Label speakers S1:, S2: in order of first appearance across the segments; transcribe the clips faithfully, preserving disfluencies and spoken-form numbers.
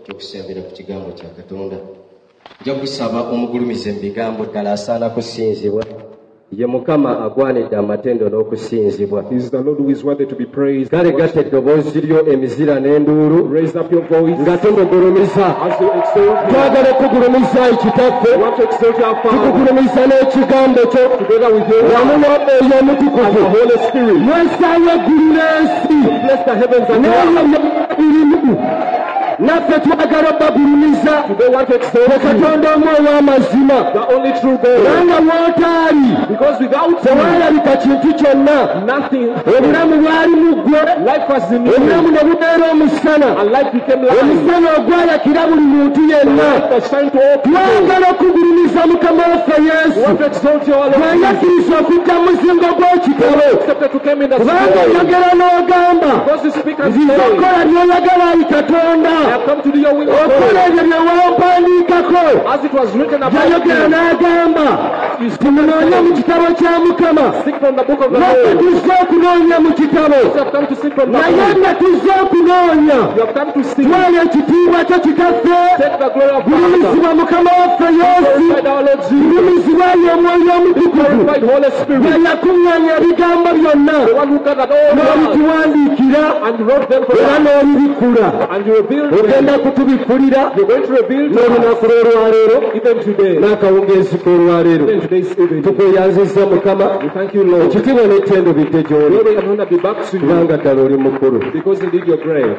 S1: Kyokusembera ku kigambo kya Katonda. Nja kusaba omugulumize mu bigambo ddala asaana kusinzibwa. Ye Mukama agwanidde amatendo n'okusinzibwa.
S2: He is the Lord who is worthy to be praised.
S1: Kale gatta eddoboozi lyo emizira n'enduulu.
S2: Raise up your voice
S1: nga tumugulumiza.
S2: as you exalt him.
S1: Twagala kugulumiza ekitaffe.
S2: We want to exalt our Father
S1: Tukugulumiza n'ekigambo kyo.
S2: together with you
S1: Wamu n'Omwoyo
S2: and the
S1: Omutukuvu.
S2: Holy Spirit.
S1: Mwesaayo eggulu n'ensi.
S2: Bless the heavens and the
S1: N'ebyo
S2: earth.
S1: by'ebirimu. Naffe twagala bagulumiza.
S2: Today we want to exalt
S1: Ye
S2: you,
S1: Katonda omu ow'amazima.
S2: the only true God.
S1: Kubanga w'otaali.
S2: Because without you,
S1: tewalabika kintu kyonna.
S2: nothing.
S1: Obulamu bwali mu ggwe.
S2: Life was in
S1: Obulamu
S2: you,
S1: ne bubeera omusana.
S2: and life became light.
S1: Omusana ogwayakira buli muntu yenna.
S2: Light was shine to all people.
S1: Twagala okugulumiza Mukama waffe
S2: We
S1: Yesu.
S2: want to exalt you, our Lord.
S1: Twayakiriza okutta mu muzingo gw'ekitabo.
S2: Accepted to come in the
S1: Kubanga
S2: spirit.
S1: oyagala n'ogamba.
S2: Because you speak and
S1: Nziza
S2: say,
S1: okukola by'oyagala ayi Katonda.
S2: I have come to do your will, O
S1: Okola
S2: God.
S1: ebyo bye wampandiikako.
S2: As it was written about
S1: Yayogera
S2: you.
S1: n'agamba. Tumunoonye mu kitabo kya Mukama.
S2: Seek from the book of the
S1: Naffe
S2: Lord.
S1: tuzze okunoonya mu kitabo.
S2: You have come to seek from the
S1: Naye
S2: Lord.
S1: nga tuzze okunoonya.
S2: You have come to seek.
S1: Twala ekitiibwa kyo kitaffe.
S2: Take the glory of God.
S1: Gulumizibwa Mukama waffe Yesu.
S2: Glorified our Lord Jesus.
S1: Gulumizibwa ye Omwoyo Omutukuvu.
S2: Glorified Holy Spirit.
S1: Nga yakuŋŋaanya ebigambo byonna.
S2: The one who gathered all the earth
S1: N'obituwandiikira
S2: and wrote them for
S1: era
S2: us.
S1: n'obibikula.
S2: And you revealed
S1: Ogenda
S2: them.
S1: kutubikkulira
S2: You're going to reveal to us
S1: n'olunaku lw'olwaleero
S2: even today.
S1: n'akawungeezi k'olwaleero.
S2: Even today's evening.
S1: Tukweyanzizza Mukama.
S2: We thank you, Lord.
S1: Ekitiibwa n'ettendo bidde gy'oli.
S2: Glory and honor be back to you.
S1: Kubanga ddala oli mukulu.
S2: Because indeed you're great.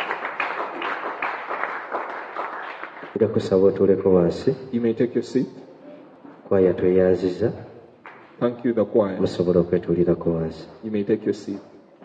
S1: Nja kusaba otuuleko wansi.
S2: You may take your seat.
S1: Kwaya tweyanzizza.
S2: Thank you, the choir.
S1: Musobola okwetuulirako wansi.
S2: You may take your seat.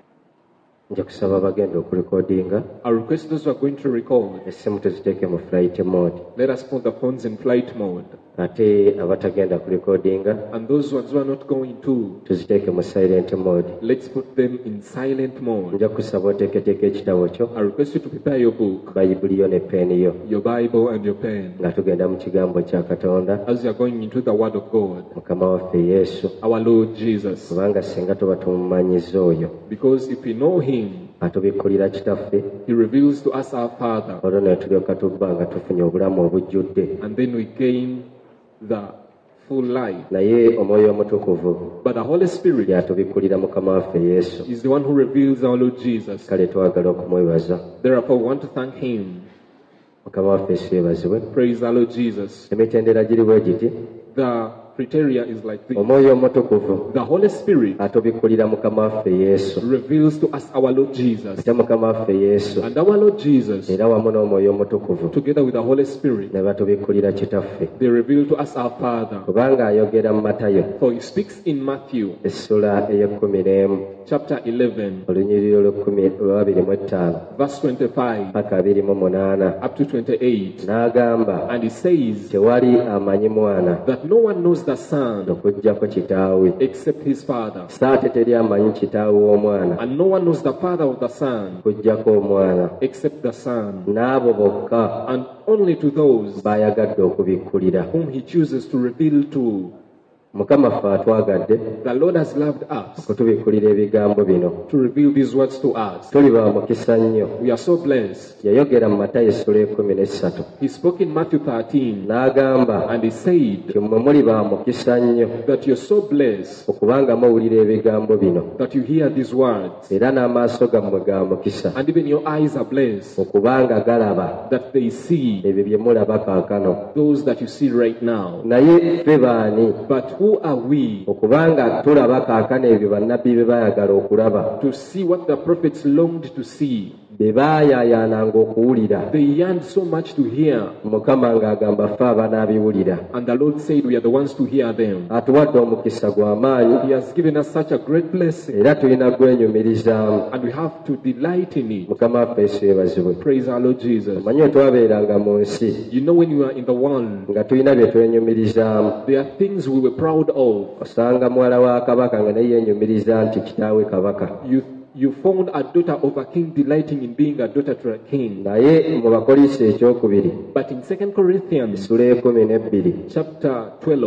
S1: Nja kusaba abagenda okulikodinga.
S2: I request those who are going to record,
S1: Essimu tuziteeke mu flight mode.
S2: let us put the phones in flight mode.
S1: Ate abatagenda kulikodinga
S2: And those ones who are not going to,
S1: tuziteeke mu silent mode.
S2: let's put them in silent mode.
S1: Nja kusaba oteeketeeka ekitabo kyo,
S2: I request you to prepare your book,
S1: bayibuli yo ne peeni yo,
S2: your Bible and your pen,
S1: nga tugenda mu kigambo kya Katonda,
S2: as you are going into the Word of God,
S1: Mukama waffe Yesu.
S2: our Lord Jesus.
S1: Kubanga singa tuba tumumanyiza oyo,
S2: Because if we know Him,
S1: atubikkulira kitaffe,
S2: He reveals to us our Father,
S1: olwo ne tulyoka tubba nga tufunye obulamu obujjudde.
S2: and then we gain the full life.
S1: Naye Omwoyo Omutukuvu
S2: But the Holy Spirit
S1: y'atubikkulira Mukama waffe Yesu.
S2: is the one who reveals our Lord Jesus.
S1: Kale twagala okumwebaza.
S2: Therefore, we want to thank Him.
S1: Mukama waffe Yesu yeebazibwe.
S2: Praise our Lord Jesus.
S1: Emitendera giri bwe giti,
S2: The criteria is like this.
S1: Omwoyo Omutukuvu
S2: The Holy Spirit
S1: atubikkulira Mukama waffe Yesu.
S2: reveals to us our Lord Jesus.
S1: Ate Mukama waffe Yesu
S2: And our Lord Jesus,
S1: era wamu n'Omwoyo Omutukuvu
S2: together with the Holy Spirit,
S1: ne batubikkulira kitaffe.
S2: they reveal to us our Father.
S1: Kubanga ayogera mu Matayo
S2: For He speaks in Matthew
S1: essula ey'ekkumi n'emu
S2: chapter eleven,
S1: olunyiriro lw'ekkumi lw'abiri mu ttaano
S2: verse twenty-five
S1: paka abiri mu munaana
S2: up to twenty-eight.
S1: n'agamba,
S2: And He says
S1: tewali amanyi mwana
S2: that no one knows the Son
S1: okuggyako kitaawe,
S2: except His Father.
S1: so ate teri amanyi kitaawe w'omwana
S2: And no one knows the Father of the Son
S1: okuggyako omwana,
S2: except the Son.
S1: n'abo bokka
S2: And only to those
S1: b'ayagadde okubikkulira.
S2: whom He chooses to reveal to.
S1: Mukama ffe atwagadde
S2: The Lord has loved us
S1: okutubikkulira ebigambo bino.
S2: to reveal these words to us.
S1: Tuli ba mukisa nnyo.
S2: We are so blessed.
S1: Yayogera mu Matayo essula ekkumi n'essatu
S2: He spoke in Matthew thirteen,
S1: n'agamba
S2: and He said
S1: nti mmwe muli ba mukisa nnyo
S2: that you're so blessed
S1: okubanga muwulira ebigambo bino,
S2: that you hear these words,
S1: era n'amaaso gammwe ga mukisa
S2: and even your eyes are blessed
S1: okubanga galaba
S2: that they see
S1: ebyo bye mulaba kaakano.
S2: those that you see right now.
S1: Naye ffe baani
S2: But who are we
S1: okubanga tulaba kaakano ebyo bannabbi bye baayagala okulaba,
S2: to see what the prophets longed to see?
S1: bye baayaayaananga okuwulira,
S2: They yearned so much to hear,
S1: Mukama ng'agamba ffe abanaabiwulira.
S2: and the Lord said we are the ones to hear them.
S1: Atuwadde omukisa gw'amaanyi
S2: He has given us such a great blessing,
S1: era tulina gwenyumirizaamu.
S2: and we have to delight in it.
S1: Mukama waffe Yesu yeebazibwe.
S2: Praise our Lord Jesus.
S1: Manyi twabeeranga mu nsi
S2: You know, when you are in the world,
S1: nga tulina bye twenyumirizaamu.
S2: there are things we were proud of.
S1: Osanga muwala wa kabaka nga naye yeenyumiriza nti kitaawe kabaka.
S2: You you found a daughter of a king delighting in being a daughter to a king.
S1: Naye mu Bakoliso ekyokubiri
S2: But in Second Corinthians
S1: essula ekumi n'ebbiri
S2: chapter twelve,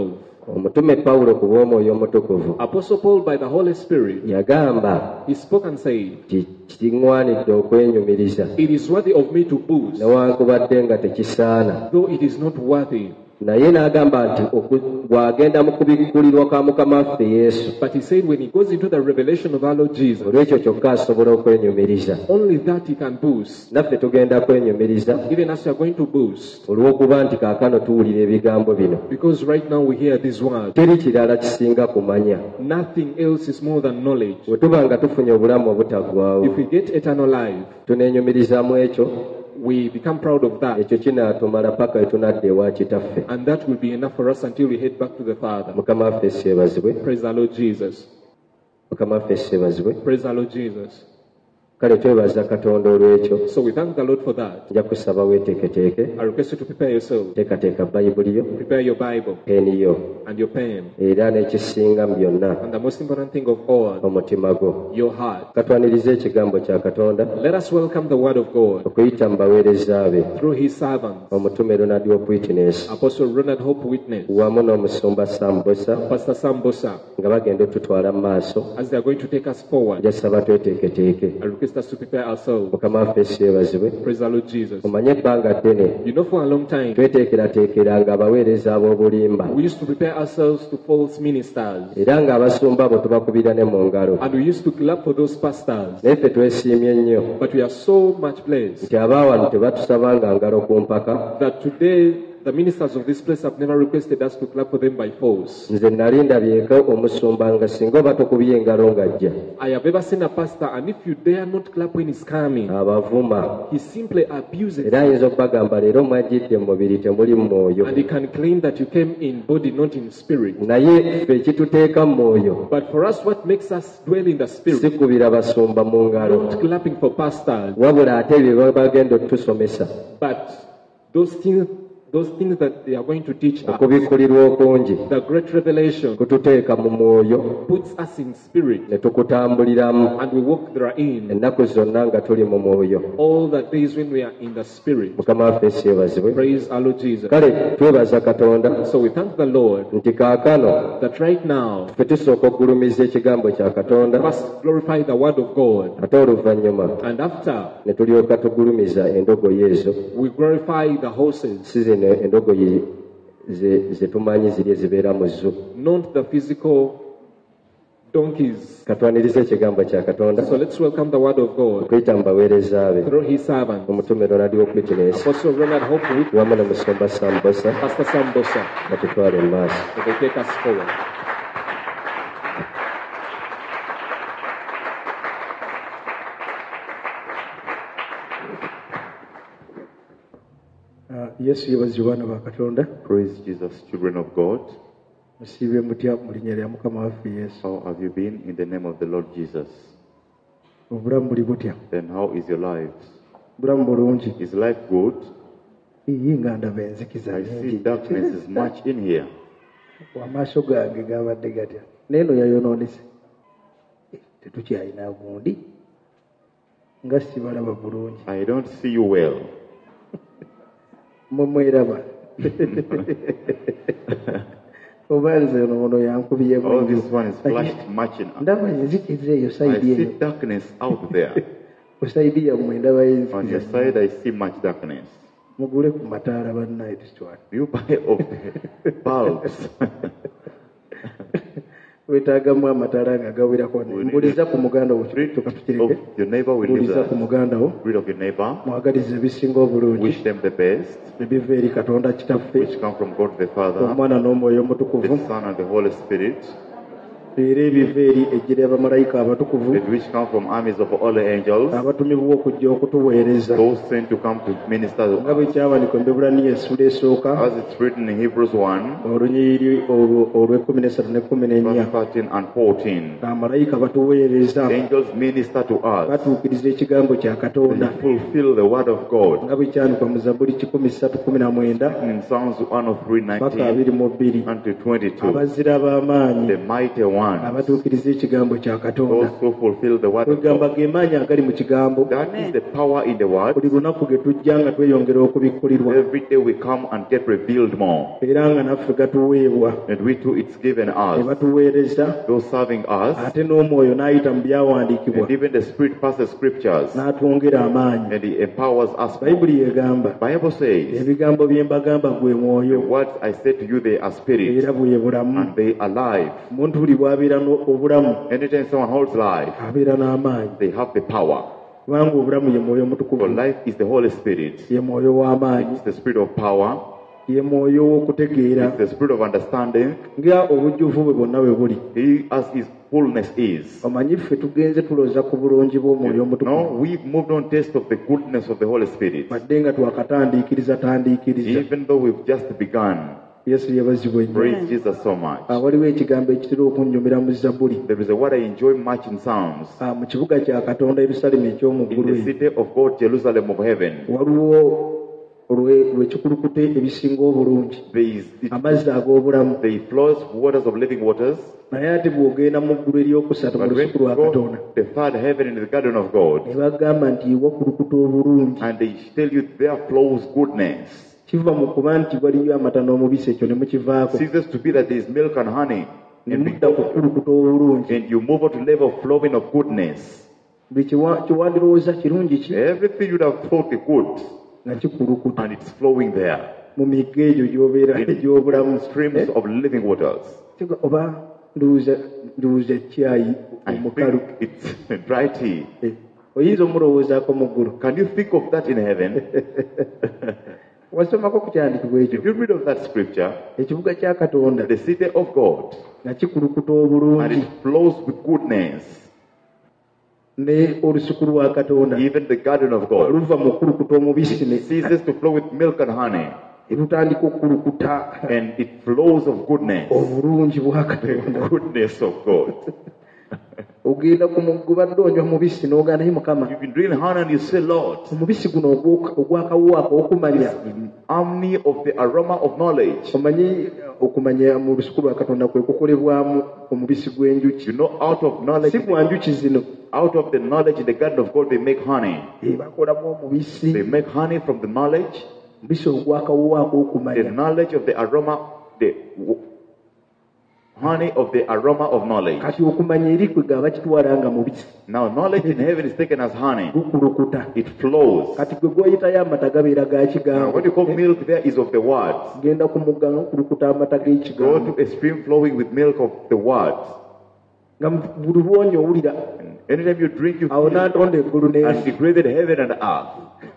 S1: omutume pawulo ku bw'omwoyo omutukuvu
S2: Apostle Paul, by the Holy Spirit,
S1: yagamba
S2: he spoke and said,
S1: ti kiŋŋwanidde okwenyumiriza
S2: "It is worthy of me to boast,
S1: newankubadde nga tekisaana
S2: though it is not worthy."
S1: naye n'agamba nti oku- bw'agenda mu kubikkulirwa kwa mukama waffe yesu
S2: But he said when he goes into the revelation of our Lord Jesus,
S1: olw'ekyo kyokka asobola okwenyumiriza
S2: only that he can boast.
S1: naffe tugenda kwenyumiriza
S2: Even as we are going to boast,
S1: olw'okuba nti kaakano tuwulira ebigambo bino
S2: because right now we hear these words.
S1: teri kirala kisinga kumanya
S2: Nothing else is more than knowledge.
S1: bwe tuba nga tufunye obulamu obutaggwaawo
S2: If we get eternal life,
S1: tuneenyumirizamu ekyo
S2: we become proud of that.
S1: ekyo kinaatumala paka etunadda ewa kitaffe
S2: And that will be enough for us until we head back to the Father.
S1: mukama waffe seebazibwe
S2: Praise our Lord Jesus.
S1: mukama waffe seebazibwe
S2: Praise our Lord Jesus.
S1: kale twebaza katonda olw'ekyo
S2: So we thank the Lord for that.
S1: nja kusaba weeteeketeeke
S2: I request you to prepare yourself.
S1: teekateeka bayibuli yo
S2: Prepare your Bible
S1: peeni yo
S2: and your pen.
S1: era n'ekisinga mu byonna
S2: And the most important thing of all,
S1: omutima gwo
S2: your heart.
S1: katwanirize ekigambo kya katonda
S2: Let us welcome the Word of God
S1: okuyita mu baweereza be
S2: through His servants,
S1: omutume ronald of witness
S2: Apostle Ronald Hope Witness,
S1: wamu n'omusumba sambosa
S2: Pastor Sam Bosa,
S1: nga bagenda otutwala mu maaso
S2: as they are going to take us forward.
S1: nja saba tweteeketeeke
S2: I request us to prepare ourselves.
S1: mukama waffe seebazibwe
S2: Praise our Lord Jesus.
S1: omanye ebbanga ddene
S2: You know, for a long time,
S1: tweteekerateekeranga abaweereza ab'obulimba
S2: we used to prepare ourselves to false ministers.
S1: era ng'abasumba abo tubakubira ne mu ngalo
S2: And we used to clap for those pastors.
S1: naye ffe twesiimye nnyo
S2: But we are so much blessed
S1: nti abaawano tebatusabanga ngalo ku mpaka
S2: that today the ministers of this place have never requested us to clap for them by force.
S1: nze nali ndabyeko omusumba nga singa oba tokubye engalo ng'ajja
S2: I have ever seen a pastor, and if you dare not clap when he's coming,
S1: abavuma
S2: he simply abuses.
S1: era ayinza okubagamba leero mwajjidde mu mubiri temuli mu mwoyo
S2: And he can claim that you came in body, not in spirit.
S1: naye ffe ekituteeka mu mwoyo
S2: But for us, what makes us dwell in the spirit,
S1: sikubira basumba mu ngalo
S2: not clapping for pastors,
S1: wabula ate bye baba bagenda otusomesa
S2: but those things, those things that they are going to teach us.
S1: okubikkulirwa okungi
S2: The great revelation
S1: kututeeka mu mwoyo
S2: puts us in spirit,
S1: ne tukutambuliramu
S2: and we walk therein
S1: ennaku zonna nga tuli mu mwoyo
S2: all the days when we are in the spirit.
S1: mukama waffe siebazibwe
S2: Praise our Lord Jesus.
S1: kale twebaza katonda
S2: So we thank the Lord
S1: nti kaakano
S2: that right now,
S1: ffe tusooka okugulumiza ekigambo kya katonda
S2: first glorify the word of God,
S1: ate oluvannyuma
S2: and after
S1: ne tulyoka tugulumiza endogoyi ezo
S2: we glorify the horses,
S1: si zino endogoyi ze ze tumanyi ziri ezibeera mu zzu
S2: not the physical donkeys.
S1: katwaniriza ekigambo kya katonda
S2: So let's welcome the word of God
S1: okuyita mu baweereza be
S2: through his servant,
S1: omutume ronald wokwitinesi
S2: Apostle Ronald Hope, with
S1: wamu ne musumba sambosa
S2: Pastor Sam Bosa,
S1: batutwale mu maaso
S2: that they take us forward.
S3: Ah, yesu yebazibwa baana ba katonda
S4: Praise Jesus, children of God.
S3: musiibye mutya mu linnya lya mukama waffe yesu
S4: How have you been in the name of the Lord Jesus?
S3: obulamu buli butya
S4: Then how is your life?
S3: bulamu bulungi
S4: Is life good?
S3: iyi nga ndaba enzikiza
S4: I see darkness is much in here.
S3: amaaso gange gabadde gatya neeno yayonoonese Eh, tetukyalina gundi nga sibalaba bulungi
S4: I don't see you well.
S3: mwe mweraba oba nze ono yankubiyemu
S4: Oh, this one is flashed much in.
S3: ndaba enzikiza eyo
S4: I
S3: sayidi
S4: see
S3: eyo
S4: darkness out there.
S3: ku sayidi yammwe ndaba
S4: On your
S3: enzikiza
S4: side, I see much darkness.
S3: mugule ku mataala bannaye tusitwala
S4: You buy of the bulbs.
S3: wetaagamu amataala nga gawerako mbuliza ku muganda wo tuka
S4: Of
S3: tukireke
S4: your neighbor will leave
S3: mbuliza ku
S4: that.
S3: muganda wo
S4: Read of your neighbor.
S3: mwagaliza ebisinga obulungi
S4: Wish them the best,
S3: ebiva eri katonda kitaffe
S4: which come from God the Father,
S3: omwana n'omwoyo omutukuvu
S4: the Son, and the Holy Spirit,
S3: era ebiva eri ejjira abamalayika abatukuvu
S4: and which come from armies of all the angels,
S3: abatumibwa okujja okutuweereza
S4: those sent to come to minister to
S3: nga
S4: us.
S3: bwe kyawandikwa embebulaniya essula esooka
S4: As it's written in Hebrews one,
S3: olunyiriri olwo- olw'ekkumi n'esatu n'ekkumi n'ennya
S4: verse thirteen and fourteen.
S3: amalayika batuweereza
S4: Angels minister to us
S3: batuukiriza ekigambo kya katonda
S4: and fulfill the word of God.
S3: nga bwe kyandikwa mu zabuli kikumi ssatu kumi na mwenda
S4: In Psalms one oh three
S3: paka
S4: nineteen
S3: abiri mu bbiri
S4: unto twenty-two,
S3: abazira b'amaanyi
S4: the mighty one hands.
S3: abatuukiriza ekigambo kya katonda.
S4: Those who fulfill the word of
S3: Kwegamba
S4: God.
S3: ge maanyi agali mu kigambo.
S4: That is the power in the word.
S3: Buli lunaku ge tujja nga tweyongera okubikkulirwa.
S4: Every day we come and get revealed more.
S3: Era nga naffe gatuweebwa.
S4: And we too, it's given
S3: Ne
S4: us.
S3: batuweereza.
S4: Those serving us.
S3: Ate n'omwoyo n'ayita mu byawandiikibwa.
S4: And even the Spirit passes scriptures.
S3: N'atwongera amaanyi.
S4: And He empowers us more.
S3: Bayibuli egamba.
S4: Bible says,
S3: Ebigambo bye mbagamba gwe
S4: the
S3: mwoyo.
S4: words I said to you, they are spirit.
S3: Era bwe bulamu.
S4: And they are life.
S3: Omuntu buli bw'abeera n'obulamu.
S4: Anytime someone holds life,
S3: Abeera n'amaanyi.
S4: they have the power.
S3: Kubanga obulamu ye mwoyo
S4: For
S3: mutukuvu.
S4: life is the Holy Spirit.
S3: Ye mwoyo w'amaanyi.
S4: It's the spirit of power.
S3: Ye mwoyo w'okutegeera.
S4: It's the spirit of understanding.
S3: Nga obujjuvu bwe bwonna bwe buli.
S4: He, as His fullness is.
S3: Omanyi ffe tugenze tulooza ku bulungi bw'omwoyo
S4: No,
S3: omutukuvu.
S4: we've moved on taste of the goodness of the Holy Spirit.
S3: Badde nga twakatandiikiriza tandiikiriza.
S4: Even though we've just begun.
S3: Yesu yeebazibwe nnyo.
S4: Praise Jesus so much.
S3: Ah, waliwo ekigambo ekitera okunnyumira mu Zabbuli.
S4: There is a word I enjoy much in Psalms.
S3: Ah, mu kibuga kya Katonda Yerusaalemi eky'omu
S4: In
S3: ggulu
S4: the
S3: eyo.
S4: city of God, Jerusalem of heaven,
S3: Waliwo olwe- lwekikulukute ebisinga obulungi.
S4: there is it,
S3: Amazzi ag'obulamu.
S4: there flows waters of living waters.
S3: Naye ate bw'ogenda mu ggulu eryokusatu mu
S4: But when
S3: lusuku
S4: you
S3: lwa
S4: go
S3: Katonda.
S4: the third heaven in the garden of God,
S3: Ne bagamba nti wakulukuta obulungi.
S4: and they tell you there flows goodness.
S3: Kiva mu kuba nti waliyo amata n'omubisi, ekyo ne mukivaako.
S4: Ceases to be that there is milk and honey,
S3: Ne
S4: and,
S3: mudda ku kukulukuta obulungi.
S4: and you move on to level of flowing of goodness.
S3: Buli kiwa- kiwandirowooza kirungi ki
S4: Everything you'd have thought be good,
S3: nga kikulukuta
S4: and it's flowing there.
S3: mu migga egyo gy'obeera egy'obulamu.
S4: Streams of living waters.
S3: Tega- oba nduuza nduuza ekyayi
S4: I
S3: omukalu.
S4: think it's dry tea.
S3: Eh, oyinza omulowoozaako mu ggulu.
S4: Can you think of that in heaven?
S3: Wasomako ku kyandikibwa ekyo.
S4: If you read of that scripture,
S3: Ekibuga kya Katonda
S4: the city of God,
S3: nga kikulukuta
S4: and
S3: obulungi.
S4: it flows with goodness,
S3: Ne olusuku lwa Katonda
S4: even the garden of God,
S3: luva mu kukulukuta omubisi ne
S4: it ceases to flow with milk and honey,
S3: ne lutandika okukulukuta
S4: and it flows of goodness,
S3: obulungi bwa
S4: the
S3: Katonda.
S4: goodness of God.
S3: Ogenda ku muggo badde onywa mubisi n'ogamba naye Mukama,
S4: You've been drinking honey and you say, Lord,
S3: omubisi guno ogw'oka- ogw'akawuwa okumanya.
S4: harmony of the aroma of knowledge.
S3: Omanyi okumanya mu lusuku lwa Katonda kwe kukolebwamu omubisi gw'enjuki.
S4: You know, out of knowledge,
S3: Si gwa njuki zino.
S4: out of the knowledge in the garden of God, they make honey.
S3: Eh, bakolamu omubisi.
S4: They make honey from the knowledge,
S3: Omubisi ogw'akawuwa
S4: the
S3: ak'okumanya.
S4: knowledge of the aroma, the w- honey of the aroma of knowledge.
S3: Kati okumanya eri kwe gaba kitwala nga mubisi.
S4: Now, knowledge in heaven is taken as honey.
S3: Gukulukuta.
S4: It flows.
S3: Kati gwe gw'oyitayo amata gabeera ga
S4: Now,
S3: kigambo.
S4: what you call milk there is of the words.
S3: Genda ku mugga ng'okulukuta amata
S4: Go
S3: g'ekigambo.
S4: to a stream flowing with milk of the words.
S3: Nga mu- buli lwonyi owulira.
S4: Anytime you drink, you
S3: Awo
S4: feel,
S3: n'atonda eggulu
S4: and
S3: n'ensi.
S4: He created heaven and earth.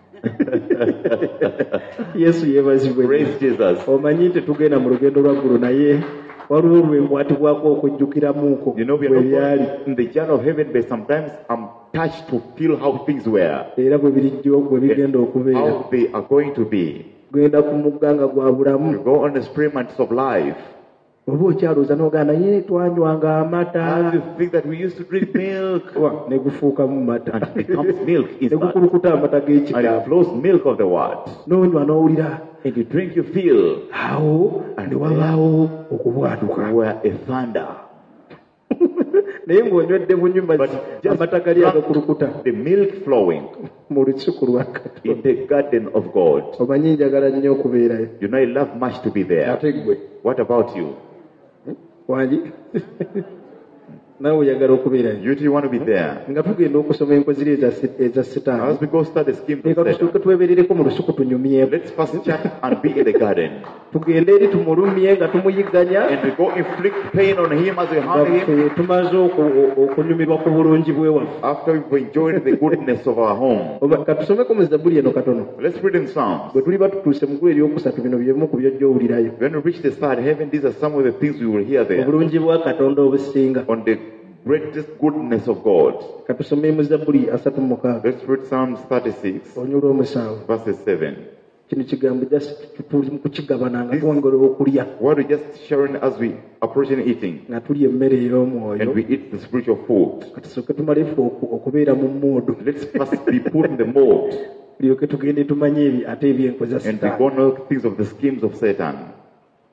S3: Yesu yeebazibwe.
S4: Praise Jesus.
S3: Omanyi nti tugenda mu lugendo lwa ggulu naye waliwo lwenkwatibwako okujjukiramuuko
S4: You know, we are
S3: bwe
S4: not
S3: byali.
S4: going in the journey of heaven, but sometimes I'm touched to feel how things were,
S3: Era bwe birijjo bwe bigenda okubeera.
S4: how they are going to be.
S3: Genda ku mugga nga gwa
S4: You
S3: bulamu.
S4: go on the stream and it's of life.
S3: Oba okyalooza n'ogamba naye twanywanga amata.
S4: How do you think that we used to drink milk?
S3: Wa, ne gufuukamu mata.
S4: And it becomes milk
S3: Ne
S4: inside.
S3: gukulukuta amata
S4: And it
S3: g'ekigambo.
S4: flows milk of the word.
S3: N'onywa n'owulira.
S4: And you drink, you feel
S3: Awo ne wabaawo okubwatuka.
S4: were a thunder.
S3: Naye ng'onywedde bunyuma
S4: But just
S3: amata gali agakulukuta
S4: the milk flowing
S3: mu lusuku lwa
S4: in
S3: Katonda.
S4: the garden of God.
S3: Omanyi njagala nnyo okubeerayo.
S4: You know, I love much to be there.
S3: Ate ggwe
S4: What about you?
S3: wangi naawe oyagala okubeerayo.
S4: You do want to be there.
S3: Nga tugenda okusoma enkozire eza si- eza
S4: As
S3: sitaani.
S4: we go start the scheme to
S3: Leka
S4: set,
S3: tusooke twebeerereko mu lusuku tunyumyeko.
S4: let's first check and be in the garden.
S3: Tugende eri tumulumye nga tumuyigganya.
S4: And we go inflict pain on him as we
S3: nga
S4: harm him.
S3: ffe tumaze oku- okunyumirwa ku bulungi bwewaffe.
S4: After we've enjoyed the goodness of our home.
S3: Oba- katusomeko mu Zabbuli eno katono.
S4: Let's read in Psalms.
S3: Bwe tuliba tutuuse mu ggulu eryokusatu bino byemu ku byojja owulirayo.
S4: When we reach the third heaven, these are some of the things we will hear there.
S3: Obulungi bwa Katonda obusinga.
S4: On the greatest goodness of God.
S3: Katusome mu Zabbuli asatu mu mukaaga
S4: Let's read Psalms thirty-six,
S3: olunywa olw'omusanvu.
S4: verses seven.
S3: Kino kigambo just tuli mu kukigabana nga twongera okulya
S4: What we just sharing as we approach and eating,
S3: nga tulya emmere ey'omwoyo.
S4: and we eat the spiritual food.
S3: Katusooke tumale ffe oku- okubeera mu moodu.
S4: Let's first be put in the mold,
S3: Tulyoke tugende tumanye ebi ate ebyenkoza
S4: and we
S3: Sitaani.
S4: go know things of the schemes of Satan.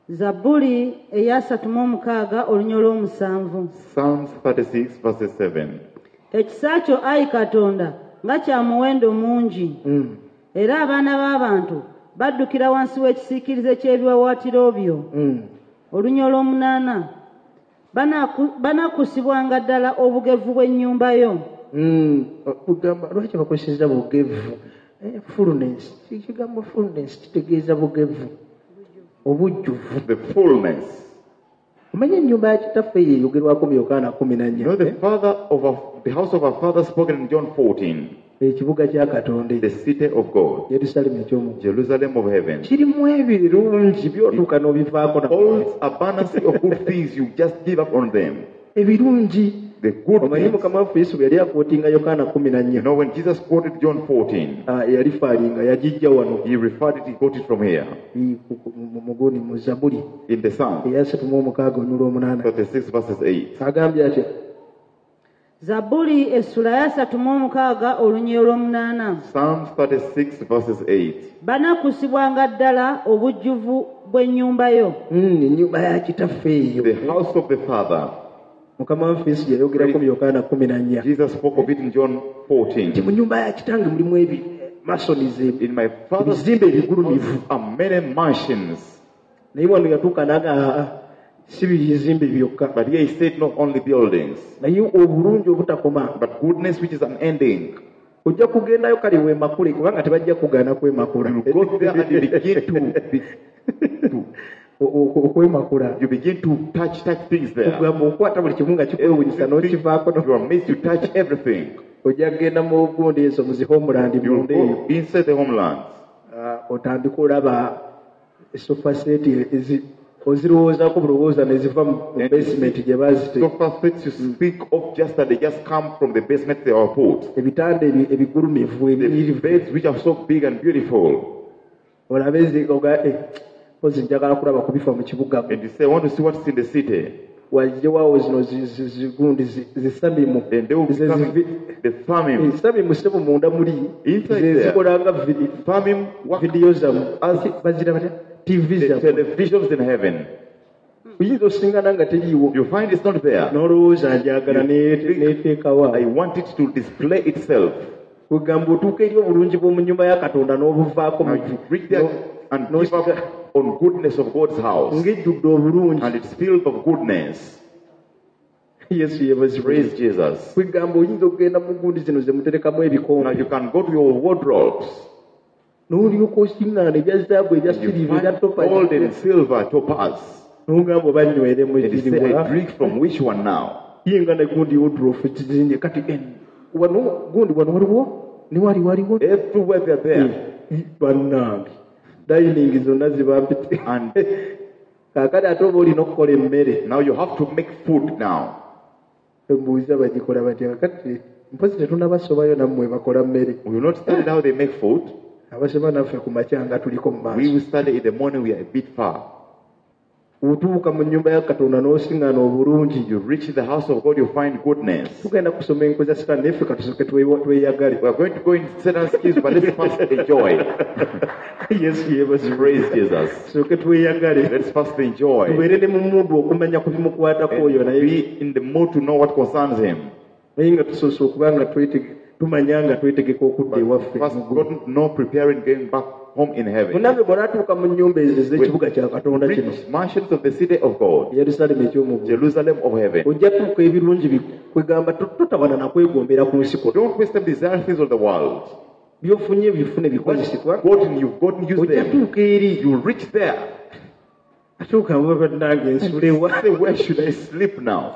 S5: Zabbuli eyasatu mu omukaaga olunya olw'omusanvu.
S4: Psalms thirty-six verses seven.
S5: Ekisa kyo ayi Katonda nga kya muwendo mungi, era abaana b'abantu baddukira wansi w'ekisiikirize ky'ebiwawaatiro byo. Olunya olw'omunaana, banaakusibwanga ddala obugevu bw'ennyumba yo.
S3: Kugamba lwaki bakozesa bugevu? Fullness, ekigambo fullness kitegeeza bugevu, obujjuvu.
S4: The fullness.
S3: Omanye ennyumba ya kitaffe ye eyogerwako mu Yokaana kumi na nnya.
S4: You know, the father of our, the house of our father spoken in John fourteen.
S3: Ekibuga kya Katonda,
S4: The city of God,
S3: Yerusaalemi ekyomu
S4: Jerusalem of heaven.
S3: kirimu ebirungi by'otuuka n'obivaako na
S4: All abundance of good things, you just give up on them.
S3: ebirungi.
S4: The good
S3: Omanyi
S4: things.
S3: Mukama waffe Yesu bwe yali akootinga Yokaana kumi na
S4: You
S3: nnya,
S4: know, when Jesus quoted John fourteen,
S3: ah, yali faalinga yagijja wano
S4: he referred it, he quoted it from here
S3: i- ku- ku- mu muguni mu Zabbuli
S4: in the Psalm
S3: eyasatu mu omukaaga olunya olw'omunaana.
S4: thirty-six verses eight.
S3: Agambye atya?
S5: Zabbuli essula ya ssatu mu omukaaga olunya olw'omunaana.
S4: Psalms thirty-six verses eight.
S5: Banaakusibwanga ddala obujjuvu bw'ennyumba yo.
S3: Mm, ennyumba ya kitaffe eyo.
S4: The house of the Father.
S3: Mukama waffe Yesu yayogerako mu Yokaana kumi na nnya
S4: Jesus spoke of it in John
S3: nti
S4: fourteen.
S3: mu nnyumba ya kitange mulimu ebi masonize
S4: In my Father's
S3: ebizimbe ebigulumivu.
S4: house are many mansions.
S3: Naye wano yatuuka naga aa si bizimbe byokka,
S4: But here he said not only buildings,
S3: naye obulungi obutakoma.
S4: but goodness which is unending.
S3: Ojja kugendayo kale weemakule kubanga tebajja kugaana kwemakula.
S4: You go there and you begin to, be, to
S3: O- o- okwemakula
S4: you begin to touch touch things there.
S3: kugamba okwata buli kimu nga kikwewunyisa n'okivaako no-
S4: You are amazed, you touch everything.
S3: ojja kugenda mu gundi ezo mu zihomeland
S4: You
S3: munda eyo,
S4: go inside the homeland.
S3: ah, otandika olaba sofa set ezi- ozirowoozaako bulowooza ne ziva mu mu basement gye baazite.
S4: Sofa sets you speak of just that they just come from the basement they were put.
S3: Ebitanda ebi- ebigulumivu
S4: The
S3: ebiyirivu,
S4: beds which are so big and beautiful.
S3: olabe ziga eh pozi njagala kulaba kubifa mu kibuga.
S4: And you say, I want to see what's in the city.
S3: Wajjewaawo zino zi- zi- zigundi zi- zisamimu
S4: And they will
S3: Ze-
S4: become
S3: zi-
S4: the famine.
S3: samimu sebo munda muli
S4: Inside
S3: ze
S4: there.
S3: zikolanga vidi-
S4: Famine work
S3: vidiyo zamu bazira batya tv
S4: the
S3: zamu
S4: televisions in heaven.
S3: oyinza osingana nga teriiwo
S4: You find it's not there.
S3: n'olowooza njagala neteekawo.
S4: I want it to display itself.
S3: Kugamba otuuka eri obulungi bw'omu nnyumba ya Katonda n'obuvaako
S4: Now
S3: mu
S4: you reach there and give up on goodness of God's house.
S3: ng'ejjudde obulungi.
S4: And it's filled of goodness.
S3: Yesu yeebazibwe.
S4: Praise Jesus.
S3: Kugamba oyinza okugenda mu gundi zino ze muterekamu
S4: Now
S3: ebikombe
S4: you can go to your wardrobes.
S3: n'olyoka osiŋŋaana ebya zaabu ebya
S4: You
S3: siriiva ebya
S4: find
S3: topa
S4: gold and silver, topaz.
S3: n'ogamba banyweremu
S4: And you say, I
S3: ekiriwa
S4: drink from which one now?
S3: ye nga ne gundi wodrofu kizinje kati en wano gundi wano waliwo ne wali waliwo
S4: Everywhere they're there.
S3: Eh, bannange dayiningi zonna zibampite
S4: And
S3: kaakati ate oba olina okukola emmere
S4: now you have to make food now.
S3: embuuza bagikola batya kati mpozi tetunabasobayo nammwe bakola mmere
S4: We will not study how they make food.
S3: abasoma naffe ku makya nga tuliko mu
S4: We
S3: maaso
S4: will study in the morning, we are a bit far.
S3: otuuka mu nnyumba ya Katonda n'osiŋŋaana obulungi
S4: You reach the house of God, you find goodness.
S3: tugenda kusoma enko za sitaani naye ffe katusooke twe- tweyagale
S4: We are going to go into Satan's skills, but let's first enjoy.
S3: yesu yeebazibwe
S4: Praise Jesus.
S3: tusooke tweyagale
S4: Let's first enjoy.
S3: tubeere ne mu mundu okumanya ku bimukwatako oyo
S4: And
S3: naye
S4: be in the mood to know what concerns him.
S3: naye nga tusoose okuba nga twetege- tumanya nga twetegeka okudda ewaffe
S4: First,
S3: mu ggulu.
S4: God know preparing going back home in heaven.
S3: munange bw'onaatuuka mu nnyumba ezo ez'ekibuga kya katonda kino
S4: Rich mansions of the city of God,
S3: yerusaalemu eky'omugulu
S4: Jerusalem of heaven.
S3: ojja tuuka ebirungi bi- kwegamba to- totabana nakwegombera ku nsi kuno
S4: Don't waste them desiring things of the world.
S3: byofunye bifune bikozesebwa
S4: Gotten, you've gotten used
S3: ojja
S4: them.
S3: tuuka eri
S4: You reach there.
S3: atuuka nange ensulewa
S4: Say, where should I sleep now?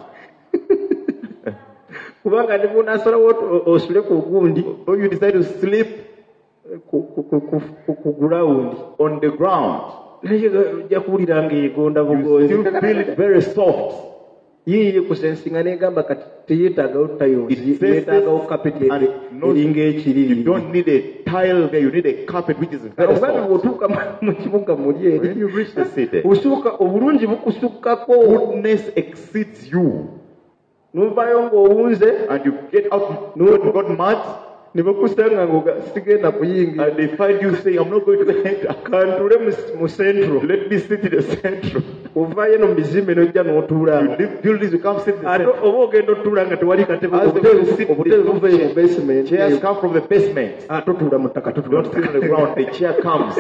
S3: kubanga ne bunasalawo ot- osule ku gundi
S4: So you decide to sleep
S3: ku- ku- ku- ku- ku- ku gurawundi
S4: on the ground.
S3: naye ojja kuwulira nga egonda
S4: You
S3: bugonzi
S4: still feel it very soft.
S3: yiiye kusensinga negamba kati teyeetaagawo tayonzi
S4: It says
S3: yeetaagawo
S4: this,
S3: kapeti
S4: and no,
S3: eringa
S4: you
S3: ekiri
S4: don't need a tile there, you need a carpet which is very
S3: obugabi
S4: soft.
S3: bw'otuuka mu- mu kibuga muli
S4: When
S3: eri
S4: you reach the city,
S3: osooka obulungi bukusukkako
S4: goodness exceeds you.
S3: n'ovaayo ng'owunze
S4: And you get out, you got mad,
S3: ne bakusanga nga sigenda kuyingira
S4: and they find you saying, I'm not going to enter.
S3: kantule mu- mu centro
S4: Let me sit in the central.
S3: ovaayo no mu bizimbe n'ojja n'otuula
S4: You leave buildings, you come sit in the
S3: ate
S4: central.
S3: oba ogenda otuula nga tewali katebe
S4: As they go to sit,
S3: obutebe buvayo mu basement
S4: chairs come from the basement.
S3: ate otuula mu ttaka totuula
S4: Don't sit on the ground. The chair comes.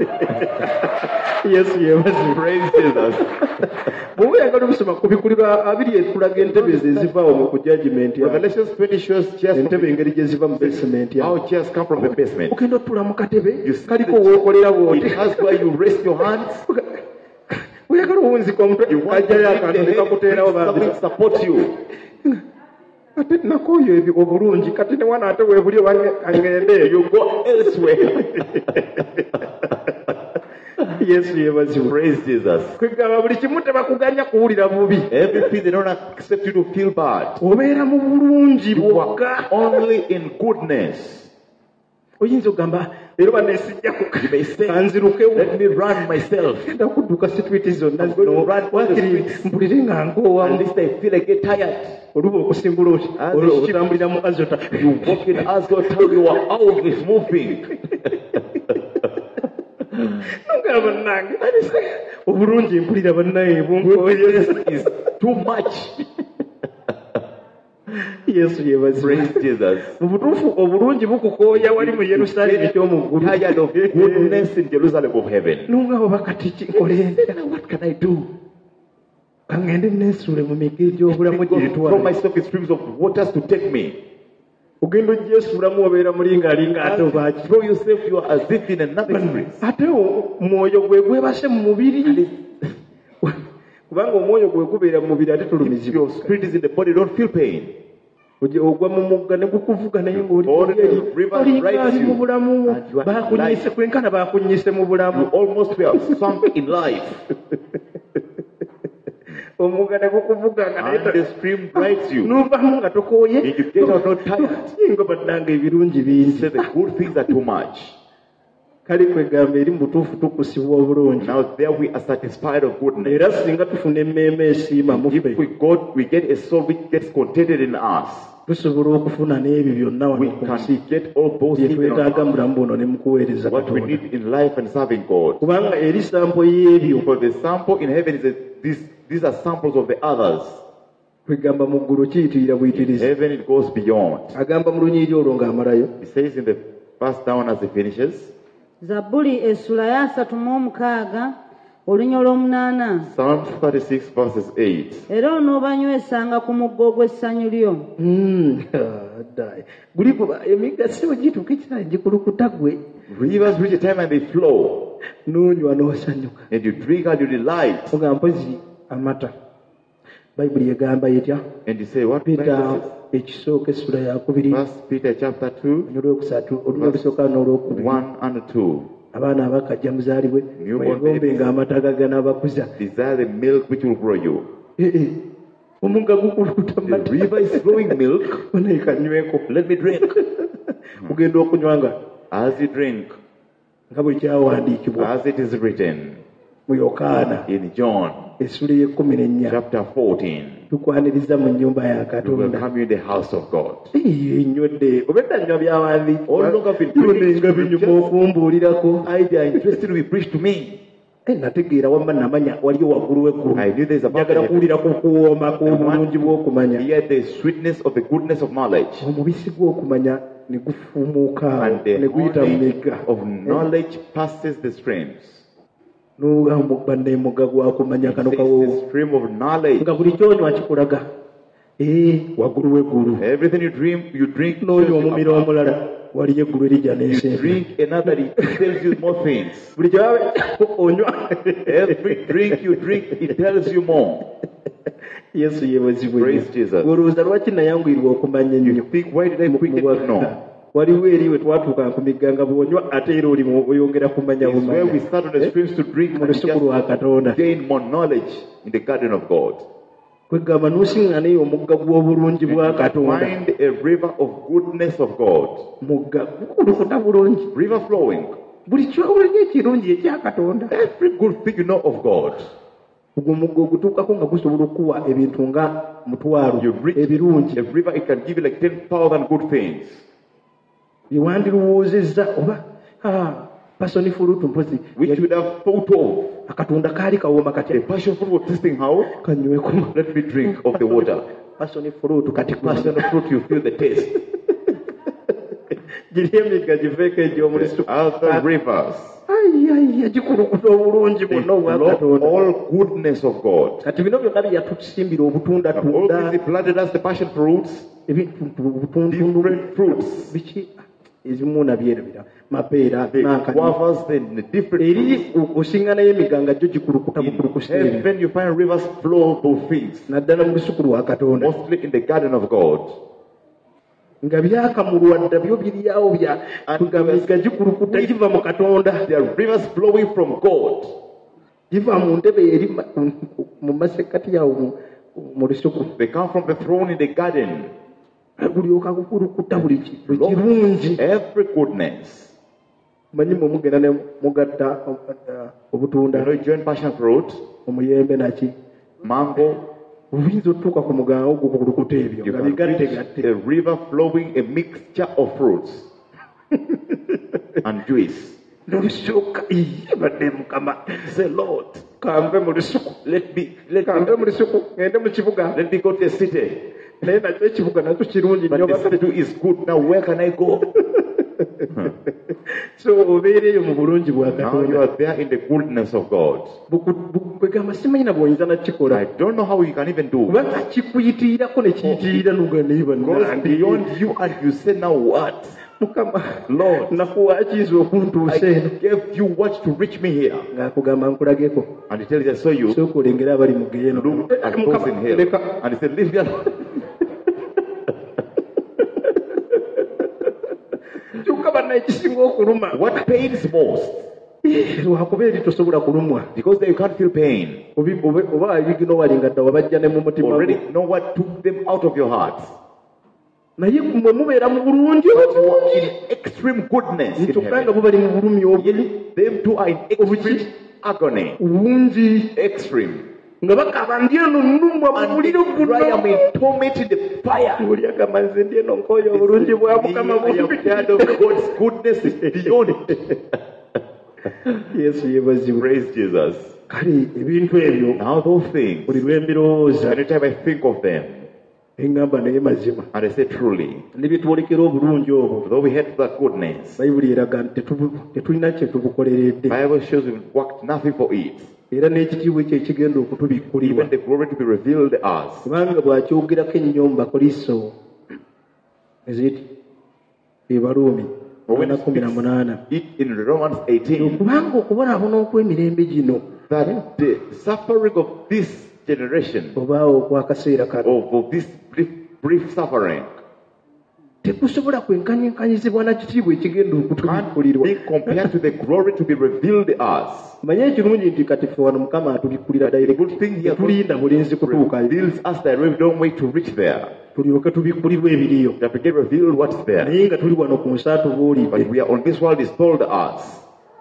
S3: yesu yebazi
S4: Praise Jesus.
S3: bw'oba oyagala okusoma ku bikulirwa abiri ekulaga entebe ezo ezivaawo mu ku judgment yaabwe.
S4: Revelations twenty shows chairs from
S3: entebe engeri gye ziva mu basement yaabwe.
S4: how chairs come from the basement.
S3: ogenda otuula mu katebe
S4: You sit
S3: kaliko
S4: in the
S3: wookolera
S4: It
S3: bw'oti
S4: has where you rest your hands.
S3: oyagala owunzika omutwe
S4: You want to
S3: kajjayo
S4: lift
S3: akantu
S4: the
S3: ne
S4: head,
S3: kakuteerawo
S4: bring something
S3: bambi
S4: to support you.
S3: ate nakooyo ebyo obulungi kati ne wana ate weebuli aŋŋende eyo
S4: You go elsewhere.
S3: yesu yeebazibwe
S4: Praise Jesus.
S3: kwegamba buli kimu tebakuganya kuwulira bubi
S4: Everything they don't accept you to feel bad.
S3: obeera mu bulungi
S4: You
S3: bwokka
S4: are only in goodness.
S3: oyinza okugamba leero baneesijjaku
S4: You may say,
S3: kanzirukewo
S4: let me run myself.
S3: genda kudduka situiti zonna
S4: I'm going to
S3: zino
S4: run all the
S3: wakiri
S4: streets.
S3: mpulire nga
S4: At
S3: nkoowa
S4: least I feel I get tired.
S3: oluba okusimbula oti
S4: As
S3: olwo
S4: a sheep.
S3: otambulira mu azota
S4: You walk in as God told you are always moving.
S3: nga bannange obulungi mpulira bannange bunkooye
S4: It's too much.
S3: yesu yeebazibwe
S4: Praise Jesus.
S3: mu butuufu obulungi bukukooya wali mu yerusaalemu eky'omu ggulu
S4: Tired of goodness in Jerusalem of heaven.
S3: nungabo bakati kinkole
S4: What can I do?
S3: kaŋŋende neesuule mu migga egy'obulamu
S4: Throw
S3: gyetwala
S4: myself in streams of waters to take me.
S3: ogenda ogyesuulamu obeera mulinga alinga ate
S4: As
S3: obaaki
S4: you throw yourself, you are as if in another place.
S3: ate o- mwoyo gwe gwebase mu mubiri kubanga omwoyo gwe gubeera mu mubiri ate
S4: If
S3: tulumizibwa
S4: your spirit is in the body, don't feel pain.
S3: Ojja ogwa mu mugga ne gukuvuga naye ng'oli
S4: All the
S3: eri
S4: rivers
S3: olinga
S4: rise
S3: ali
S4: you,
S3: mu bulamu
S4: and you are
S3: bakunyiise
S4: alive.
S3: kwenkana bakunyiise mu
S4: You
S3: bulamu
S4: almost were sunk in life.
S3: omugga ne gukuvuga nga naye
S4: And the stream drives you.
S3: nuvamu nga tokooye
S4: And you get out not tired.
S3: nga baddanga ebirungi bingi
S4: Say the good things are too much.
S3: kale kwegamba eri mu butuufu tukusibwa obulungi
S4: Now there we are satisfied of goodness.
S3: era singa tufuna emmeeme esiima mu
S4: If
S3: ffe
S4: we got, we get a soul which gets contented in us.
S3: tusobola okufuna n'ebyo byonna
S4: We
S3: wano ku nsi
S4: can get all those
S3: bye
S4: things in
S3: twetaaga
S4: our
S3: mu
S4: life.
S3: bulamu buno ne mu kuweereza
S4: What we
S3: katonda
S4: need in life and serving God.
S3: kubanga eri sampo y'ebyo
S4: For the sample in heaven is that these, these are samples of the others.
S3: kwegamba mu ggulu kiyitirira
S4: In
S3: buyitirizi
S4: heaven it goes beyond.
S3: agamba mu lunyiriri olwo ng'amalayo
S4: He says in the first down as he finishes,
S5: zabbuli essula ya asatu mu omukaaga olunya olw'omunaana
S4: Psalm thirty-six verses eight.
S5: era onoobanywesanga ku mugga ogw'essanyu lyo
S3: Mm, ddaayi. guli kuba emigga si ogituuka ekirala gikulukuta gwe
S4: Rivers reach a time and they flow,
S3: n'onywa n'osanyuka
S4: and you drink and you delight.
S3: oga mpozi amata bayibuli egamba etya
S4: And you say, what
S3: peeta
S4: verses?
S3: ekisooka essula yakubiri
S4: First Peter chapter two,
S3: n'olwokusatu olunya olusooka n'olwokubiri
S4: one and two.
S3: abaana abakajja muzaalibwe
S4: Newborn
S3: mwegombenga amata gaganaabakuza
S4: Desire the milk which will grow you.
S3: omugga gukulukuta
S4: The
S3: mata
S4: river is flowing milk.
S3: oneekanyweko
S4: Let me drink.
S3: kugenda okunywa nga
S4: As you drink,
S3: nga bwe kyawandiikibwa
S4: as it is written
S3: mu yokaana
S4: in John
S3: essula y'ekkumi n'ennya
S4: chapter fourteen,
S3: tukwaniriza mu nnyumba ya
S4: you will
S3: katonda
S4: come in the house of God.
S3: enywedde obedda nnywa
S4: All along I've been
S3: byawandiikibwa
S4: reading
S3: nga binyuma okumbuulirako
S4: I they are interested to be preached to me.
S3: Eh, nategeera wamma namanya waliyo waggulu w'eggulu
S4: I knew there's a
S3: njagala kuwulira ku kuwooma kw'obulungi bw'okumanya
S4: Hear the sweetness of the goodness of knowledge
S3: omubisi gw'okumanya ne gufumuuka
S4: and the
S3: ne guyita mu
S4: honey
S3: migga
S4: of knowledge passes the streams.
S3: n'obanne mugga gwakumanya
S4: It
S3: kano
S4: says
S3: kawo
S4: the stream of knowledge.
S3: nga buli kyonywa kikulaga ee waggulu w'eggulu
S4: Everything you dream, you drink.
S3: n'oyo
S4: shows you
S3: omumiro
S4: about.
S3: omulala waliyo eggulu erijja
S4: You
S3: n'ensi
S4: drink another, it tells you more things.
S3: buli kyaba onywa
S4: Every drink you drink, it tells you more.
S3: yesu yeebazibwe
S4: Praise Jesus.
S3: olowooza lwaki nayanguyirwa okumanya ennyo
S4: You think, why did I quicken to know?
S3: waliwo eri we twatuuka ku migga nga bw'onywa ate era oli mu- oyongera kumanya
S4: It's where we
S3: bumanya
S4: start on the streams to drink
S3: mu
S4: and
S3: lusuku lwa
S4: just
S3: katonda
S4: gain more knowledge in the garden of God.
S3: kwegamba n'osiŋŋanayo omugga gw'obulungi bwa katonda
S4: Find a river of goodness of God.
S3: mugga gukulukuta bulungi
S4: River flowing.
S3: buli kyowulira ekirungi ekya katonda
S4: Every good thing you know of God.
S3: ogwo mugga ogutuukako nga gusobola okuwa ebintu nga mutwalo
S4: You reach
S3: ebirungi
S4: a river, it can give you like ten thousand good things.
S3: bye wandirowoozezza oba ah, passion fruit mpozi
S4: which you would have thought of.
S3: akatunda kaali kawooma
S4: The
S3: kati
S4: passion fruit was tasting how?
S3: kanyweko
S4: Let me drink of the water.
S3: passion fruit kati
S4: Passion fruit, you feel the taste.
S3: giri emigga giveeko egy'omulisu
S4: Other rivers,
S3: ayaya gikulukuta obulungi
S4: they
S3: bwonna obwa
S4: flow
S3: katonda
S4: all goodness of God.
S3: kati bino byonna bye yatusimbira obutundatunda
S4: Always he planted us the passion fruits,
S3: ebintu obutuntundu
S4: different fruits.
S3: biki ezimu nabyerabira mapeera
S4: The
S3: nankani
S4: guavas, the different
S3: eri
S4: fruits.
S3: osingana y'emiganga gyo gikulukuta bukulukusa ebyo
S4: Heaven, you find rivers flow those things.
S3: naddala mu lusuku lwa katonda
S4: Mostly in the garden of God.
S3: nga byakamulwa dda byo biryawo bya tugamiga gikulukuta giva mu katonda
S4: There are rivers flowing from God.
S3: giva mu ntebe eri ma- mu masekkati yawo mu- mu lusuku
S4: They come from the throne in the garden.
S3: gulyoka gukulukuta buli ki- buli
S4: Flow
S3: kirungi
S4: every goodness.
S3: manyi mwe mugenda ne mugatta uh, obutunda
S4: You know, you join passion fruit,
S3: omuyembe naki
S4: mango,
S3: oyinza otutuuka ku muganga ogwo kukulukuta ebyo
S4: you
S3: nga
S4: can
S3: bigatte
S4: reach
S3: gatte
S4: a river flowing a mixture of fruits and juice.
S3: nolusooka iye badde mukama
S4: Say, Lord,
S3: kanve mu lusuku
S4: let me let
S3: kanve
S4: me
S3: mu lusuku ngende mu kibuga
S4: let me go to a city.
S3: naye nakyo ekibuga nakyo kirungi
S4: But
S3: nnyo
S4: the city too is good. Now where can I go?
S3: so obeereeyo mu bulungi bwa
S4: Now you
S3: katonda
S4: are there in the goodness of God.
S3: kwegamba simanyi na bw'oyinza nakikola
S4: I don't know how you can even do.
S3: kubanga kikuyitirirako ne kiyitirira nuga naye
S4: Goes
S3: bannange
S4: beyond you and you say now what?
S3: mukama
S4: Lord,
S3: nakuwa kiyinza okuntuusa
S4: I
S3: eno
S4: gave you what to reach me here.
S3: ng'akugamba nkulageko
S4: And he tells you, I saw you.
S3: sooka olengere abali mu geeno
S4: Look at those in hell.
S3: leka
S4: And he said, leave me alone.
S3: kyokka banna ekisinga okuluma
S4: What pains most?
S3: lwakuba eri tosobola kulumwa
S4: Because they can't feel pain.
S3: Obi- obe- oba ebigino walinga dda wabajja ne mu mutima gwo.
S4: Already know what took them out of your heart.
S3: naye mwe mubeera mu bulungi
S4: But you are in extreme goodness in
S3: kyokka nga
S4: heaven.
S3: bo bali mu bulumi obubi
S4: Yet them too are in extreme agony.
S3: bungi
S4: Extreme.
S3: nga bakaba ndi eno nnumwa mu
S4: And
S3: muliro
S4: they cry, I'm
S3: guno
S4: in torment in the fire.
S3: buli agamba nze ndi eno nkooyo obulungi bwa mukama
S4: I am tired of God's goodness is beyond.
S3: yesu yeebazibwe
S4: Praise Jesus.
S3: kale ebintu ebyo
S4: Now those things,
S3: buli lwe mbirowooza
S4: anytime I think of them,
S3: eŋŋamba naye mazima
S4: and I say truly,
S3: ne bye twolekera obulungi obwo
S4: though we hate that goodness,
S3: bayibuli eraga nti tetubu- tetulina kye tubukoleredde
S4: Bible shows we've worked nothing for it.
S3: era n'ekitiibwa ekyo ekigenda okutubikkulirwa
S4: Even the glory to be revealed to us.
S3: kubanga bw'akyogerako ennyo mu bakoliso eziti ebaluumi
S4: But when
S3: na
S4: it
S3: kumi na
S4: speaks
S3: munaana
S4: it in Romans eighteen,
S3: kubanga okubonaabona okw'emirembe gino
S4: that the suffering of this generation,
S3: obaawo okwakaseera kano
S4: of, of this brief, brief suffering,
S3: tekusobola kwenkanyekanyizibwa na kitiibwa ekigenda
S4: can't
S3: okutubikkulirwa
S4: be compared to the glory to be revealed to us.
S3: manye ekirungi nti kati ffe wano mukama atubikkulira
S4: The good thing here
S3: tulinda bulinzi kutuukayo
S4: reveals us that we don't wait to reach there.
S3: tulyoke tubikkulirwa ebiriyo
S4: That we get revealed what's there.
S3: naye nga tuli wano ku nsi atubuulidde
S4: But we are on this world is told us.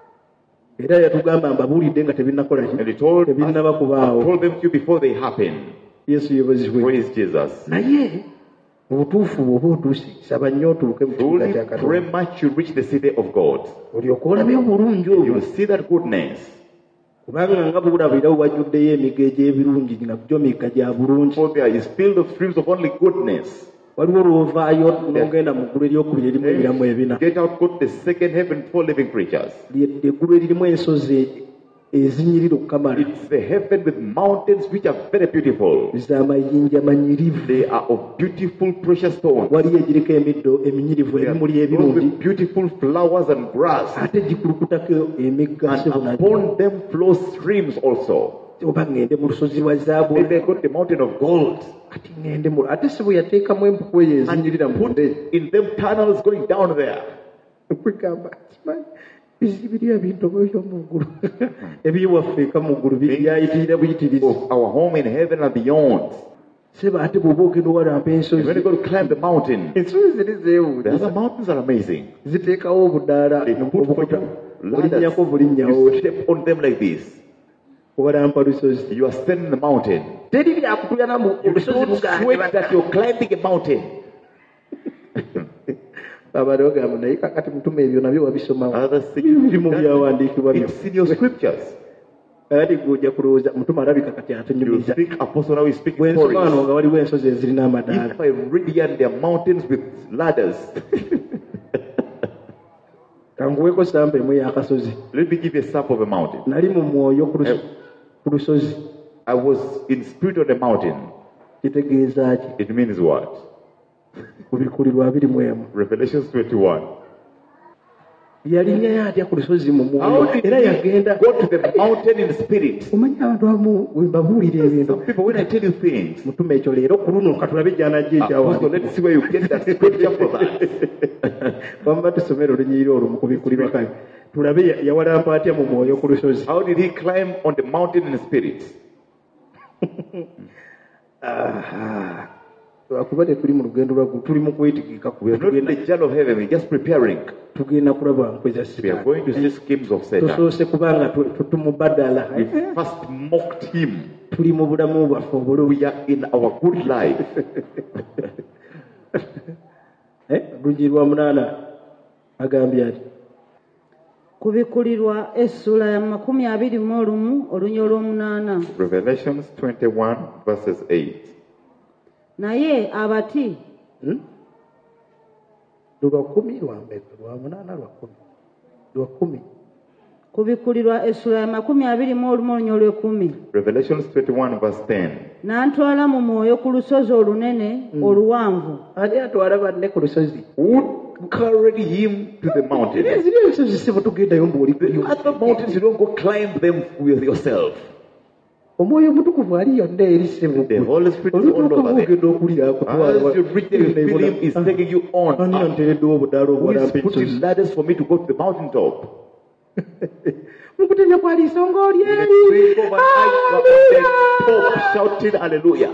S3: era yatugamba mbabuulidde nga tebinnakola ki
S4: And he told us,
S3: tebinnaba kubaawo
S4: told them to you before they happen.
S3: yesu yeebazibwe
S4: Praise Jesus.
S3: naye obutuufu oba otuusiisaba nnyo otuuke mu kibuga
S4: Truly
S3: kya
S4: pray
S3: katonda
S4: much you reach the city of God.
S3: olyoke olabe obulungi
S4: You
S3: obwo
S4: will see that goodness.
S3: kubanga nga bulabirawo wajjuddeyo emiga egy'ebirungi nga gyo miga gya bulungi
S4: For there is filled of streams of only goodness.
S3: waliwo lw'ovaayo n'ogenda mu ggulu eryokubiri erimu ebiramu ebina
S4: Get out, go to the second heaven for living creatures.
S3: lyedde eggulu eririmu ensozi ezinyirira okukamala
S4: It's the heaven with mountains which are very beautiful.
S3: z'amayinja manyirivu
S4: They are of beautiful precious stones.
S3: waliyo egiriko emiddo eminyirivu
S4: They are
S3: ebimuli
S4: those
S3: ebirungi
S4: with beautiful flowers and grass.
S3: ate gikulukutako emigga
S4: And
S3: sebuna
S4: upon them flow streams also.
S3: oba ŋŋende mu lusozi lwa zaabu
S4: Then they go to the mountain of gold.
S3: kati ŋŋende mu ate si bwe yateekamu empuku eyo
S4: And
S3: ezinyirira mu
S4: put
S3: nde
S4: in them tunnels going down there.
S3: kwegamba simanyi bizibirya bintu by'omu ggulu ebyewaffe eka mu ggulu byayitirira buyitirizi
S4: Of our home in heaven and beyond.
S3: seba ate bw'oba ogenda owalampa
S4: And
S3: ensozi
S4: when you go to climb the mountain,
S3: ensozi ziri
S4: the
S3: zeewuunya
S4: other mountains are amazing.
S3: ziteekawo obudaala
S4: They put for
S3: obukuta
S4: you
S3: olinnyako
S4: ladders.
S3: bulinnyawo
S4: You step on them like this.
S3: owalampa lusozi
S4: You are standing in the mountain.
S3: teri byakutuyana mu
S4: You
S3: olusozi
S4: don't
S3: bugande
S4: sweat that you're climbing a mountain.
S3: abali bagamba naye kakati mutume ebyo nabyo wabisomawo
S4: Others say,
S3: biri mu byawandiikibwa byo
S4: it's in your scriptures.
S3: ati gujja kulowooza mutume alabika kati
S4: You
S3: atunyumiza
S4: speak apostle, now we speak
S3: bwe nsoma wano
S4: stories.
S3: nga waliwo ensozi ezirina amadaala
S4: If I read here, there are mountains with ladders.
S3: kanguweeko sampa emu y'akasozi
S4: Let me give you a sample of a mountain.
S3: nali mu mwoyo ku luso- ku lusozi
S4: I was in spirit on the mountain.
S3: kitegeeza ki
S4: It means what?
S3: ku bikulirwa abiri mu emu
S4: Revelations twenty-one.
S3: yalinnya atya ku lusozi mu
S4: How
S3: mwoyo
S4: did
S3: era
S4: he
S3: yagenda
S4: go to the mountain in spirit?
S3: omanyi abantu abamu we mbabuulira ebintu
S4: Some people, when I tell you things,
S3: mutume ekyo leero ku luno katulabe gy'anajja
S4: Apostle,
S3: ekyawa
S4: let's see where you get that scripture for that.
S3: wamba tusomera olunyiriri olwo mu kubikulirwa kale tulabe ya- yawalampa atya mu mwoyo ku lusozi
S4: How did he climb on the mountain in spirit?
S3: Aha. lwakuba tetuli mu lugendo lwaggulu tuli mu kwetegeka ku
S4: We are not in the journey of heaven, we're just preparing.
S3: tugenda kulaba nkwe za
S4: We are going to see
S3: sitaani
S4: schemes of Satan.
S3: tusoose kubanga tu- tu- tumubadala
S4: We first mocked him.
S3: tuli mu bulamu bwaffe obulungi
S4: We are in our good life.
S3: luggi lwa munaana agambye ati
S5: kubikulirwa essula ya makumi abiri mu olumu olunya olw'omunaana.
S4: Revelations twenty-one, verses eight.
S5: Naye abati
S3: Hmm? lwa kumi lwa mbeka lwa munaana lwa kumi lwa kumi
S5: kubikulirwa essula ya makumi abiri mu olumu olunya olw'ekumi.
S4: Revelations twenty-one, verse ten.
S5: N'antwala mu mwoyo ku lusozi olunene oluwanvu.
S3: ani atwala banne ku lusozi
S4: Who carried him to the mountain?
S3: ziri ensozi si bwetugendayo mbuli
S4: The other mountains, you don't go climb them with yourself.
S3: omwoyo omutukuvu ali yonna eri sebu
S4: The Holy Spirit is all
S3: olutuuka
S4: over there.
S3: ogenda okulira
S4: As you reach there, you feel him is taking you on.
S3: ani
S4: up.
S3: antereddewo obudaala
S4: Who is
S3: obwalampa
S4: putting
S3: ensozi
S4: ladders for me to go to the mountaintop?
S3: mukutenya kwali isonga oli
S4: In the
S3: eri
S4: drink of an eye on the top, shouting hallelujah.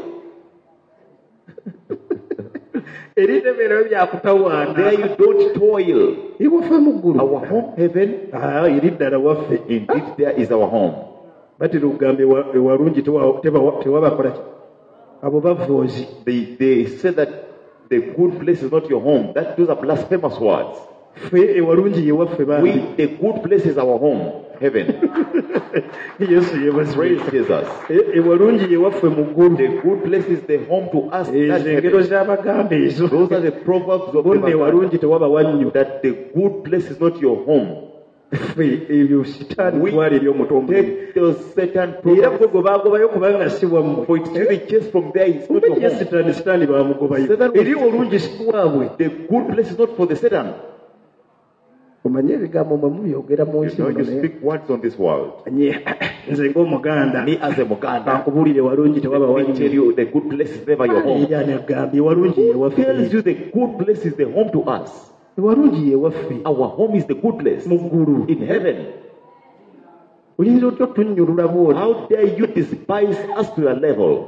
S3: eritebeerayo byakutawaana
S4: There you don't toil.
S3: iwaffe mu ggulu
S4: Our home, heaven,
S3: Ah, eri ddala waffe
S4: indeed there is our home.
S3: batera okugamba ewa- ewalungi tewa- tebawa- tewabakola ki abo bavoozi
S4: They, they say that the good place is not your home. That those are blasphemous words.
S3: ffe ewalungi yewaffe bambi
S4: We, the good place is our home, heaven.
S3: yesu yebazibwe
S4: Praise Jesus.
S3: E- ewalungi yewaffe mu ggulu
S4: The good place is the home to us. That's
S3: ezo engero
S4: heaven.
S3: z'abagamba ezo
S4: Those are the proverbs of
S3: bonna
S4: the
S3: ewalungi tewaba nnyo
S4: that the good place is not your home.
S3: ffe ebyo sitaani
S4: We
S3: twala eri omutombo
S4: take those Satan
S3: era
S4: proverbs,
S3: gwe gwe baagobayo kubanga si wammwe
S4: for it's really just from there, it's not your
S3: omenya
S4: home.
S3: sitaani sitaani baamugobayo
S4: Satan was-
S3: eri olungi si waabwe
S4: The good place is not for the Satan.
S3: omanye ebigambo mwe mubyogera mu
S4: You
S3: nsi
S4: know,
S3: muno
S4: you
S3: naye
S4: speak words on this world.
S3: Nye- nze ng'omuganda
S4: Me as a Muganda,
S3: kankubuulire walungi tewaba
S4: let me tell
S3: wannyo
S4: you, the good place is never your home.
S3: era nagambye walungi
S4: Who
S3: yewaffe
S4: tells you the good place is the home to us?
S3: walungi yewaffe
S4: Our home is the good place
S3: mu ggulu
S4: in heaven.
S3: oyinza otya otunnyulula bwoti
S4: How dare you despise us to a level?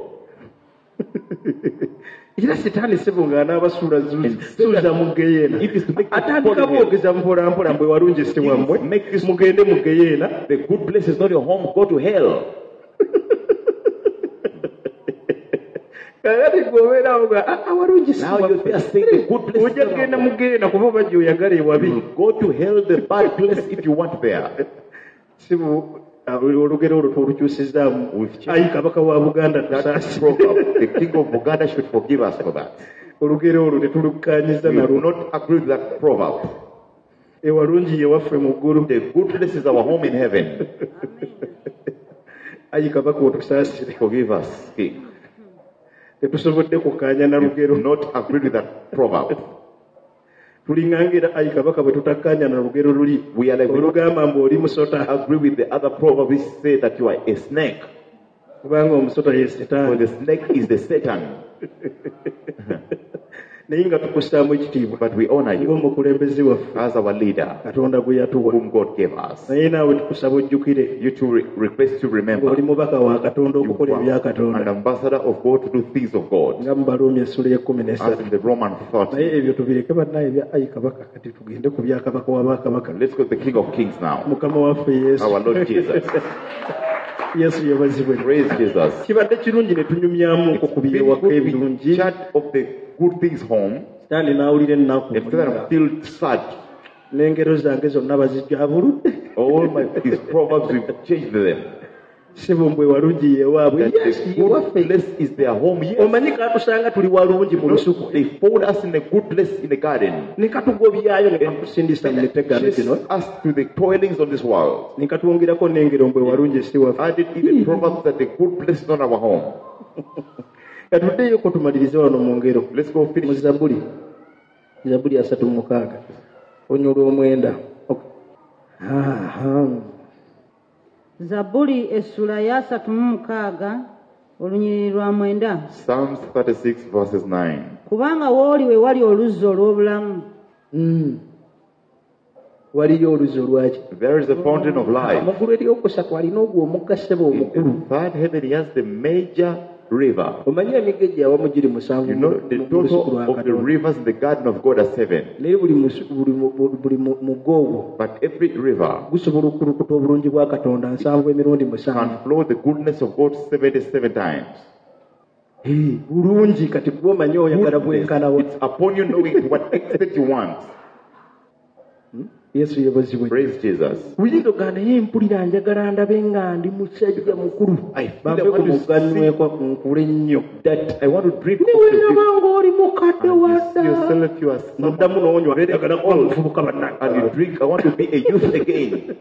S3: era sitaani sebo ng'anaabasuula
S4: And
S3: suuza mu geyeena
S4: if it's to make you
S3: atandika
S4: fall in
S3: boogeza mpolampola mbwe walungi si wammwe
S4: If make you-
S3: mugende mu geyeena
S4: The good place is not your home. Go to hell.
S3: kakati gweobeerawo nga "Ah, ah, walungi si
S4: Now you're
S3: waffe."
S4: there saying the good place is
S3: ojja
S4: not
S3: kugenda
S4: our
S3: mu
S4: home.
S3: geyeena kuba oba gy'oyagala ewabi
S4: You will go to hell, the bad place, if you want there.
S3: sibu ah, olugero olwo twolukyusizaamu
S4: We've changed.
S3: ayi kabaka wa buganda
S4: That
S3: tusaasi
S4: proverb, the king of Buganda should forgive us for that.
S3: olugero olwo tetulukkaanyiza
S4: We do
S3: nalwo
S4: not agree with that proverb.
S3: ewalungi yewaffe mu ggulu
S4: The good place is our home in heaven.
S3: ayi kabaka otusaasire
S4: Forgive us, king.
S3: tetusobodde kukkaanya na
S4: We
S3: lugero
S4: do not agree with that proverb.
S3: tulingangera ayi kabaka bwe tutakkaanya na lugero luli
S4: We are like, we don't
S3: olugamba mbu oli musota
S4: agree with the other proverb which say that you are a snake.
S3: kubanga omusota ye
S4: For
S3: setaani
S4: the snake is the Satan.
S3: naye nga tukussaamu ekitiibwa
S4: But we honor you
S3: ng'omukulembeze waffe
S4: as our leader,
S3: katonda gwe yatuwa
S4: whom God gave us.
S3: naye naawe tukusaba ojjukire
S4: You to re- request to remember
S3: ng'oli mubaka wa katonda
S4: you
S3: okukola ebya
S4: are an
S3: katonda
S4: ambassador of God to do things of God,
S3: nga mu Barumi essula y'ekkumi
S4: as
S3: n'essatu
S4: in the Roman thought.
S3: naye ebyo tubireke bannaye ebya ayi kabaka kati tugende ku bya kabaka w'abakabaka
S4: Let's go to the King of Kings now,
S3: mukama waffe yesu
S4: our Lord Jesus.
S3: yesu yabazibwe
S4: Praise Jesus.
S3: kibadde kirungi ne tunyumyamu
S4: It's
S3: ku
S4: been
S3: byewaka
S4: good we
S3: ebirungi
S4: chat of the good things home.
S3: Sitaani n'awulira ennaku
S4: And Satan felt sad.
S3: n'engero zange zonna bazijabuludde.
S4: All my his proverbs we've changed them.
S3: Sibumbwe walungi yewaabwe.
S4: That
S3: Yes,
S4: the
S3: yewaffe.
S4: good place is their home. Yes.
S3: Omanyi katusanga tuli walungi mu lusuku.
S4: They found us in a good place in the garden.
S3: Ne katugobyayo ne katusindisa mu mitegano
S4: Chased
S3: gino.
S4: us to the toilings of this world.
S3: Ne katwongerako n'engero mbwe walungi si waffe.
S4: Added even proverbs that the good place is not our home.
S3: Katuddeyo ko tumalirize wano mu ngero.
S4: Let's go
S3: Mu
S4: finish.
S3: Zabbuli. Zabbuli asatu mu mukaaga. Onyolo omwenda. Aha.
S5: Zabbuli essula ya asatu mu mukaaga olunyiriri lwa mwenda.
S4: Psalms thirty-six verses nine.
S5: Kubanga wooli we wali oluzzi olw'obulamu.
S3: Mm. Waliyo oluzzi olwaki?
S4: There is a fountain of life.
S3: Amagulu eryokusatu alina ogwo omugasebe
S4: In
S3: omukulu.
S4: the third heaven, he has the major river.
S3: Omanyi emigejja awamu giri musanvu
S4: You
S3: mu
S4: know, the
S3: mu lusuku
S4: total
S3: lwa
S4: of the
S3: Katonda.
S4: rivers in the garden of God are seven.
S3: Naye buli musu- buli mu- buli- buli mu- mugga ogwo
S4: But every river
S3: gusobola okukulukuta obulungi bwa Katonda nsanvu emirundi musanvu.
S4: can flow the goodness of God seventy-seven times.
S3: Hey, bulungi kati gwe omanyi oyagala bwenkana wa.
S4: It's upon you knowing what extent you want.
S3: Yesu yeebazibwe.
S4: Praise Jesus.
S3: Wiringa gana ye mpulira njagala ndabe nga ndi musajja mukulu.
S4: I feel
S3: Bambe
S4: I want
S3: ku
S4: to
S3: muganyweko nkule nnyo.
S4: That I want to drink of
S3: Niwe
S4: the river.
S3: yaba ng'oli mukadde
S4: And you see
S3: wadda.
S4: yourself, you are
S3: Noddamu n'onywa
S4: very
S3: njagala kuba
S4: old.
S3: muvubuka bannange.
S4: And you drink, I want to be a youth again.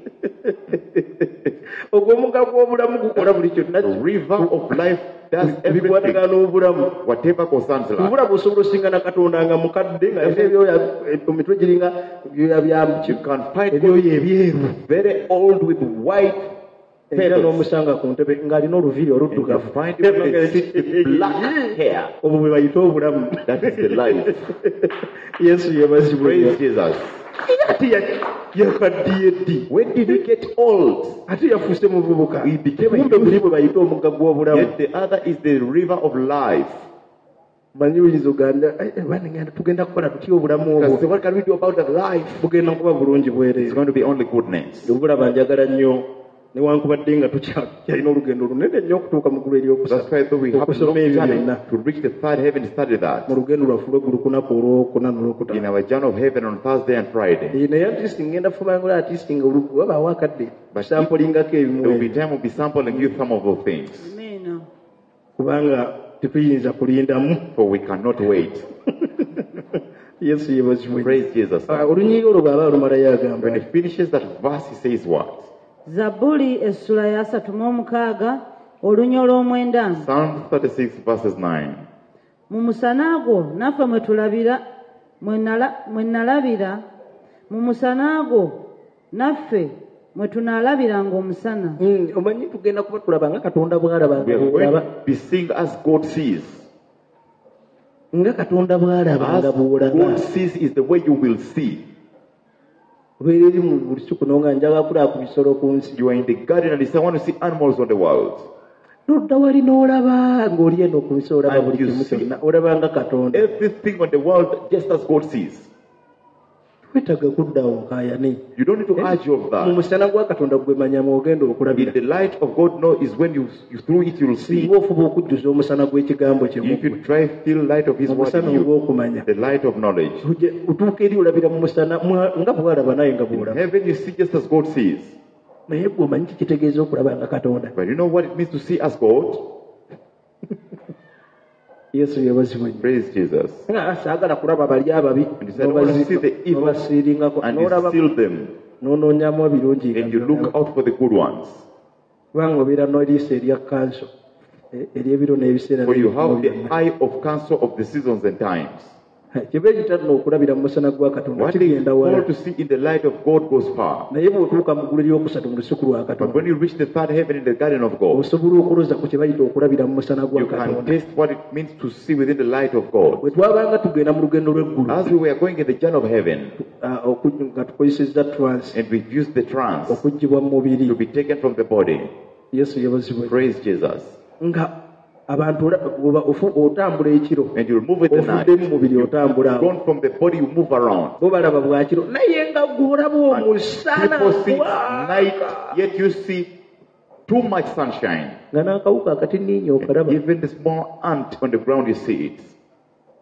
S3: Ogw'omugga gw'obulamu gukola buli kyonna.
S4: The river of life does
S3: Ebikwatagana
S4: everything,
S3: n'obulamu.
S4: whatever concerns life.
S3: Obulamu busobola osingana Katonda nga mukadde nga ebyoya emitwe giringa ebyoya bya
S4: You can find
S3: ebyoya
S4: God
S3: ebyeru.
S4: very old with white
S3: Era
S4: feathers.
S3: n'omusanga ku ntebe ng'alina oluviri
S4: And you
S3: oluddugavu.
S4: find him with a sit with black hair.
S3: Obwo bwe bayita obulamu.
S4: That is the life.
S3: Yesu yeebazibwe.
S4: Praise Jesus.
S3: Ate ya- yakaddiye ddi.
S4: When did he get old?
S3: Ate yafuuse muvubuka.
S4: He became a
S3: Kumbe
S4: youth.
S3: buli bwe bayita omugga gw'obulamu.
S4: Yet the other is the river of life.
S3: Manyi oyinza ogamba "Eh, eh, bwana ngenda tugenda kukola tutya obulamu
S4: Because
S3: obwo.
S4: what can we do about that life?
S3: Bugenda kuba bulungi
S4: It's
S3: bwereere.
S4: going to be only goodness.
S3: Obulaba njagala nnyo newankubadde nga tukyalina olugendo lunene nnyo okutuuka mu ggulu eryokusatu.
S4: That's why though we have a
S3: Okusoma
S4: long
S3: ebyo
S4: journey
S3: byonna.
S4: to reach the third heaven, study that.
S3: Mu lugendo lwaffe lw'eggulu kunaku olwokuna
S4: In
S3: n'olwokutaano.
S4: our journey of heaven on Thursday and Friday.
S3: Eh, naye atist ngenda fumangola atist nga olu- wabaawo akadde sampolingako ebimu
S4: There will be
S3: ebyo.
S4: time we'll be sampling you some of those things.
S5: Amen.
S3: Kubanga tetuyinza kulindamu.
S4: For we cannot wait.
S3: Yesu yeebazibwe.
S4: Praise Jesus.
S3: Ah, olunyiriri olwo bw'aba alumalayo agamba
S4: When he finishes that verse, he says what?
S5: Zabbuli essula ya asatu mu omukaaga olunya olw'omwenda.
S4: Psalm thirty-six verses nine.
S5: Mu musana gwo naffe mwe tulabira mwe nala- mwe nalabira mu musana gwo naffe mwe tunaalabiranga omusana.
S3: Mm, omanyi tugenda kuba tulaba nga Katonda bw'alaba
S4: We
S3: nga
S4: are going
S3: bw'olaba.
S4: to be seeing as God sees.
S3: Nga Katonda bw'alaba
S4: As
S3: nga bw'olaba.
S4: God sees is the way you will see.
S3: Obeera eri mu buli lusuku n'onga njagala kulaba ku bisolo ku nsi.
S4: You are in the garden and you say, I want to see animals on the world.
S3: N'odda wali n'olaba ng'oli eno ku nsi olaba
S4: And
S3: buli
S4: you
S3: kimu
S4: see-
S3: kyonna. Olaba nga Katonda.
S4: Everything on the world just as God sees.
S3: Twetaaga kuddawo nkaayane.
S4: You don't need to urge of
S3: Mu
S4: that.
S3: musana gwa Katonda gwe manyamu ogenda
S4: In
S3: okulabira.
S4: the light of God, no, is when you, you through it you will see.
S3: Singa ofuba okujjuza omusana gw'ekigambo kye
S4: If you
S3: mugwe.
S4: try feel light of His word
S3: Omusana
S4: in you,
S3: ogw'okumanya.
S4: the light of knowledge.
S3: Tujje- Otuuka eri olabira mu musana mwa- nga bw'alaba naye nga
S4: In
S3: bw'olaba.
S4: heaven you see just as God sees.
S3: Naye gwe omanyi kikitegeeza okulaba nga Katonda.
S4: But you know what it means to see as God?
S3: Yesu yeebazibwe nnyo.
S4: Praise Jesus.
S3: Nga saagala kulaba bali ababi
S4: And he said, I want to see the evil
S3: n'obasiiringako
S4: and you
S3: n'olaba
S4: seal them.
S3: n'onoonyamu ebirungi
S4: And you look out for the good ones.
S3: kubanga obeera n'eriiso erya kanso eh, ery'ebiro n'ebiseera
S4: For you
S3: n'ebipimo
S4: have the
S3: byonna.
S4: eye of counsel of the seasons and times.
S3: Kiba ekitalina okulabira mu musana gwa Katonda
S4: What they
S3: kigenda
S4: call
S3: wala
S4: to see in the light of God goes far.
S3: naye bw'otuuka mu ggulu eryokusatu mu lusuku lwa
S4: But
S3: Katonda
S4: when you reach the third heaven in the garden of God,
S3: osobola okuloza ku kye bayita okulabira mu musana gwa
S4: you can
S3: Katonda.
S4: taste what it means to see within the light of God.
S3: Bwe twabanga tugenda mu lugendo lw'eggulu
S4: As we were going in the journey of heaven,
S3: ah, oku- nga tukozesezza trans
S4: and we've used the trance
S3: okuggyibwa mu mubiri
S4: to be taken from the body.
S3: Yesu yebazibwe
S4: Praise Jesus.
S3: nga abantu ola- bw'oba ofu- otambula ekiro
S4: And you'll move with the night.
S3: ofuddemu mubiri otambula awo.
S4: Gone from the body, you move around.
S3: bo balaba bwakiro naye nga gw'olaba omusana
S4: People see
S3: gwaka.
S4: night, yet you see too much sunshine.
S3: nga n'akawuka akatiniinya okalaba
S4: Even the small ant on the ground, you see it.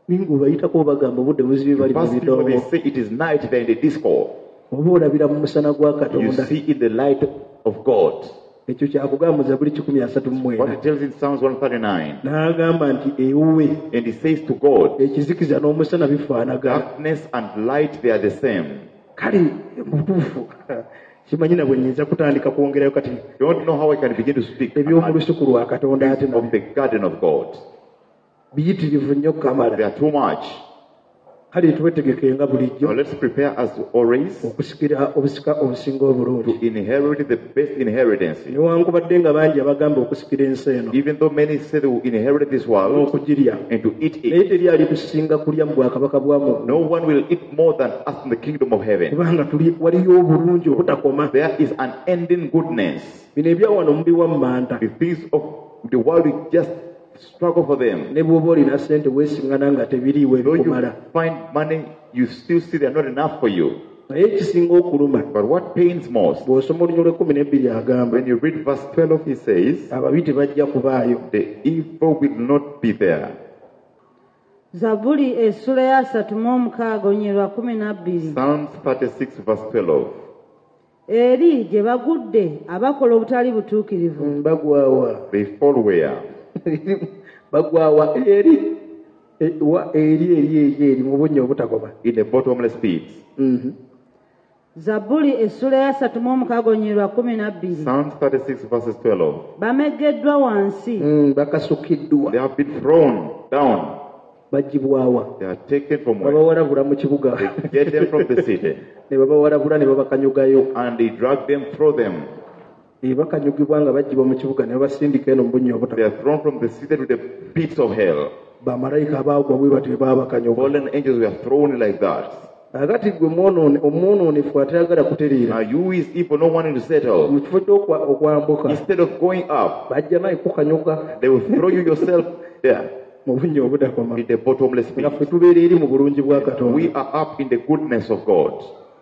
S3: ningubayitako obagamba obudde buzibe
S4: The
S3: bali mu
S4: first people, they
S3: bidongo
S4: say it is night, they're in the disco.
S3: oba olabira mu musana gwa
S4: You
S3: katonda
S4: see in the light of God.
S3: ekyo kyakugamba mu zabuli kikumi asatu mu
S4: What
S3: mwenda
S4: it tells in Psalms one thirty-nine.
S3: n'agamba nti ewuwe
S4: And he says to God,
S3: ekizikiza n'omusana bifaanagana
S4: darkness and light, they are the same.
S3: kale mutuufu kimanyi na bwe nnyinza kutandika kwongerayo kati
S4: Don't know how I can begin to speak
S3: eby'omu lusuku lwa katonda ate
S4: of
S3: nabyo
S4: the garden of God.
S3: biyitirivu nnyo
S4: They
S3: kamala
S4: are too much.
S3: kale twetegekenga bulijjo
S4: Now let's prepare as always
S3: okusikira obusika obusinga
S4: to
S3: obulungi
S4: inherit the best inheritance.
S3: newankubadde nga bangi abagamba okusikira ensi eno
S4: Even though many say they will inherit this world
S3: n'okugirya
S4: and to eat
S3: naye
S4: it,
S3: teri ali kusinga kulya mu bwakabaka bwa Mungu
S4: no one will eat more than us in the kingdom of heaven.
S3: kubanga tuli waliyo obulungi obutakoma
S4: There is an ending goodness.
S3: bino ebyawano mubiwa mu manda
S4: The things of the world, we just struggle for them.
S3: ne bw'oba olina ssente weesiŋŋana nga tebiriiwo
S4: Though you
S3: ebikumala
S4: find money, you still see they're not enough for you.
S3: naye ekisinga okuluma
S4: But what pains most,
S3: bw'osoma olunyo lw'ekkumi n'ebbiri agamba
S4: when you read verse twelve, he says,
S3: ababi tebajja kubaayo
S4: the evil will not be there.
S5: Zabuli essula ya asatu mu omukaaga olunyiriri lwa kumi na bbiri.
S4: Psalms thirty-six, verse twelve.
S5: Eri gye bagudde abakola obutali butuukirivu.
S3: Mm, bagwawa
S4: They fall where?
S3: bagwawa eri e- wa- eri eri eri eri mu bunnya obutakoma
S4: In the bottomless pits.
S3: Mhm.
S5: Zabuli essula ya asatu mu omukaaga olunyiriri lwa kumi na bbiri.
S4: Psalms thirty-six, verses twelve.
S5: Bamegeddwa wansi.
S3: Mm, bakasukiddwa
S4: They have been thrown down.
S3: bagibwawa
S4: They are taken from where?
S3: babawalabula mu kibuga
S4: They get them from the city.
S3: ne babawalabula ne babakanyugayo
S4: And they drag them, throw them.
S3: e bakanyugibwa nga bagibwa mu kibuga ne babasindika eno mu bunnya
S4: They
S3: obutakoma
S4: are thrown from the city to the pits of hell.
S3: bamalayika abaagwa bwe batyo baba bakanyuga
S4: Fallen angels were thrown like that.
S3: agati gwe mwonoone omwonoonefu atayagala kutereera
S4: Now you is evil, no one to settle.
S3: mu kifo ky'okwa- okwambuka
S4: Instead of going up,
S3: bajja naye kukanyuga
S4: they will throw you yourself there
S3: mu bunnya obutakoma
S4: in the bottomless
S3: nga
S4: pit.
S3: ffe tubeera eri mu bulungi bwa katonda
S4: We are up in the goodness of God.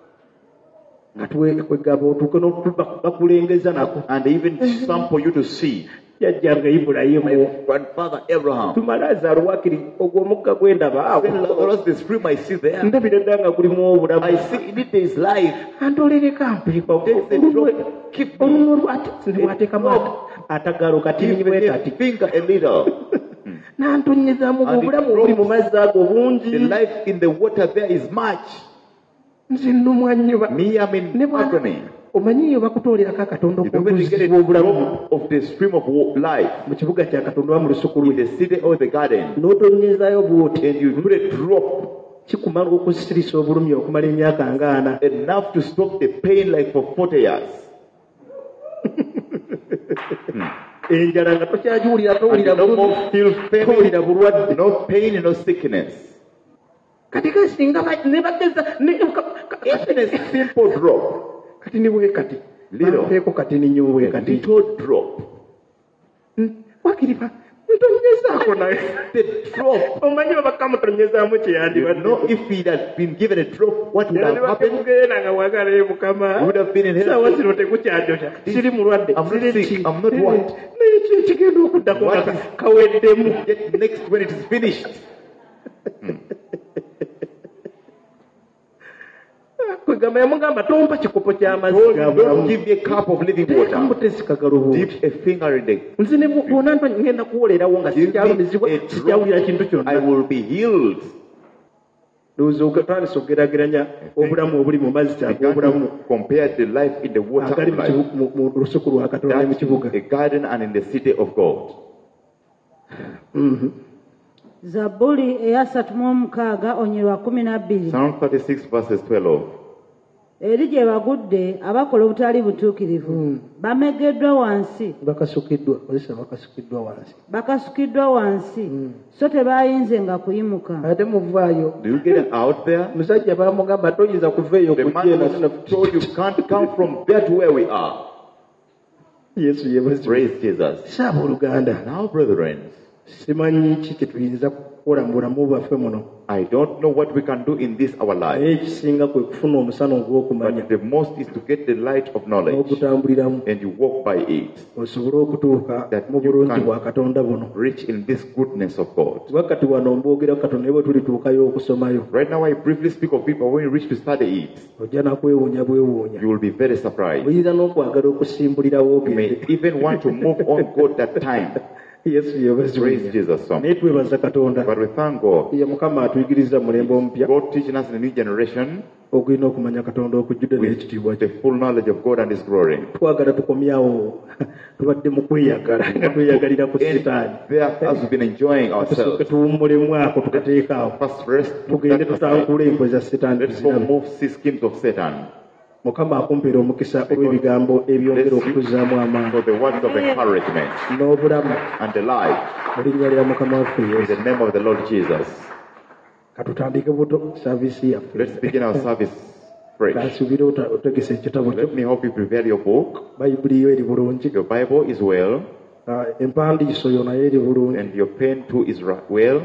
S3: nga kwegamba otuuke n'okubakulengeza nako
S4: And they even sample you to see.
S3: jjajjanga ibulayimu
S4: Grandfather Abraham.
S3: tumalazaalo wakiri ogwo omugga gwendaba awo
S4: Then Lazarus, the stream I see there.
S3: ndabira dda nga gulimu obulamu
S4: I see in it there is life.
S3: antolereka mpeeko
S4: Take the drop, keep me.
S3: olumu lwateekamu atagalo kati
S4: Give me
S3: bweta
S4: a
S3: ati
S4: finger a little.
S3: n'antonyezamu
S4: And
S3: obulamu
S4: it
S3: obuli mu
S4: drops.
S3: mazzi ago
S4: The
S3: bungi
S4: life in the water there is much.
S3: nze nnumwa nnyo
S4: Me, I'm in
S3: ne bwana
S4: agony.
S3: omanyi iyo bakutolerako akatonda
S4: You don't even get a
S3: okuguzibwa obulamu
S4: drop of the stream of wa- life
S3: mu kibuga kya katonda oba mu lusuku
S4: in
S3: lwe
S4: the city or the garden.
S3: n'otonyezaayo bw'oti
S4: And you put a drop
S3: kikumala okusirisa obulumi okumala emyaka ngaana
S4: enough to stop the pain like for forty years.
S3: enjala nga tokyagiwulira
S4: And
S3: towulira
S4: you no
S3: bulumi
S4: more feel
S3: towulira
S4: pain,
S3: bulwadde
S4: no pain, no sickness.
S3: kati kasinga ba- ne bageza ne- ka- ka-
S4: Even a simple drop,
S3: kati ni bwe kati
S4: Little.
S3: mpeeko kati ninyo bwe
S4: a
S3: kati
S4: little drop.
S3: Mm, wakiriba ntonyezaako naye
S4: The drop.
S3: omanyi babakamutonyezaamu
S4: You
S3: kyeyandibadde
S4: know, if he had been given a drop, what would
S3: era
S4: have
S3: ne
S4: happened?
S3: bakemugenda nga wagalayo mukama
S4: You would have been in hell.
S3: saawa zino tekukyajoja siri mulwadde
S4: I'm not
S3: siri
S4: sick,
S3: ki
S4: I'm not what?
S3: naye ki ekigenda okuddako
S4: What
S3: nga
S4: is-
S3: kaweddemu
S4: Yet next when it is finished,
S3: kwegamba yamugamba tompa kikopo ky'amazzi
S4: told
S3: ga
S4: you, don't
S3: bulamu
S4: give me a cup of living water.
S3: mbutesikagalo
S4: Dip a finger in the.
S3: nze ne bwona nto ngenda kuwolerawo nga
S4: Give me
S3: sikyalumizibwa
S4: a
S3: sikyawulira kintu
S4: drop, I
S3: kyonna
S4: will be healed.
S3: lowooza otandise okugeraageranya obulamu obuli mu mazzi
S4: Began
S3: ag'obulamu
S4: to compare the life in the water
S3: agali
S4: of
S3: mu
S4: life.
S3: kibu- mu- mu lusuku lwa katonda ne mu
S4: That's
S3: kibuga
S4: a garden and in the city of God.
S3: Mhm.
S5: Zabuli eyasatu mu omukaaga olunyiriri lwa kumi na bbiri.
S4: Psalm thirty-six verses twelve.
S5: Eri gye bagudde abakola obutali butuukirivu. Bamegeddwa wansi.
S3: bakasukiddwa kozesa bakasukiddwa wansi
S5: Bakasukiddwa wansi. So tebaayinzenga kuyimuka.
S3: ate muvaayo
S4: Do you get out there?
S3: musajja baamugamba toyinza kuva eyo
S4: The
S3: kujja
S4: man
S3: eno
S4: was
S3: zino
S4: told you can't come from there to where we are.
S3: yesu yebazibwa
S4: Praise Jesus.
S3: saaba oluganda
S4: Now, brethren,
S3: simanyi ki kye tuyinza kukola mu bulamu bwaffe muno
S4: I don't know what we can do in this our life.
S3: naye ekisinga kwe kufuna omusana ogw'okumanya
S4: But the most is to get the light of knowledge
S3: n'ogutambuliramu
S4: and you walk by it.
S3: osobole okutuuka
S4: That
S3: mu
S4: you
S3: bulungi
S4: can
S3: bwa katonda buno
S4: reach in this goodness of God.
S3: kuba kati wano mboogera ku katonda naye bwe tulituukayo okusomayo
S4: Right now I briefly speak of people when you reach to study it.
S3: ojja nakwewuunya bwewuunya
S4: You will be very surprised.
S3: oyinza n'okwagala okusimbulirawo
S4: You may
S3: ogende
S4: even want to move on God that time.
S3: yesu yebaziwe
S4: Praise Jesus. Some.
S3: naye twebaza katonda
S4: But we thank God.
S3: ye mukama atuyigiriza mulembe omupya
S4: God teaching us in the new generation
S3: ogulina okumanya katonda okujjudde n'ekitiibwa
S4: with
S3: kye
S4: the full knowledge of God and His glory.
S3: twagala tukomyawo tubadde mu kweyagala nga tweyagalira ku
S4: And
S3: sitaani
S4: there, as we've been enjoying
S3: tusooke
S4: ourselves,
S3: tuwummulemu ako tukateekaawo
S4: first rest,
S3: tugende tutangule enkwe za sitaani
S4: let's go
S3: tuzirabe
S4: move see schemes of Satan
S3: mukama akumpeera omukisa olw'ebigambo ebyongera okutuzaamu amaanyi
S4: for the words of encouragement
S3: n'obulamu
S4: and the life
S3: mu linnya lya mukama waffe
S4: in
S3: yesu
S4: the name of the Lord Jesus.
S3: katutandike buto saaviisi yaffe
S4: Let's begin our service fresh.
S3: kasuubire ota- otegesa ekitabo kyo
S4: Let me help you prepare your book.
S3: bayibuli yo eri bulungi
S4: Your Bible is well,
S3: Ah, empandiiso yo naye eri bulungi
S4: and your pen too is ra- well.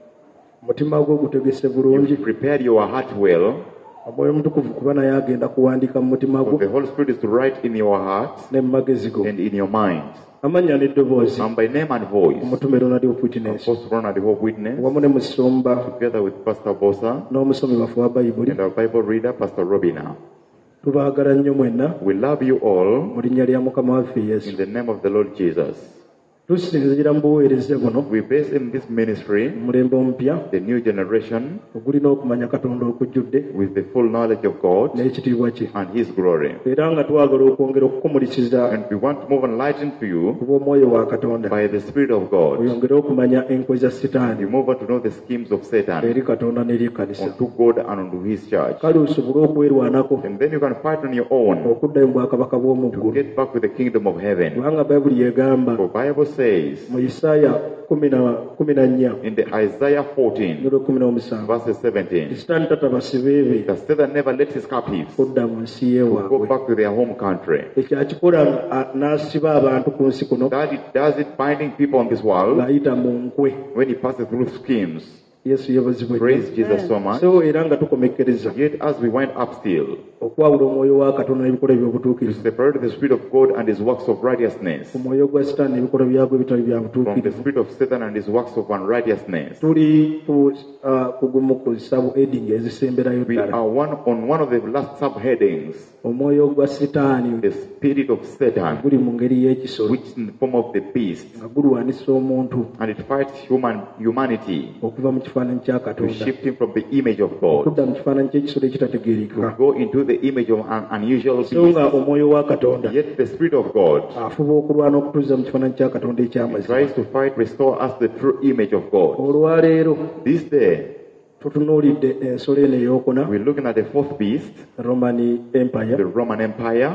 S3: omutima gwo gutegese bulungi
S4: You prepared your heart well.
S3: omwoyo mutukuvu kuba naye agenda kuwandiika mu mutima
S4: For
S3: gwo
S4: the Holy Spirit is to write in your heart
S3: ne mu magezi go
S4: and in your mind.
S3: amannya n'eddoboozi
S4: And by name and voice,
S3: omutume ronald opwitness
S4: Apostle Ronald Hope Witness,
S3: wamu ne musumba
S4: together with Pastor Bosa
S3: n'omusomi waffe wa bayibuli
S4: and our Bible reader, Pastor Robina.
S3: tubaagala nnyo mwenna
S4: We love you all
S3: mu linnya lya mukama waffe yesu
S4: in the name of the Lord Jesus.
S3: tusinzira mu buweereze buno
S4: We base in this ministry
S3: mu mulembe omupya
S4: the new generation
S3: ogulina okumanya katonda okujjudde
S4: with the full knowledge of God
S3: n'ekitiibwa kye
S4: and His glory.
S3: era nga twagala okwongera okukumulisiza
S4: And we want to move enlightened to you
S3: kuba omwoyo wa katonda
S4: by the Spirit of God.
S3: oyongere okumanya enkwe za
S4: You
S3: sitaani
S4: move on to know the schemes of Satan
S3: eri katonda n'eri ekkanisa
S4: unto God and unto His church.
S3: kale osobole okwerwanako
S4: And then you can fight on your own
S3: okuddayo mu bwakabaka bw'omu
S4: to
S3: ggulu
S4: get back with the kingdom of heaven.
S3: kubanga bayibuli yegamba
S4: For Bible says
S3: mu isaaya kumi na kumi na nnya
S4: in the Isaiah fourteen,
S3: nero kumi n'omusanvu
S4: verses seventeen,
S3: sitaani tatabasibe be
S4: that Satan never lets his captives
S3: kudda mu nsi
S4: go
S3: yeewaabwe
S4: back to their home country.
S3: ekyo akikola a- n'asiba abantu ku nsi kuno
S4: That it does it binding people on this world
S3: ng'ayita mu nkwe
S4: when he passes through schemes.
S3: yesu yebazibwe
S4: Praise Jesus so much.
S3: so era nga tukomekkereza
S4: Yet as we wind up still,
S3: okwawula omwoyo wa katonda n'ebikolwa
S4: to
S3: by'obutuukirivu
S4: separate the Spirit of God and His works of righteousness
S3: omwoyo gwa sitaani n'ebikolwa byagwo ebitali bya
S4: from the
S3: butuukirivu
S4: Spirit of Satan and His works of unrighteousness.
S3: tuli ku ah, kugumu ku sabu edingi ezisemberayo
S4: We
S3: ddala
S4: are one on one of the last subheadings,
S3: omwoyo gwa sitaani
S4: the spirit of Satan,
S3: guli mu ngeri y'ekisolo
S4: which is in the form of the beast,
S3: nga gulwanisa omuntu
S4: and it fights human humanity
S3: okuva mu kifaananyi kya
S4: to
S3: katonda
S4: shift him from the image of God,
S3: okudda mu kifaananyi ky'ekisolo
S4: to
S3: ekitategeerekeka
S4: go into the image of an unusual
S3: so nga
S4: beast.
S3: omwoyo wa katonda
S4: Yet the Spirit of God
S3: afuba okulwana okutuuza mu kifaananyi kya katonda
S4: He
S3: ekyamazima
S4: tries to fight, restore us the true image of God.
S3: olwaleero
S4: This day,
S3: tutunuulidde ensolo eno ey'okuna
S4: we're looking at the fourth beast,
S3: roman empire
S4: the Roman Empire,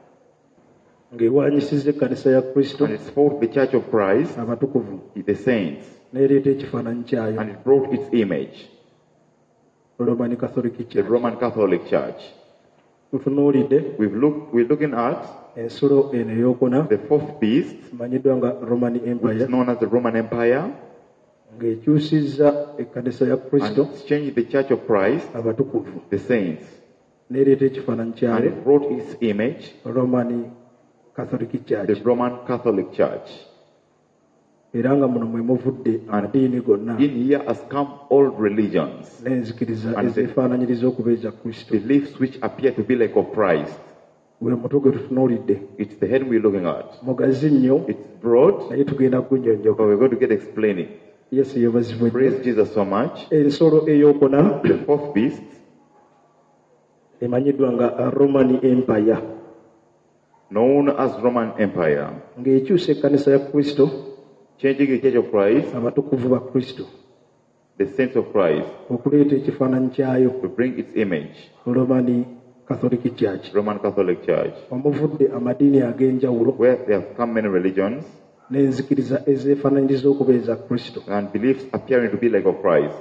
S3: ng'ewaanyisiza ekkanisa ya kristo
S4: and it fought the Church of Christ,
S3: abatukuvu
S4: the saints,
S3: n'ereeta ekifaananyi kyayo
S4: and it brought its image,
S3: roman catholic
S4: the
S3: church
S4: Roman Catholic Church.
S3: tutunuulidde
S4: We've looked, we're looking at
S3: ensolo eno ey'okuna
S4: the fourth beast,
S3: manyiddwa nga roman
S4: which
S3: empire
S4: is known as the Roman Empire,
S3: ng'ekyusizza ekkanisa ya
S4: and
S3: kristo
S4: it's changed the Church of Christ,
S3: abatukuvu
S4: the saints,
S3: n'ereeta ekifaananyi
S4: and
S3: kyayo
S4: it brought its image,
S3: roman catholic church
S4: the Roman Catholic Church.
S3: era nga muno mwe muvudde amadiini gonna
S4: In here has come all religions,
S3: n'enzikiriza
S4: And the-
S3: ezeefaananyiriza okuba eza kristo
S4: beliefs which appear to be like of Christ.
S3: gwe mutwe gwe tutunuulidde
S4: It's the head we're looking at.
S3: mugazi nnyo
S4: It's broad,
S3: naye tugenda
S4: but
S3: kugunjonjoka
S4: we're going to get explaining.
S3: yesu yebazibwe
S4: Praise Jesus so much.
S3: ensolo ey'okuna
S4: The fourth beast,
S3: emanyiddwa nga roman empire
S4: known as Roman Empire,
S3: ng'ekyusa ekkanisa ya kristo
S4: changing the Church of Christ,
S3: abatukuvu ba kristo
S4: the saints of Christ,
S3: okuleeta ekifaananyi kyayo
S4: to bring its image,
S3: roman catholic church
S4: Roman Catholic Church,
S3: omuvudde amadiini ag'enjawulo
S4: where there have come many religions
S3: n'enzikiriza ezeefaananyiriza okuba eza kristo
S4: and beliefs appearing to be like of Christ.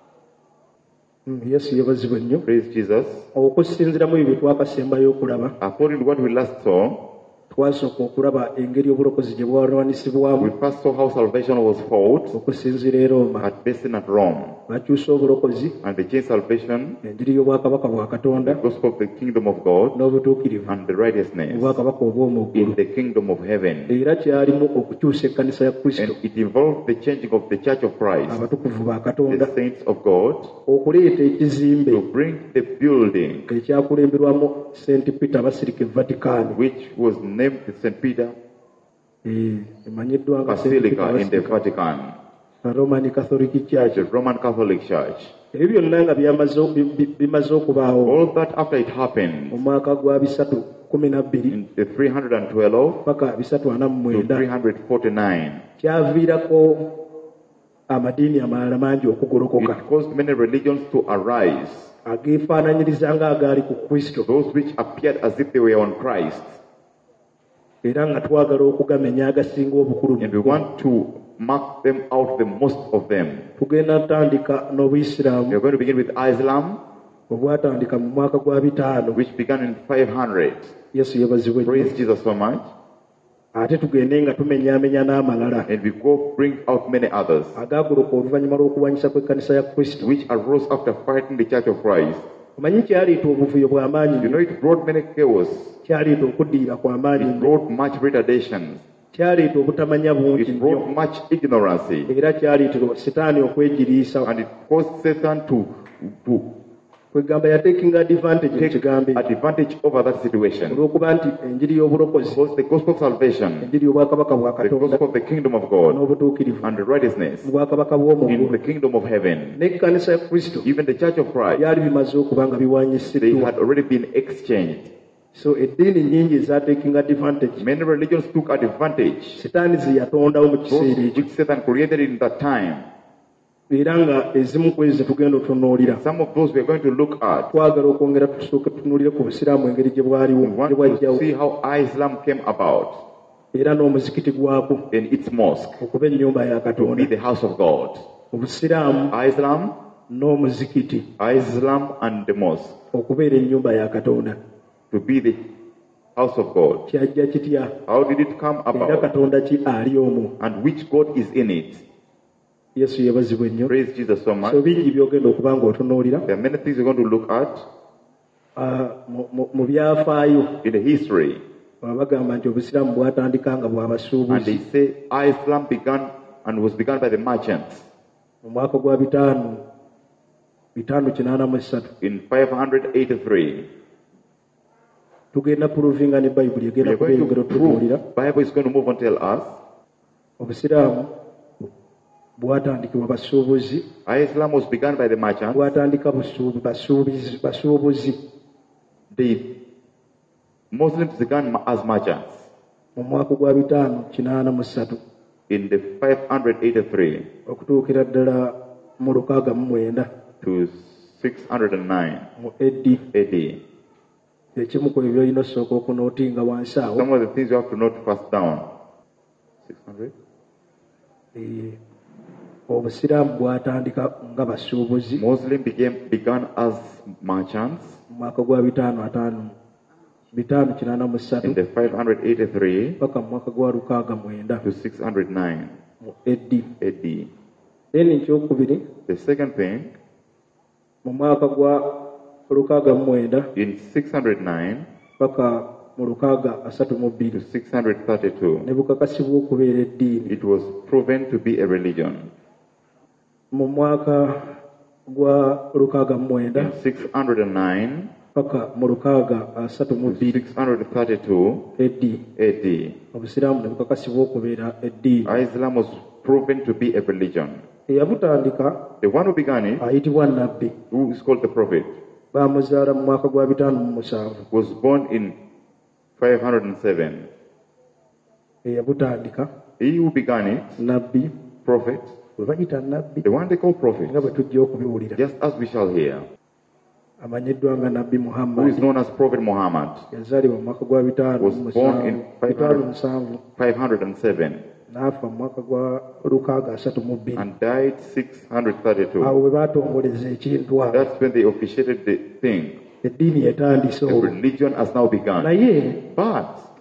S3: Mm, yesu yebazibwe nnyo
S4: Praise Jesus.
S3: okusinziira mu ebyo twakasembayo okulaba
S4: According to what we last saw,
S3: twasooka okulaba engeri obulokozi gye bwalwanisibwamu
S4: We first saw how salvation was fought
S3: okusinziira e Roma.
S4: at basing at Rome.
S3: Bakyusa obulokozi,
S4: And they changed salvation,
S3: enjiri y'obwakabaka bwa
S4: the
S3: Katonda
S4: gospel of the kingdom of God,
S3: n'obutuukirivu
S4: and the righteousness
S3: obwakabaka obw'omu
S4: in
S3: ggulu.
S4: the kingdom of heaven.
S3: Era kyalimu okukyusa ekkanisa ya Kristo,
S4: And it involved the changing of the church of Christ,
S3: abatukuvu ba Katonda,
S4: the saints of God,
S3: okuleeta ekizimbe
S4: to bring the building
S3: ekyakulemberwamu Saint Peter Basilica e Vatican,
S4: which was named Saint Peter
S3: eh, emanyiddwa nga Saint Peter
S4: Basilica in the
S3: Basilica,
S4: Vatican,
S3: a Roman Catholic Church.
S4: the Roman Catholic Church.
S3: Ebyo byonna nga byamaze- bi- bi- bimaze okubaawo
S4: All that after it happened
S3: mu mwaka gwa bisatu kumi na bbiri
S4: in the three hundred twelve
S3: paka bisatu ana mu
S4: to
S3: mwenda
S4: three hundred forty-nine,
S3: kyaviirako amadiini amalala mangi okugolokoka
S4: it caused many religions to arise,
S3: ageefaananyiriza nga agaali ku Kristo,
S4: those which appeared as if they were on Christ.
S3: era nga twagala okugamenya agasinga obukulu.
S4: And we want to mark them out, the most of them.
S3: Tugenda tutandika
S4: We
S3: n'Obuyisiraamu
S4: are going to begin with Islam,
S3: obwatandika mu mwaka gwa bitaano.
S4: which began in five hundred.
S3: Yesu yeebazibwe
S4: Praise
S3: nnyo.
S4: Jesus so much.
S3: Ate tugende nga tumenyaamenya n'amalala
S4: And we go bring out many others,
S3: agaagoloka oluvannyuma lw'okuwanyisa kw'ekkanisa ya Kristo.
S4: which arose after fighting the church of Christ.
S3: Omanyi kyaleeta obuvuyo bw'amaanyi
S4: You
S3: nnyo.
S4: know, it brought many chaos.
S3: Kyaleeta okuddiira kw'amaanyi
S4: It
S3: nnyo.
S4: brought much retardations.
S3: Kyaleeta obutamanya bungi
S4: It
S3: nnyo.
S4: brought much ignorance.
S3: Era kyaleetera sitaani okwegiriisa.
S4: And it caused Satan to, to
S3: Kwegamba yatekinga advantage
S4: take
S3: ekigambo ekyo.
S4: advantage over that situation.
S3: olw'okuba nti enjiri y'obulokozi,
S4: Because the gospel of salvation,
S3: enjiri y'obwakabaka bwa
S4: the
S3: Katonda
S4: gospel of the kingdom of God,
S3: n'obutuukirivu
S4: and the righteousness
S3: mu bwakabaka bw'omu
S4: in the
S3: ggulu
S4: kingdom of heaven,
S3: n'ekkanisa ya Kristo
S4: even the church of Christ,
S3: byali bimaze okuba nga
S4: they
S3: biwanyisiddwa.
S4: had already been exchanged.
S3: So eddiini nnyingi ezaatekinga advantage,
S4: Many religions took advantage,
S3: sitaani ze yatondawo mu
S4: those
S3: kiseera ekyo,
S4: which Satan created in that time.
S3: era nga ezimu ku ezo ze tugenda otunuulira.
S4: Some of those we are going to look at.
S3: Twagala okwongera tusooke tutunuulire ku busiraamu engeri gye
S4: We
S3: bwaliwo
S4: want
S3: gye
S4: to
S3: bwajjawo,
S4: see how Islam came about
S3: era n'omuzikiti gwako
S4: in its mosque
S3: okuba ennyumba ya
S4: to be
S3: Katonda.
S4: the house of God.
S3: Obusiraamu
S4: Islam,
S3: n'omuzikiti
S4: Islam and the mosque
S3: okubeera ennyumba ya Katonda.
S4: to be the house of God.
S3: Kyajja kitya?
S4: How did it come
S3: Era
S4: about?
S3: Katonda ki ali omwo?
S4: And which God is in it?
S3: Yesu yeebazibwe nnyo.
S4: Praise Jesus so much.
S3: So bingi by'ogenda okuba ng'otunuulira
S4: There are many things we're going to look at
S3: ah, mu- mu- mu byafaayo.
S4: in the history.
S3: Baba bagamba nti obusiraamu bwatandika nga
S4: And they
S3: bw'abasuubuzi
S4: say Islam began and was begun by the merchants
S3: mu mwaka gwa bitaano bitaano kinaana mu esatu.
S4: in five hundred eighty-three.
S3: Tugenda puluvinga ne Bayibuli
S4: We
S3: egenda
S4: are going
S3: kubeera
S4: to
S3: otunuulira.
S4: prove, Bible is going to move on tell us,
S3: Obusiraamu bwatandikibwa basuubuzi,
S4: Islam was begun by the merchants.
S3: bwatandika busuubu- basuubizi- basuubuzi
S4: The Muslims began as merchants
S3: mu mwaka gwa bitaano kinaana mu ssatu
S4: in the five hundred eighty-three
S3: okutuukira ddala mu lukaaga mu mwenda
S4: to six hundred nine
S3: mu eddi.
S4: A D.
S3: Ekimu ku ebyo olina osooka okunootinga wansi awo.
S4: Some of the things you have to note first down. six hundred.
S3: Eh, obusiraamu bwatandika nga basuubuzi
S4: Muslim became began as merchants
S3: mu mwaka gwa bitaano ataano bitaano kinaana mu ssatu
S4: in the five hundred eighty-three
S3: paka mu mwaka gwa lukaaga mwenda
S4: to six hundred nine
S3: mu eddi.
S4: A D.
S3: Then ekyokubiri
S4: The second thing,
S3: mu mwaka gwa lukaaga mu mwenda
S4: in six hundred nine
S3: paka mu lukaaga asatu mu
S4: to
S3: bbiri
S4: six hundred thirty-two,
S3: ne bukakasibwa okubeera eddiini.
S4: it was proven to be a religion.
S3: Mu mwaka gwa lukaaga mu mwenda
S4: In six hundred nine
S3: paka mu lukaaga asatu mu
S4: to
S3: bbiri
S4: six hundred thirty-two
S3: eddi
S4: A D,
S3: obusiraamu ne bukakasibwa okubeera eddiini.
S4: Islam was proven to be a religion.
S3: Eyabutandika
S4: The one who began it,
S3: ayitibwa nabbi,
S4: who is called the prophet,
S3: baamuzaala mu mwaka gwa bitaano mu musanvu.
S4: was born in five hundred seven.
S3: Eyabutandika
S4: He who began it,
S3: nabbi,
S4: prophet,
S3: bwe bayita nabbi
S4: the one they call prophet,
S3: nga bwe tujja okubiwulira,
S4: just as we shall hear,
S3: amanyiddwa nga nabbi
S4: who is
S3: Muhammad,
S4: known as Prophet Muhammad,
S3: yazaalibwa mu mwaka gwa bitaano
S4: was
S3: mu
S4: born in
S3: musanvu bitaano musanvu
S4: five hundred seven
S3: n'afa mu mwaka gwa lukaaga asatu mu bbiri.
S4: and died six hundred
S3: Awo
S4: thirty-two.
S3: bwe baatongoleza ekintu awo,
S4: That's when they officiated the thing.
S3: eddiini yetandise
S4: The
S3: olwo.
S4: religion has now begun.
S3: Naye
S4: But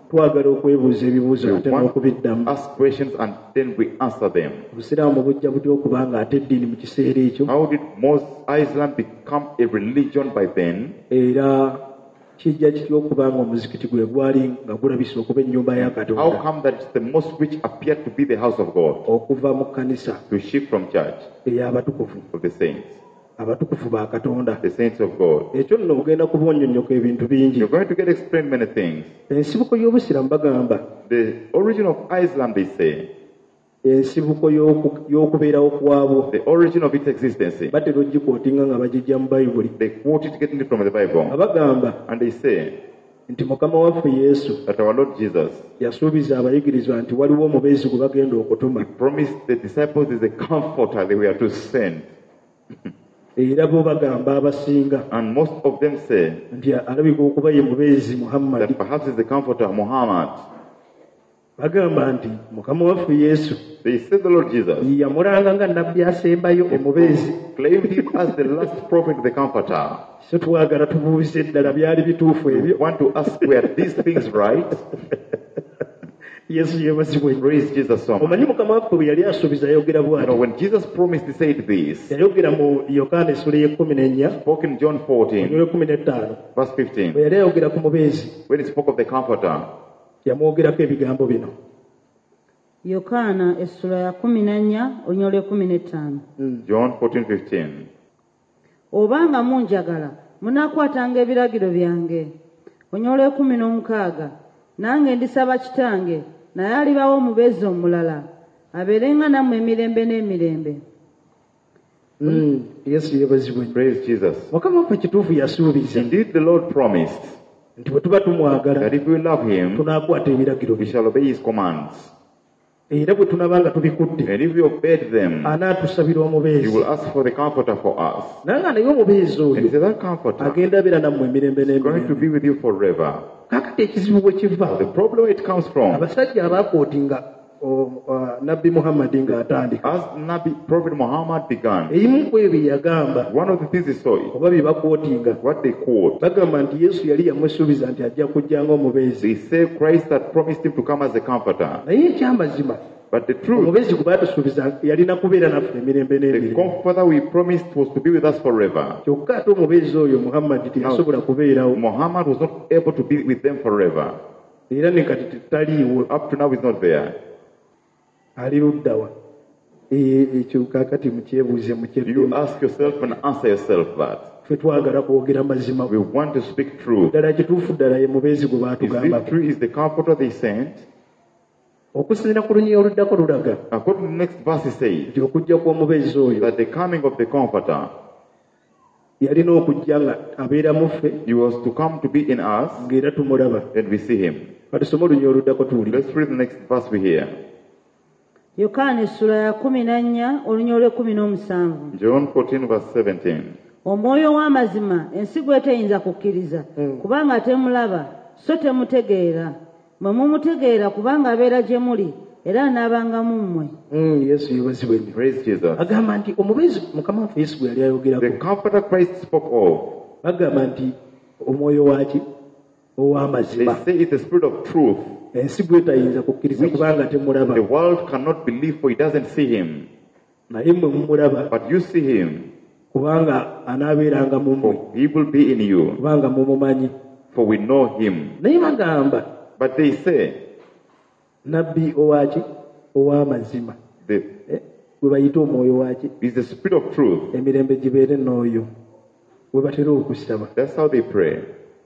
S3: twagala okwebuuza ebibuuzo
S4: We
S3: ate
S4: want
S3: n'okubiddamu.
S4: to ask questions and then we answer them.
S3: obusiraamu bujja butya okuba nga ate eddiini mu kiseera ekyo,
S4: How did most Islam become a religion by then?
S3: era kijja kitya okuba nga omuzikiti gwe gwali nga gulabisa okuba ennyumba ya
S4: How
S3: Katonda
S4: come that it's the mosque which appeared to be the house of God,
S3: okuva mu kkanisa
S4: to shift from church
S3: ey'abatukuvu,
S4: of the saints,
S3: abatukufu ba Katonda?
S4: the saints of God?
S3: Ekyo nno ogenda kuba onnyonnyoka ebintu bingi.
S4: You're going to get explained many things.
S3: Ensibuko y'obusiraamu bagamba
S4: The origin of Islam, they say,
S3: ensibuko y'oku- y'okubeerawo kwabwo
S4: the origin of its existence,
S3: batera ogikootinga nga bagijja mu bayibuli,
S4: they quote it getting it from the Bible,
S3: nga bagamba
S4: and they say
S3: nti mukama waffe yesu
S4: that our Lord Jesus
S3: yasuubiza abayigirizwa nti waliwo omubeezi gwe bagenda okutuma,
S4: promised the disciples is a comforter they were to send.
S3: era bo bagamba abasinga
S4: And most of them say
S3: nti alabika okuba ye mubeezi muhammadi.
S4: that perhaps it's the comforter Muhammad.
S3: Bagamba nti mukama waffe yesu
S4: They say the Lord Jesus
S3: yamulanga nga nabbi asembayo omubeezi.
S4: claimed him as the last prophet, the comforter.
S3: So twagala tubuuze ddala byali bituufu
S4: We
S3: ebyo.
S4: want to ask, were these things right?
S3: Yesu yeebazibwe nnyo.
S4: Praise Jesus so much.
S3: Omanyi mukama waffe bwe yali asuubiza yayogera
S4: You know,
S3: bw'ati.
S4: when Jesus promised, he said this.
S3: Yayogera mu Yokaana essula y'ekkumi n'ennya
S4: Spoke in John fourteen,
S3: onyolo ekkumi n'ettaano.
S4: verse
S3: Bwe
S4: fifteen,
S3: yali ayogera ku mubeezi
S4: when he spoke of the comforter.
S3: yamwogerako ebigambo bino.
S5: yokaana essula ya kumi nannya olunyolo ekumi n'ettaano.
S4: John fourteen, fifteen.
S5: obanga munjagala munaakwatanga ebiragiro byange. onyolo ekumi n'omukaaga nange ndisaba kitange naye alibawo omubeezi omulala abeerenga nammwe emirembe n'emirembe.
S3: Mm, Yesu yeebazibwe nnyo.
S4: Praise Jesus.
S3: Mukama waffe kituufu yasuubiza
S4: Indeed, the Lord promised
S3: nti bwe tuba tumwagala
S4: that if we love him,
S3: tunaakwata ebiragiro
S4: we
S3: bye,
S4: shall obey his commands.
S3: era bwe tunaba nga tubikudde
S4: And if we obeyed them,
S3: anaatusabira
S4: he
S3: omubeezi.
S4: will ask for the comforter for us.
S3: naye nga naye omubeezi
S4: And he
S3: oyo
S4: said, that comforter
S3: agenda abeera nammwe emirembe
S4: is going to
S3: n'emirembe.
S4: be with you forever.
S3: Kaakati ekizibu bwe kiva,
S4: The problem where it comes from,
S3: abasajja abaakootinga o- uh, nabbi muhammadi ng'atandika,
S4: as Nabi Prophet Muhammad began,
S3: ebimu ku ebyo yagamba
S4: one of the things he saw,
S3: oba bye bakootinga,
S4: what they quote,
S3: bagamba nti yesu yali yamwesuubiza nti ajja kujja ng'omubeezi.
S4: they say Christ had promised him to come as a comforter.
S3: Naye ekyamazima
S4: But the truth,
S3: omubeezi gwe baatusuubiza yalina kubeera naffe emirembe
S4: the
S3: n'emirembe.
S4: comforter we promised was to be with us forever.
S3: Kyokka ate omubeezi oyo muhammadi teyasobola kubeerawo,
S4: Muhammad was not able to be with them forever.
S3: era ne kati tetaliiwo.
S4: Up to now, he's not there.
S3: Ali luddawa? E- ekyo kaakati mukyebuuze
S4: You
S3: mukyedde.
S4: ask yourself and answer yourself that.
S3: Ffe twagala kwogera mazima.
S4: We want to speak truth.
S3: ddala kituufu ddala ye mubeezi gwe
S4: Is
S3: baatugambako.
S4: this true? Is the comforter they sent?
S3: Okusinziira ku lunyiri oluddako lulaga
S4: According to the next verse, he says
S3: nti okujja kw'omubeezi oyo
S4: that the coming of the comforter,
S3: yalina okujja nga abeera mu ffe
S4: he was to come to be in us,
S3: ng'era tumulaba.
S4: and we see him.
S3: Katusome olunyiri oluddako tuwulire.
S4: Let's read the next verse we hear.
S5: yokaana essula ya kumi na nnya olunyolo ekumi n'omusanvu.
S4: John fourteen, verse seventeen.
S5: omwoyo w'amazima ensi gwe teyinza kukkiriza kubanga temulaba so temutegeera. mwe mumutegeera kubanga abeera gye muli era anaabanga mu mmwe.
S3: Mm, yesu yeebazibwe nnyo.
S4: Praise Jesus.
S3: agamba nti omubeezi mukama waffe yesu gwe yali
S4: The
S3: ayogerako,
S4: comforter Christ spoke of,
S3: bagamba nti omwoyo waki
S4: they
S3: ow'amazima,
S4: say it's the spirit of truth.
S3: ensi gwe tayinza kukkiriza kubanga temulaba,
S4: The world cannot believe for it doesn't see him.
S3: naye mmwe mumulaba
S4: But you see him,
S3: kubanga anaabeeranga mu mmwe,
S4: for he will be in you,
S3: kubanga mumumanyi.
S4: for we know him.
S3: Naye bagamba
S4: But they say,
S3: nabbi owaki ow'amazima,
S4: the,
S3: Eh, gwe bayita omwoyo waki,
S4: is the spirit of truth.
S3: emirembe gibeere n'oyo, we batera okusaba.
S4: That's how they pray.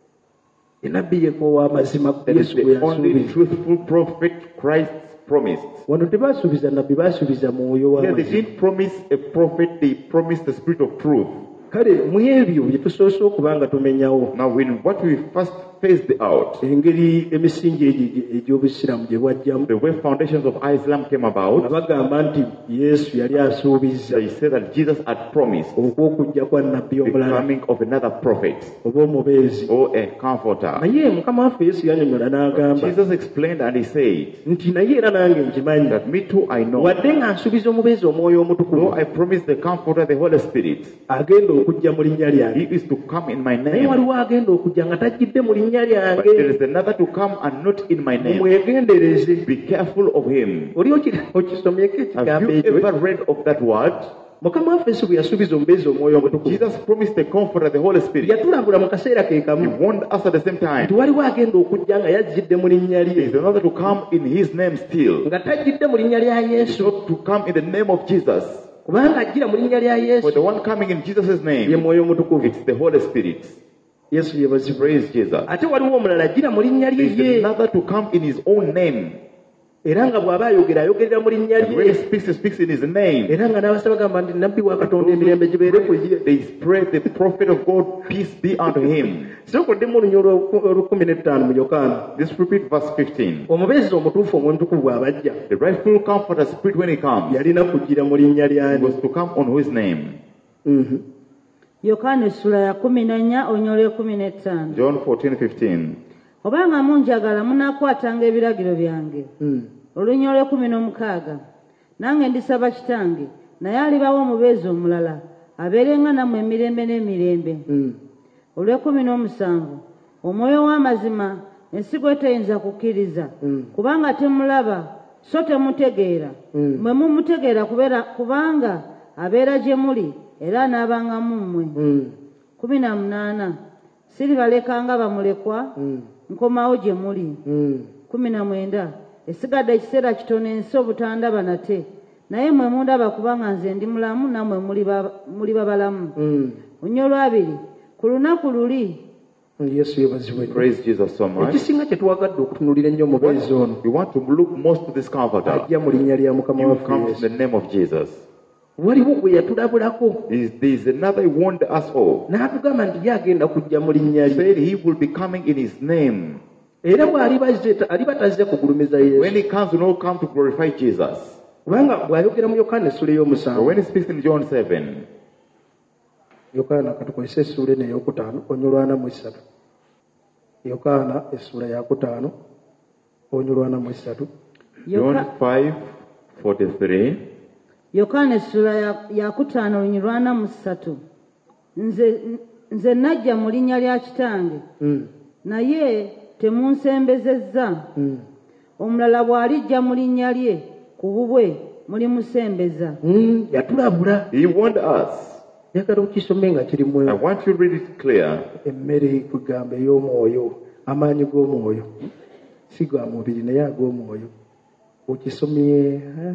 S3: Enabbi yeko ow'amazima
S4: That is
S3: yesu gwe
S4: the only
S3: yasuubiza.
S4: truthful prophet Christ promised.
S3: Wano tebaasuubiza nabbi, baasuubiza mwoyo
S4: Here they
S3: w'amazima.
S4: didn't promise a prophet, they promised the spirit of truth.
S3: Kale mu ebyo bye tusoose okuba nga tumenyawo
S4: Now, in what we first phased out,
S3: engeri emisingi egyo egy'obusiraamu gye bwajjamu,
S4: the way foundations of Islam came
S3: nga
S4: about,
S3: bagamba nti yesu yali asuubiza
S4: they said that Jesus had promised
S3: okw'okujja kwa nabbi
S4: the
S3: omulala
S4: coming of another prophet
S3: oba omubeezi.
S4: or a comforter.
S3: Naye mukama waffe yesu yannyonnyola n'agamba
S4: Jesus explained and he said
S3: nti naye era nange nkimanyi,
S4: that me too I know,
S3: wadde nga nsuubiza omubeezi omwoyo
S4: though
S3: omutukuvu
S4: I promised the comforter, the Holy Spirit,
S3: agenda okujja mu linnya
S4: he
S3: lyange,
S4: is to come in my
S3: naye
S4: name.
S3: waliwo agenda okujja nga tajjidde mu linnya linnya
S4: But there
S3: lyange
S4: is another to come and not in my name.
S3: mumwegendereze.
S4: Be careful of him.
S3: Oli oki- okisomyeko
S4: Have
S3: ekigambo
S4: you
S3: ekyo?
S4: ever read of that word?
S3: Mukama waffe Yesu bwe yasuubiza omubeezi omwoyo omutukuvu
S4: Jesus promised the comforter, the Holy Spirit.
S3: yatulabula mu kaseera ke
S4: He
S3: kamu
S4: warned us at the same time.
S3: nti waliwo agenda okujja nga yajjidde mu linnya
S4: There is
S3: lye
S4: another to come in his name still.
S3: nga tajjidde mu linnya lya yesu
S4: Not to come in the name of Jesus.
S3: kubanga ajjira mu linnya lya
S4: For
S3: yesu
S4: the one coming in Jesus'
S3: ye
S4: name,
S3: mwoyo omutukuvu.
S4: it's the Holy Spirit.
S3: yesu yebazibwe.
S4: Praise Jesus.
S3: ate waliwo omulala ajjira mu linnya
S4: There is
S3: lye ye
S4: another to come in his own name.
S3: era nga bw'aba ayogera ayogerera mu linnya
S4: And when he
S3: lye
S4: speaks, he speaks in his name.
S3: era nga n'abasaba gamba nti nabbi wa katonda emirembe gibeere ku ye.
S4: They spread the prophet of God, peace be unto him.
S3: sookoddemu olunyo olw'olukumi n'ettaano mu yokaana
S4: Let's repeat verse fifteen.
S3: omubeezi omutuufu omwentukuvu bw'abajja
S4: The rightful comforter spirit when he comes,
S3: yalina kujjira mu linnya
S4: he
S3: lyani.
S4: was to come on his name.
S3: Mhm.
S5: yokaana essula ya kumi n'ennya onyolo ekumi n'ettaano.
S4: John fourteen fifteen.
S5: obanga munjagala munaakwatanga ebiragiro byange.
S3: Mm.
S5: olunya olw'ekumi n'omukaaga nange ndisaba kitange naye alibawo omubeezi omulala abeerenga nammwe emirembe n'emirembe.
S3: Mm.
S5: olw'ekumi n'omusanvu omwoyo w'amazima ensigo eteyinza kukkiriza
S3: Mm.
S5: kubanga temulaba so temutegeera
S3: Mm.
S5: mwe mumutegeera kubeera- kubanga abeera gye muli era anaabanga mu mmwe.
S3: Mm.
S5: kumi na munaana siribalekanga bamulekwa
S3: Mm.
S5: nkomawo gye muli.
S3: Mm.
S5: kumi na mwenda esigadde ekiseera kitono ensi obutandaba nate naye mmwe mundaba kubanga nze ndi mulamu nammwe muli ba- muli babalamu.
S3: Mm.
S5: olunya olwabiri ku lunaku luli
S3: yesu yebazibwe.
S4: Praise Jesus so much.
S3: ekisinga kye twagadde okutunuulira ennyo omubeezi ono
S4: We want to look most to this comforter.
S3: ajja mu linnya lya mukama
S4: He
S3: waffe
S4: comes
S3: yesu.
S4: in the name of Jesus.
S3: waliwo gwe yatulabulako
S4: Is there is another he warned us all.
S3: n'atugamba nti ye agenda kujja mu linnya
S4: He
S3: lye
S4: said he will be coming in his name.
S3: era bw'aliba azze- aliba tazze kugulumiza
S4: When
S3: yesu
S4: he comes, he will not come to glorify Jesus.
S3: kubanga bw'ayogera mu yokaana essula
S4: But
S3: ey'omusanvu
S4: when he speaks in John seven,
S3: yokaana katukozesa essula eno ey'okutaano onyolwana mu esatu yokaana essula yakutaano onyolwana mu esatu
S4: John
S5: Yoka-
S4: five forty-three.
S5: yokaana essula ya- yakutaano olunyirwana mu ssatu nze nze najja mu linnya lya kitange
S3: Mm.
S5: naye temunsembezezza.
S3: Mm.
S5: omulala bw'alijja mu linnya lye ku bubwe mulimusembeza.
S3: Mm. yatulabula
S4: He warned us.
S3: njagala okisome nga kiri
S4: I
S3: mu
S4: want you to read it clear.
S3: emmere kugamba ey'omwoyo amaanyi g'omwoyo si ga mubiri naye ag'omwoyo okisomye eh?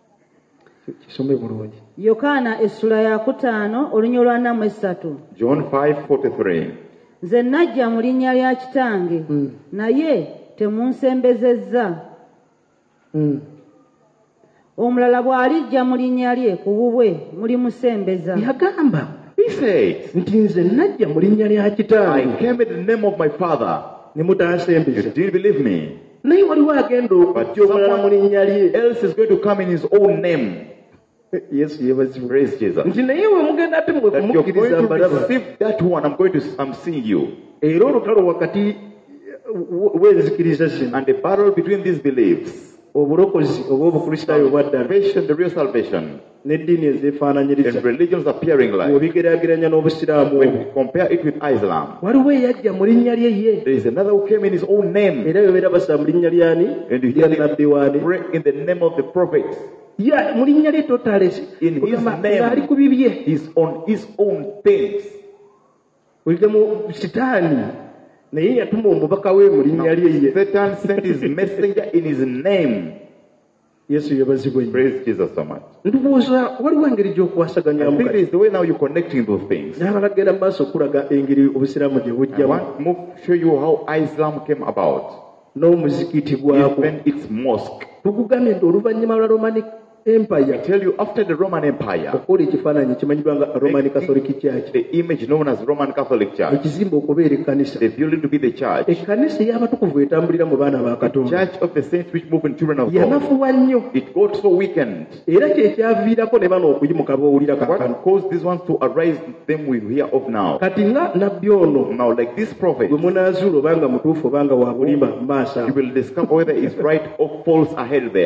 S3: kisome bulungi
S5: yokaana essula yakutaano olunya olwana mu esatu
S4: John five forty-three.
S5: nze najja mu linnya lya kitange
S3: Mm.
S5: naye temunsembezezza.
S3: Mm.
S5: omulala bw'alijja mu linnya lye ku bubwe mulimusembeza.
S3: yagamba
S4: He said,
S3: nti nze najja mu linnya lya
S4: I
S3: kitange
S4: came in the name of my Father.
S3: ne
S4: You
S3: mutansembeza
S4: didn't believe me.
S3: naye waliwo agenda
S4: But
S3: okujja omulala mu linnya lye
S4: else is going to come in his own name.
S3: yesu yebazibwe
S4: Praise Jesus.
S3: nti naye we mugenda ate mwe
S4: That you're going
S3: kumukkiriza
S4: to
S3: mbalaba
S4: receive that one. I'm going to, I'm seeing you.
S3: era olutalo wakati w'enzikiriza zino
S4: And the battle between these beliefs,
S3: obulokozi oba obukristaayo obwaddala
S4: salvation, the real salvation,
S3: n'eddiini ezeefaananyiriza
S4: and religions appearing like,
S3: bw'obigeraageranya n'obusiraamu
S4: when
S3: obwo
S4: we compare it with Islam,
S3: waliwo eyajja mu linnya lye ye
S4: there is another who came in his own name.
S3: era bebeera basa mu linnya lyani
S4: And you
S3: lya
S4: hear
S3: nabbi
S4: him
S3: waani
S4: pray in the name of the prophet.
S3: ya mu linnya lye totale
S4: In his
S3: Kugamba
S4: name.
S3: ng'ali ku bibye
S4: He's on his own things.
S3: oyiga mu sitaani naye yatuma omubaka we mu linnya lye ye
S4: Satan sent his messenger in his name.
S3: yesu yebazibwe nnyo
S4: Praise Jesus so much.
S3: ndowooza waliwo engeri
S4: I
S3: gy'okwasaganyamu
S4: think
S3: kati
S4: it's the way now you're connecting those things.
S3: n'abala genda mu maaso okulaga engeri obusiraamu gye
S4: I
S3: bujjamu
S4: want to move, show you how Islam came about.
S3: n'omuzikiti gwako
S4: Even its mosque.
S3: tukugambye nti oluvannyuma lwa romanic
S4: I
S3: empire
S4: tell you, after the Roman Empire,
S3: okukola ekifaananyi kimanyiddwa nga roman catholic church
S4: the image known as Roman Catholic Church,
S3: ekizimba okubeera ekkanisa
S4: the building to be the church,
S3: ekkanisa ey'abatukuvu etambulira mu baana ba katonda
S4: church of the saints which move in children of God.
S3: yanafuwa nnyo
S4: It got so weakened.
S3: era kyekyaviirako ne bano okuyimuka boowulira
S4: What
S3: kaakano
S4: caused these ones to arise, them we hear of now.
S3: kati nga nabbi ono
S4: Now, like this prophet,
S3: gwe munaazuula obanga mutuufu obanga wa bulimba mu maaso
S4: you
S3: ago
S4: will discover whether it's right or false ahead there.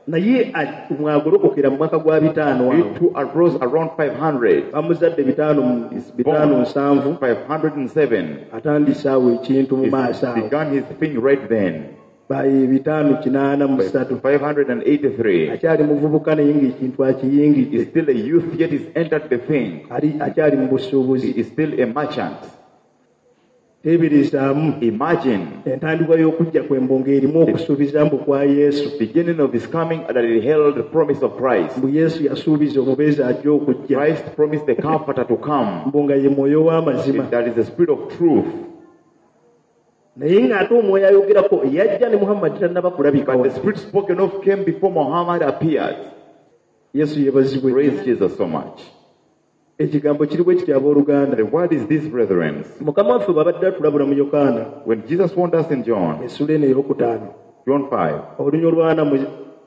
S3: naye a- mwagolokokera mu mwaka gwa bitaano
S4: He
S3: awo
S4: too arose around five hundred.
S3: bamuzadde bitaano mu- bitaano nsanvu
S4: five hundred seven.
S3: atandise awo ekintu mu
S4: He
S3: maaso awo
S4: began his thing right then.
S3: baye bitaano kinaana mu ssatu
S4: five hundred eighty-three.
S3: akyali muvubuka naye ng'ekintu
S4: He's
S3: akiyingidde
S4: still a youth, yet he's entered the thing.
S3: ali akyali mu
S4: He
S3: busuubuzi
S4: is still a merchant.
S3: teeberezaamu
S4: Imagine
S3: entandikwa y'okujja kw'embonga erimu okusuubiza mbu kwa yesu
S4: the beginning of his coming that it held the promise of Christ.
S3: mbu yesu yasuubiza omubeezi ajja okujja
S4: Christ promised the comforter to come.
S3: mbu nga ye mwoyo w'amazima
S4: That is the spirit of truth.
S3: naye ng'ate omwoyo ayogerako yajja ne muhammadi tannaba kulabika
S4: But
S3: wa
S4: the spirit spoken of came before Muhammad appeared.
S3: yesu yeebazibwe
S4: Praise Jesus so much.
S3: ekigambo kiri bwe kiti abooluganda
S4: The word is this, brethren.
S3: mukama waffe bw'abadde atulabula mu yokaana
S4: When Jesus warned us in John,
S3: essula eno ey'okutaano
S4: John five,
S3: olunyo lwana mu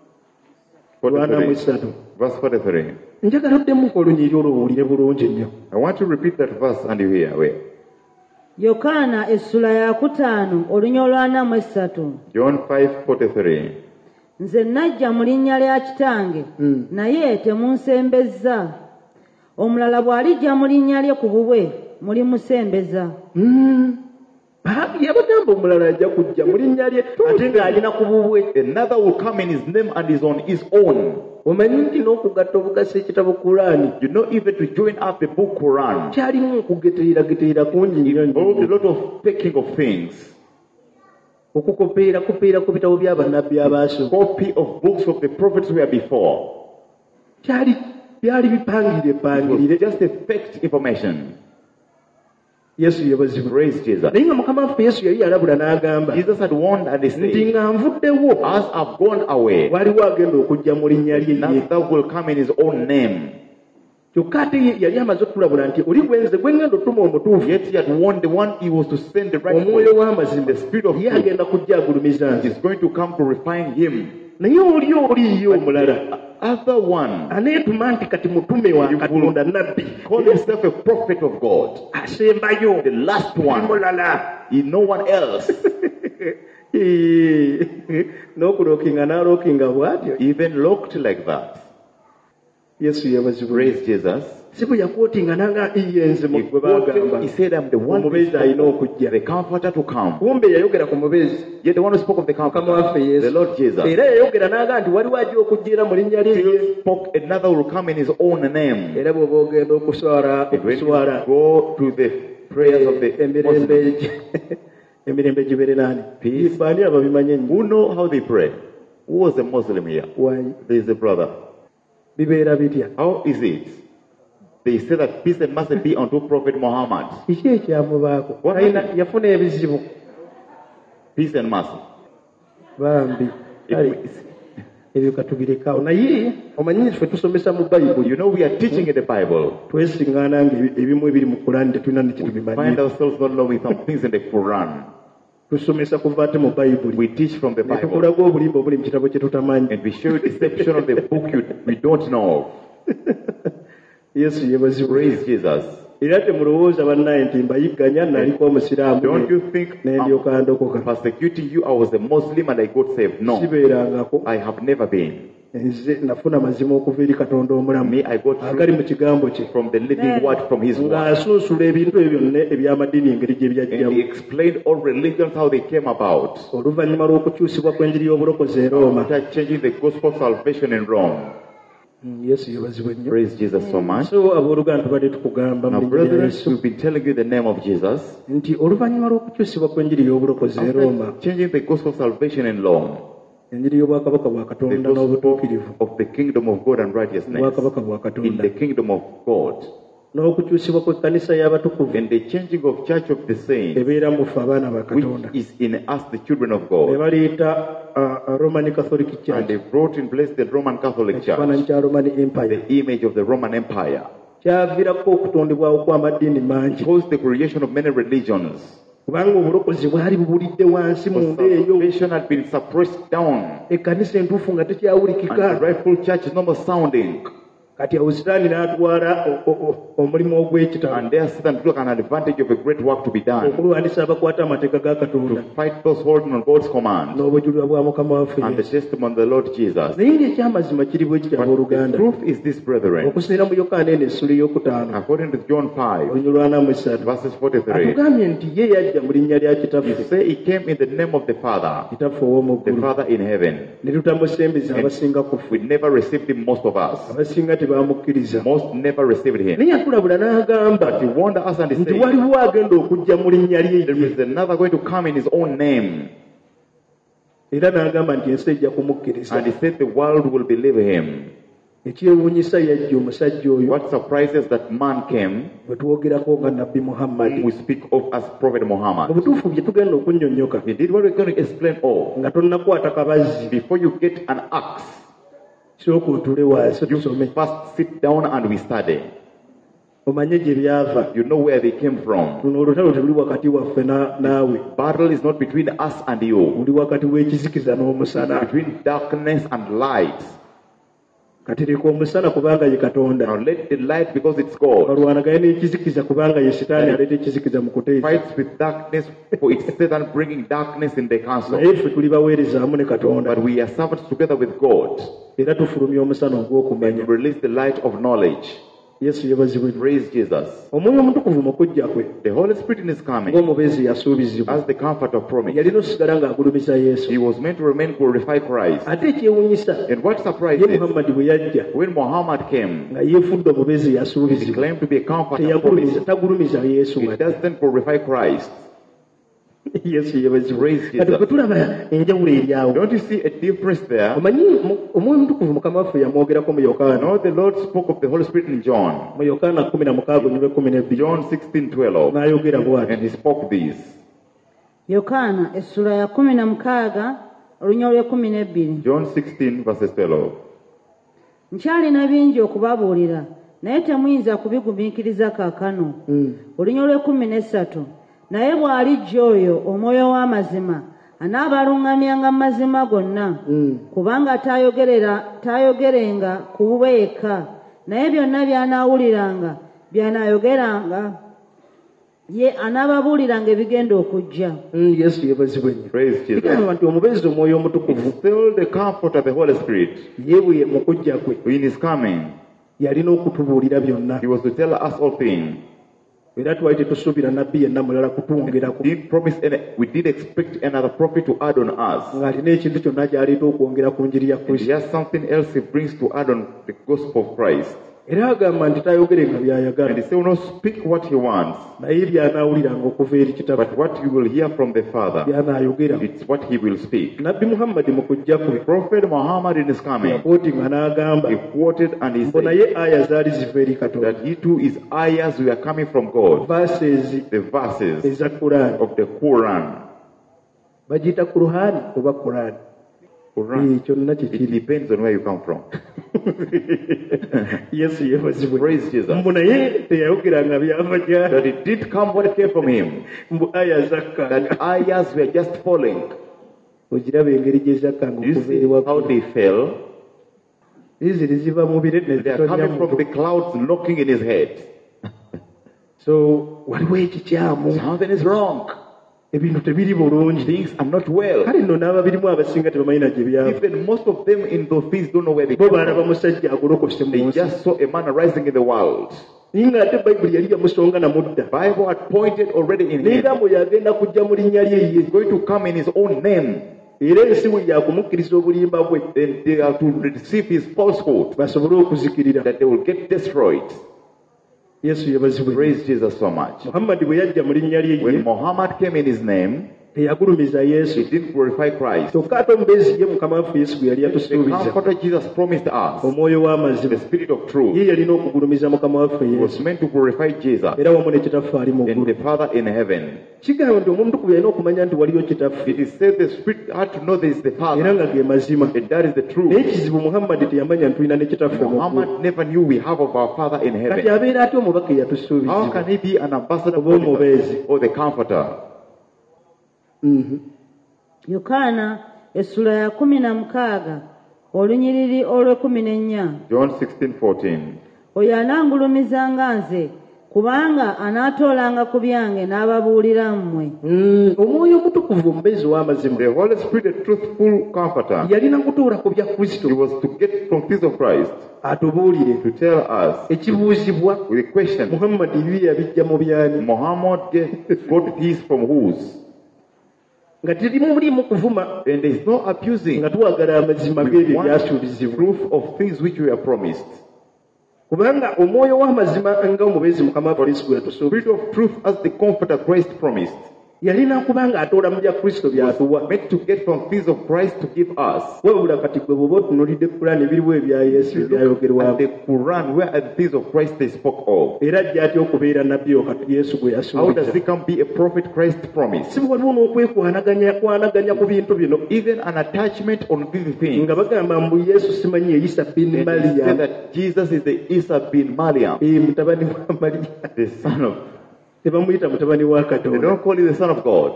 S3: lwana mu
S4: forty-three,
S3: esatu
S4: verse forty-three.
S3: njagala oddemu olunyiri olwo owulire bulungi nnyo
S4: I want to repeat that verse and you hear. Wait.
S5: yokaana essula ya kutaano olunya olwana mu essatu.
S4: John five forty-three.
S5: Nze najja mu linnya lya kitange naye temunsembezza, omulala bw'alijja mu linnya lye ku bubwe mulimusembeza.
S3: yabagamba omulala ajja kujja mu linnya lye ate ng'alina ku bubwe
S4: Another will come in his name and is on his own.
S3: omanyi nti n'okugatta obugasa ekitabo kulaani
S4: You know, even to join up the book Quran,
S3: kyalimu okugeteerageteera kungi nnyo
S4: involved a
S3: nnyo
S4: lot of taking of things.
S3: okukopeera kupeera ku bitabo by'abannabbi abaaso
S4: Copy of books of the prophets were before.
S3: kyali byali bipangire
S4: It was
S3: pangirire
S4: just a fact information.
S3: yesu yebazibwe
S4: Praise Jesus.
S3: naye nga mukama waffe yesu yali yalabula n'agamba
S4: Jesus had warned and he
S3: nti
S4: said,
S3: nga nvuddewo
S4: as I've gone away,
S3: waliwo agenda okujja mu linnya lye ye
S4: another will come in his own name.
S3: kyokka ate ye yali amaze okutulabula nti oli gwenze gwe ngenda otuma omutuufu
S4: Yet he had warned the one he was to send the right
S3: omwoyo
S4: one.
S3: w'amazima
S4: The spirit of
S3: ye
S4: truth
S3: agenda kujja agulumiza nze
S4: is going to come to refine him.
S3: naye oli oliyo omulala
S4: Other one,
S3: aneetuma nti kati mutume wa katonda nabbi
S4: call himself a prophet of God.
S3: asembayo
S4: The last one,
S3: mulala
S4: he no one else.
S3: n'okulookinga n'alookinga bw'atyo
S4: Even looked like that.
S3: yesu yebazibwe
S4: Praise Jesus.
S3: si bwe yakwotinga nanga yenze mu
S4: He,
S3: gwe
S4: quoted,
S3: bagamba
S4: he said, I'm the one who
S3: omubeezi alina
S4: spoke
S3: okujja
S4: the comforter to come.
S3: kumbe yayogera ku mubeezi
S4: Yet the one who spoke of the
S3: mukama
S4: comforter,
S3: waffe
S4: the
S3: yesu
S4: Lord Jesus,
S3: era yayogera n'aga nti waliwo ajja okujjira mu linnya lye ye
S4: still spoke another will come in his own name.
S3: era bw'oba ogenda okuswala
S4: And when you
S3: okuswala
S4: go to the prayers of the
S3: emirembe
S4: Muslims,
S3: gi- emirembe gibeereraani
S4: Peace.
S3: ifaani abo bimanye nnyo
S4: who know how they pray? Who was a Muslim here?
S3: wayi
S4: There is a brother.
S3: bibeera bitya
S4: How is it? They say that peace and mercy be unto Prophet Muhammad.
S3: kiki ekyamubaako
S4: What
S3: Alina-
S4: happened?
S3: yafuna ebizibu
S4: Peace and mercy.
S3: bambi
S4: It
S3: kale
S4: means-
S3: ebyo katubirekawo naye omanyi ffe tusomesa mu bayibuli
S4: you know, we are teaching in the Bible.
S3: twesiŋŋaana nga ebi- ebimu ebiri mu kulaani tetulina ne
S4: Find
S3: kitubimanyi
S4: ourselves not knowing some things in the Quran.
S3: tusomesa kuva ate mu bayibuli
S4: We teach from the
S3: ne
S4: Bible.
S3: tukulaga obulimba obuli mu kitabo kye tutamanyi
S4: And we show you deception of the book you, we don't know.
S3: yesu yebazibwe
S4: Praise Jesus.
S3: era temulowooza bannaye nti mbayigganya naliko omusiraamu
S4: Don't you think
S3: n'endyoka
S4: I'm
S3: ndokoka
S4: persecuting you? I was a Muslim and I got saved. No,
S3: sibeerangako
S4: I have never been.
S3: nze nafuna mazima okuva eri katonda omulamu
S4: Me, I got
S3: agali mu
S4: truth
S3: kigambo kye
S4: from the living word, from his word.
S3: ng'asunsula ebintu ebyo byonna eby'amadiini engeri gye
S4: And he
S3: byajjamu
S4: explained all religions, how they came about.
S3: oluvannyuma lw'okukyusibwa kw'enjiri y'obulokozi e Roma.
S4: After changing the gospel of salvation in Rome.
S3: Mm, yesu yebazibwe nnyo
S4: Praise Jesus so much.
S3: so abooluganda tubadde tukugamba
S4: Now,
S3: mu linnya lya
S4: brethren,
S3: yesu
S4: we've been telling you the name of Jesus.
S3: nti oluvannyuma lw'okukyusibwa kw'enjiri y'obulokozi e Roma,
S4: After changing the gospel of salvation in Rome,
S3: enjiri y'obwakabaka bwa
S4: the
S3: katonda
S4: gospel
S3: n'obutuukirivu
S4: of the kingdom of God and righteousness
S3: obwakabaka bwa
S4: in
S3: katonda
S4: the kingdom of God,
S3: n'okukyusibwa kw'ekkanisa y'abatukuvu
S4: and the changing of church of the saints,
S3: ebeera mu ffe abaana ba
S4: which
S3: katonda
S4: is in us, the children of
S3: ne
S4: God.
S3: baleeta uh, roman catholic
S4: And
S3: church
S4: they brought in place the Roman Catholic
S3: ekifaananyi
S4: Church,
S3: kya roman empire
S4: the image of the Roman Empire.
S3: kyaviirako okutondebwawo kw'amaddiini mangi
S4: Caused the creation of many religions.
S3: kubanga obulokozi bwali bubulidde wansi mu
S4: For
S3: nda eyo
S4: salvation had been suppressed down,
S3: ekkanisa entuufu nga
S4: and the
S3: tekyawulikika
S4: rightful church is no more sounding.
S3: kati awo sitaani n'atwala o- o- o- omulimu ogw'ekitalo
S4: And there Satan took an advantage of a great work to be done,
S3: okulwanisa abakwata amateeka ga katonda
S4: to fight those holding on God's command
S3: n'obujulirwa bwa mukama waffe
S4: and the
S3: Yesu.
S4: testimony of the Lord Jesus.
S3: naye ng'ekyamazima kiri bwe kitya
S4: But the
S3: abooluganda
S4: truth is this, brethren,
S3: okusinziira mu yokaana eno essula ey'okutaano
S4: according to John five,
S3: olunyolwana mu esatu
S4: verses forty-three,
S3: atugambye nti ye yajja mu linnya lya
S4: he
S3: kitaffe
S4: say he came in the name of the Father,
S3: kitaffe ow'omu
S4: the
S3: ggulu
S4: Father in heaven.
S3: ne tutamusembeza abasinga ku ffe
S4: We never received him, most of us.
S3: abasinga tebamukkiriza
S4: Most never received him.
S3: naye yatulabula n'agamba
S4: But he warned us and he
S3: nti
S4: said,
S3: waliwo agenda okujja mu linnya lye
S4: there is another going to come in his own name.
S3: era n'agamba nti ensi ejja kumukkiriza
S4: And he said the world will believe him.
S3: ekyewuunyisa yajja omusajja oyo
S4: What surprises that man came,
S3: bwe twogerako nga nabbi muhammadi
S4: whom we speak of as Prophet
S3: mu
S4: Muhammad.
S3: butuufu bye tugenda okunnyonnyoka
S4: Indeed, what we're going to explain all,
S3: nga tonnakwata kabazzi
S4: before you get an axe,
S3: sooka otule wansi
S4: you
S3: tusome
S4: first sit down and we study.
S3: omanye gye byava
S4: You know where they came from.
S3: luno olutalo teluli wakati waffe na- naawe
S4: Battle is not between us and you,
S3: uli wakati w'ekizikiza n'omusana
S4: between darkness and light.
S3: katereka omusana kubanga ye katonda
S4: Now let the light, because it's God,
S3: balwanaganye n'ekizikiza kubanga ye sitaani aleeta ekizikiza mu kuteesa
S4: fights with darkness, for it's Satan bringing darkness in the council.
S3: naye ffe tuli baweereza wamu ne katonda
S4: But we are servants together with God.
S3: era tufulumya omusana ogw'okumanya
S4: And release the light of knowledge.
S3: yesu yebazibwe
S4: Praise Jesus.
S3: omwoyo omutukuvu mu kujja kwe
S4: The Holy Spirit in his coming,
S3: ng'omubeezi yasuubizibwa
S4: as the comfort of promise,
S3: yalina osigala ng'agulumiza yesu
S4: he was meant to remain glorify Christ.
S3: ate ekyewuunyisa
S4: And what
S3: ye
S4: surprised is,
S3: muhammadi bwe yajja
S4: when Muhammad came,
S3: nga yeefudde omubeezi
S4: he
S3: yasuubizibwa
S4: claimed to be a comfort of
S3: teyagulumiza
S4: promise.
S3: tagulumiza yesu
S4: He
S3: wadde.
S4: doesn't glorify Christ.
S3: yesu yebazibwe
S4: Praise Jesus.
S3: kati bwe tulaba enjawulo eri awo
S4: Don't you see a difference there?
S3: omanyi mu- omwoyo omutukuvu mukama waffe yamwogerako mu
S4: You
S3: yokaana
S4: know, the Lord spoke of the Holy Spirit in John,
S3: mu yokaana kumi na mukaaga onyume kumi n'ebbiri
S4: John sixteen twelve,
S3: n'ayogera bw'ati
S4: and he spoke this.
S5: yokaana essula ya kumi na mukaaga olunya olw'ekumi n'ebbiri.
S4: John sixteen verses twelve.
S5: nkyalina bingi okubabuulira naye temuyinza kubigumiikiriza kaakano. olunya olw'ekumi n'essatu naye bw'alijja oyo omwoyo w'amazima anaabaluŋŋamyanga mu mazima gonna kubanga taayogerera taayogerenga ku bubwe yekka naye byonna by'anaawuliranga by'anaayogeranga ye anaababuuliranga ebigenda okujja.
S3: Mm, yesu yebazibwe nnyo
S4: Praise Jesus.
S3: kigamba nti omubeezi omwoyo omutukuvu
S4: Still the comfort of the Holy Spirit
S3: ye bwe mu kujja kwe
S4: in his coming.
S3: yalina okutubuulira byonna
S4: He was to tell us all things.
S3: era twali tetusuubira nabbi yenna mulala kutwongerako
S4: We didn't promise any, we did expect another prophet to add on us.
S3: ng'alina ekintu kyonna gy'aleeta okwongera ku njiri ya
S4: And
S3: kristo
S4: he has something else he brings to add on the gospel of Christ.
S3: era agamba nti tayogerenga
S4: And
S3: by'ayagala
S4: he said, will not speak what he wants,
S3: naye by'anaawuliranga okuva eri kitaffe
S4: but what you will hear from the Father,
S3: by'anaayogera
S4: it's what he will speak.
S3: nabbi muhammadi mu kujja kwe
S4: Prophet Muhammad in his coming,
S3: yakootinga n'agamba
S4: he quoted and he
S3: mbu
S4: said
S3: naye aya zaali ziva eri katonda
S4: that he too is ayahs we are coming from God.
S3: vases
S4: The verses
S3: eza kuraani
S4: of the Quran.
S3: bagiyita kuruhaani oba kuraani
S4: Quran.
S3: kyonna
S4: It
S3: kikiri
S4: depends on where you come from.
S3: yesu yebazibwe
S4: Praise Jesus.
S3: mbu naye teyayogeranga byava
S4: That
S3: gyali
S4: it did come what came from him.
S3: mbu aya zakkanga
S4: That ayahs were just falling.
S3: ogiraba engeri gye zakkanga
S4: Do you
S3: okuva
S4: see
S3: eri
S4: how
S3: waggulu
S4: they fell?
S3: ziziri ziva mu bire ne
S4: They are
S3: zitonya
S4: coming from
S3: muntu
S4: the clouds knocking in his head.
S3: so waliwo ekikyamu
S4: Something is wrong.
S3: ebintu tebiri bulungi
S4: Things are not well.
S3: kale nno n'ababirimu abasinga tebamanyina gye byava
S4: Even most of them in those things don't know where they
S3: bo
S4: come
S3: baalaba
S4: from.
S3: musajja agolokose mu
S4: They
S3: nsi
S4: just saw a man arising in the world.
S3: naye ng'ate bayibuli yali yamusonga namudda
S4: Bible had pointed already in him.
S3: n'egamba oyo agenda kujja mu linnya lye ye
S4: He's going to come in his own name.
S3: era ensi bwe yakumukkiriza obulimba bwe
S4: Then they are to receive his falsehood.
S3: basobole okuzikirira
S4: That they will get destroyed.
S3: yesu yebazibwe
S4: Praise Jesus so much.
S3: muhammadi bwe yajja mu linnya lye ye
S4: When Muhammad came in his name,
S3: teyagulumiza yesu
S4: he didn't glorify Christ.
S3: kyokka ate omubeezi ye mukama waffe yesu gwe yali
S4: The
S3: yatusuubiza
S4: comforter Jesus promised us,
S3: omwoyo w'amazima
S4: the Spirit of truth,
S3: ye yalina okugulumiza mukama waffe
S4: was
S3: yesu
S4: meant to glorify Jesus
S3: era wamu ne kitaffe ali mu
S4: and
S3: ggulu
S4: the Father in heaven.
S3: kigamba nti omutukuvu yalina okumanya nti waliyo kitaffe
S4: It is said the Spirit had to know there is the
S3: era
S4: Father,
S3: nga ge mazima
S4: and that is the
S3: naye
S4: truth.
S3: kizibu muhammadi teyamanya nti tulina ne kitaffe mu ggulu
S4: Muhammad never knew we have of our Father in
S3: kati
S4: heaven.
S3: abeera ate omubaka
S4: How
S3: eyatusuubizibwa
S4: can he be an ambassador
S3: Oba omubeezi.
S4: or the comforter?
S5: yokaana essula ya kumi na mukaaga olunyiriri olw'ekumi n'ennya.
S4: John sixteen fourteen.
S5: Oyo anangulumizanga nze kubanga anaatoolanga ku byange n'ababuulira mmwe.
S3: Mm, omwoyo omutukuvu omubeezi w'amazima
S4: The Holy Spirit, the truthful comforter,
S3: yalina kutuula ku bya kristo
S4: he was to get from things of Christ
S3: atubuulire
S4: to tell us
S3: ekibuuzibwa
S4: with a question.
S3: muhammadi bibiri yabijja mu byani
S4: Muhammad get- got these from whose?
S3: nga tirimu mulimu kuvuma
S4: And there is no abusing.
S3: nga tuwagala amazima
S4: We
S3: g'ebyo
S4: want
S3: byasuubizibwa
S4: proof of things which we are promised.
S3: kubanga omwoyo w'amazima nga omubeezi mukama waffe yesu gwe yatusuubiza
S4: Spirit of truth as the comforter Christ promised.
S3: yalina kubanga atoola mu bya kristo byatuwa
S4: Meant to get from things of Christ to give us.
S3: wabula kati gwe bw'oba otunuulidde kulaani ebiriwo ebya yesu
S4: At
S3: ebyayogerwamu
S4: the Quran, where are the things of Christ they spoke of?
S3: era ajja atya okubeera nabbi okati yesu gwe
S4: How does
S3: yasuubiza
S4: he come be a prophet Christ promised?
S3: si bwe waliwo n'okwekwanaganya kwanaganya ku bintu bino
S4: Even an attachment on these things.
S3: nga bagamba mbu yesu simanyi eyisa bin
S4: And he said
S3: maliyamu
S4: that Jesus is the Isa bin Maryam,
S3: ee mutabani wa maliyamu
S4: the son of.
S3: tebamuyita mutabani wa
S4: They
S3: katonda
S4: don't call him the son of God.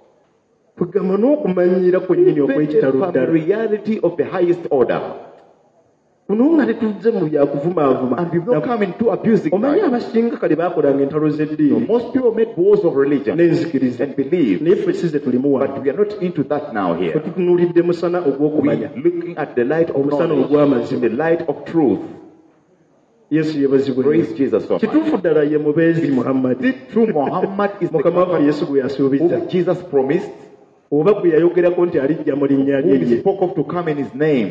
S3: kugamba n'okumanyira kwennyini
S4: Even
S3: okw'ekitalo
S4: the
S3: ddala
S4: familiarity of the highest order.
S3: kuno nga tetuzze mu byakuvumaavuma
S4: And we've not come into abusing
S3: omanyi
S4: Christ.
S3: abasinga kale baakolanga entalo
S4: So
S3: z'eddiini
S4: most people make wars of religion
S3: n'enzikiriza
S4: and believe,
S3: naye ffe si ze tulimu
S4: but
S3: wano
S4: we are not into that now
S3: ffe
S4: here.
S3: tutunuulidde musana
S4: We
S3: ogw'okumanya
S4: are looking at the light of
S3: Omusana
S4: knowledge,
S3: ogw'amazima.
S4: the light of truth.
S3: yesu yebazibwe
S4: Praise Jesus so much.
S3: kituufu ddala ye mubeezi muhammadi
S4: True Muhammad is the
S3: mukama waffe
S4: comfort
S3: yesu gwe yasuubiza
S4: whom Jesus promised,
S3: oba gwe yayogerako nti alijja mu linnya lye
S4: whom he
S3: lye
S4: spoke of to come in his name.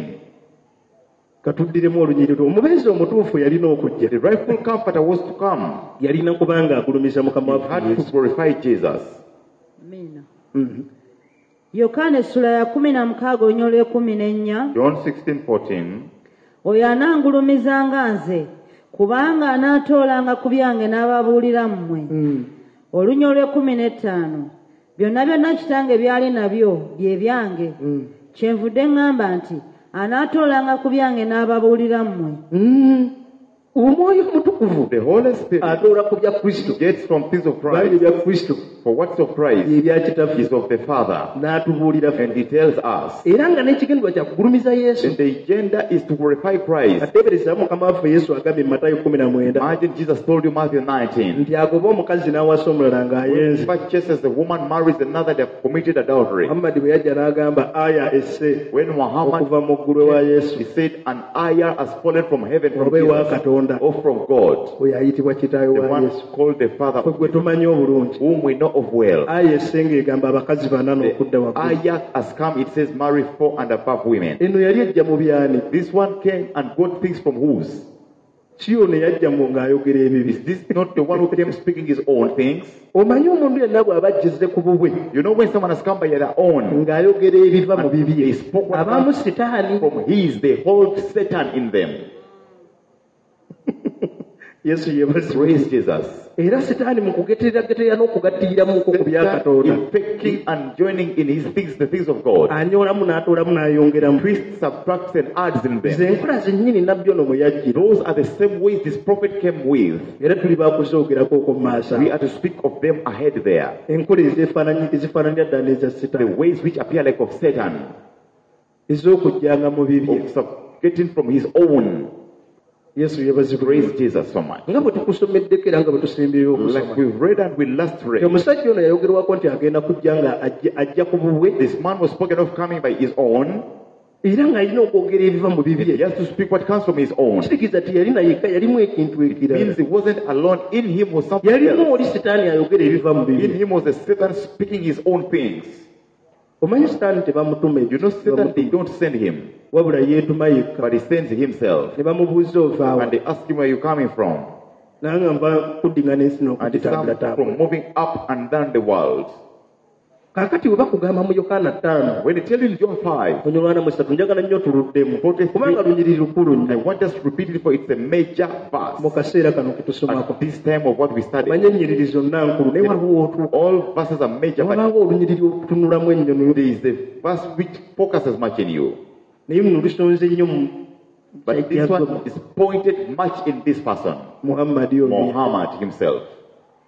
S3: katuddiremu olunyiriri omubeezi omutuufu yalina okujja
S4: The rightful comforter was to come.
S3: yalina kubanga agulumiza mukama
S4: He
S3: waffe
S4: had to
S3: yesu
S4: glorify Jesus.
S5: Amiina.
S3: Mhm.
S5: yokaana essula ya kumi na mukaaga olunyolo ekumi n'ennya.
S4: John sixteen fourteen.
S5: Oyo anangulumizanga nze kubanga anaatoolanga ku byange n'ababuulira mmwe.
S3: Mm.
S5: Olunya olw'ekumi n'ettaano. Byonna byonna kitange byali nabyo bye byange.
S3: Mm.
S5: Kyenvudde ŋŋamba nti anaatoolanga ku byange n'ababuulira mmwe.
S3: Mm. omwoyo omutukuvu
S4: The Holy Spirit
S3: atoola ku bya kristo
S4: gets from things of
S3: kubanga
S4: Christ.
S3: ebya kristo
S4: For what's of Christ
S3: byebya kitaffe
S4: is of the Father.
S3: n'atubuulira
S4: And he tells us.
S3: era nga n'ekigendwa kya kugulumiza yesu
S4: And the agenda is to glorify Christ.
S3: ateebereza mukama waffe yesu agambye mu matayo kumi na mwenda
S4: Imagine Jesus told you Matthew nineteen.
S3: nti agoba omukazi n'awasa omulala ng'ayenze
S4: But just as the woman marries another, they have committed adultery.
S3: muhammadi bwe yajja n'agamba aya esse
S4: When Muhammad
S3: okuva mu ggulu ewa yesu
S4: he said, an ayah has fallen from heaven from
S3: oba ewa
S4: Jesus,
S3: katonda
S4: or from God,
S3: oyo ayitibwa kitaawe
S4: the
S3: wa
S4: one
S3: yesu
S4: called the Father,
S3: ffe gwe tumanyi obulungi
S4: whom we know of well.
S3: aya esse ng'egamba abakazi bana n'okudda
S4: The
S3: waggulu
S4: ayah has come, it says, marry four and above women.
S3: eno yali ejja mu byani
S4: This one came and got things from whose?
S3: si ono yajja mu ng'ayogera ebibi
S4: Is this not the one who came speaking his own things?
S3: omanyi omuntu yenna bw'aba ajjeze ku bubwe
S4: You know, when someone has come by their own,
S3: ng'ayogera ebiva mu bibye
S4: He spoke what
S3: abaamu
S4: comes
S3: sitaani
S4: from his, they hold Satan in them.
S3: yesu yebazibwe
S4: Praise Jesus.
S3: era sitaani mu kugetererageterera n'okugattiramuko ku bya katonda
S4: Infecting and joining in his things, the things of God.
S3: anyoolamu n'atoolamu n'ayongeramu
S4: Twists, subtracts, and adds in
S3: ze
S4: them.
S3: nkola zennyini nabbi ono mwe yajjira
S4: Those are the same ways this prophet came with.
S3: era tuli baakuzoogerako okwo mu maaso
S4: We are to speak of them ahead there.
S3: enkola ezeefaananyi- ezifaananira ddala n'eza
S4: The
S3: sitaani
S4: ways which appear like of Satan,
S3: ez'okujjanga mu bibye
S4: of sub- getting from his own.
S3: yesu yebazibwe
S4: Praise Jesus so much.
S3: nga bwe tukusomeddeko era nga bwe tusembeyo okusoma
S4: Like we've read and we last read.
S3: omusajja ono yayogerwako nti agenda kujja nga ajja- ajja ku bubwe
S4: This man was spoken of coming by his own.
S3: era ng'alina okwogera ebiva mu
S4: He
S3: bibye
S4: has to speak what comes from his own.
S3: kitegeeza ti yalina yekka yalimu ekintu ekirala
S4: Means he wasn't alone. In him was something
S3: yalimu
S4: else.
S3: oli sitaani ayogera ebiva mu
S4: In
S3: bibye
S4: him was a Satan speaking his own things.
S3: omanyi sitaani tebamutuma
S4: You know, Satan, they don't send him,
S3: wabula yeetuma yekka
S4: but he sends himself.
S3: ne bamubuuza ovaawa
S4: And they ask him, where you coming from?
S3: naye nga nva kuddingana ensi
S4: And he comes
S3: n'okugitambula
S4: from moving up and down the world.
S3: kaakati we bakugamba mu yokaana ttaano
S4: When they tell you in John five,
S3: onyolwana mu esatu njagala nnyo tuluddemu
S4: forty-three,
S3: kubanga lunyiriri lukulu
S4: I
S3: nnyo
S4: want us to repeat it for it's a major
S3: mu
S4: verse.
S3: kaseera kano ketusomako
S4: At this time of what we study,
S3: manye ennyiriri zonna nkulu naye waliwo otuuka
S4: all verses are major, but
S3: wabaawo olunyiriri olutunulamu ennyo
S4: there is the verse which focuses much in you.
S3: naye muno lusonze nnyo mu
S4: But this one is pointed much in this person,
S3: muhammadi oyo
S4: Muhammad himself.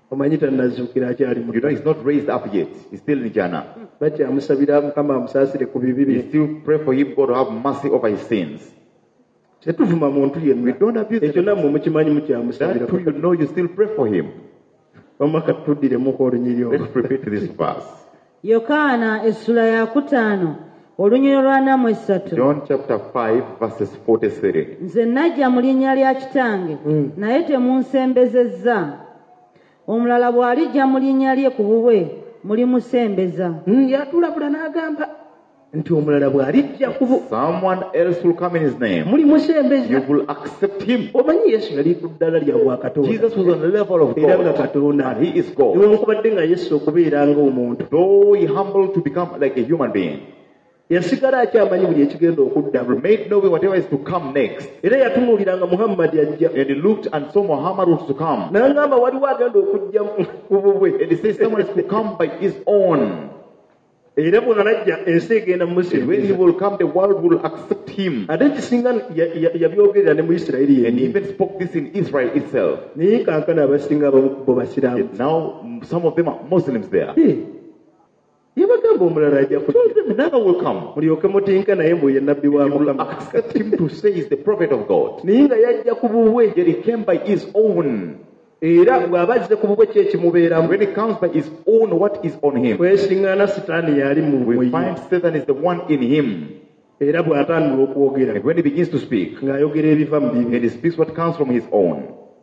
S3: omanyi tannazuukira akyali mu
S4: You know, he's not raised up yet. He's still in Jannah.
S3: bakyamusabira mukama amusaasire ku bibi
S4: We
S3: bye
S4: still pray for him, God, to have mercy over his sins.
S3: tetuvuma muntu
S4: We
S3: yenna
S4: don't abuse
S3: ekyo
S4: him.
S3: nammwe mukimanyi mukyamusabira
S4: That too, you know, you still pray for him.
S3: wamaka tuddiremuko olunyiri olwo
S4: Let's repeat this verse.
S5: yokaana essula ya kutaano olunyiro lwa namu essatu
S4: John chapter five, verses forty-three.
S5: nze najja mu linnya lya kitange naye temunsembezezza omulala bw'alijja mu linnya lye ku bubwe mulimusembeza
S3: Mm, yatulabula n'agamba nti omulala bw'alijja ku bu
S4: Someone else will come in his name. You
S3: mulimusembeza
S4: will accept him.
S3: omanyi yesu yali ku ddala lya bwakatonda
S4: Jesus was on the level of
S3: era nga
S4: God.
S3: katonda
S4: And he is God.
S3: newankubadde nga yesu okubeera ng'omuntu
S4: Though he humbled to become like a human being,
S3: yasigala akyamanyi buli ekigenda okuddamu
S4: remained knowing whatever is to come next.
S3: era yatunuuliranga muhammadi ajja
S4: And he looked and saw Muhammad was to come.
S3: n'agamba waliwo agenda okujja mu- ku bubwe
S4: And he says someone is to come by his own.
S3: era bwona najja ensi egenda
S4: And when he
S3: mumusembeza
S4: will come, the world will accept him.
S3: ate kisinga ya- ya- yabyogerera ne mu isirayiri
S4: And he
S3: yennyini
S4: even spoke this in Israel itself.
S3: naye kankana abasinga abamu ku bo basiraamu
S4: Yet now, mm, some of them are Muslims there.
S3: Eh, yabagamba omulala ajja
S4: Told
S3: kujja
S4: them another will come.
S3: mulyoke mutinka naye mbwe ye nabbi wa
S4: You will
S3: mukama
S4: accept him to say he's the prophet of God.
S3: naye nga yajja ku bubwe
S4: Yet he came by his own.
S3: era bw'aba azze ku bubwe ki ekimubeeramu
S4: When he comes by his own, what is on him?
S3: kwesiŋŋaana sitaani yali mu
S4: We
S3: bumwe
S4: find Satan is the one in him.
S3: era bw'atandula okwogera
S4: And when he begins to speak,
S3: ng'ayogera ebiva mu bibi
S4: and he speaks what comes from his own.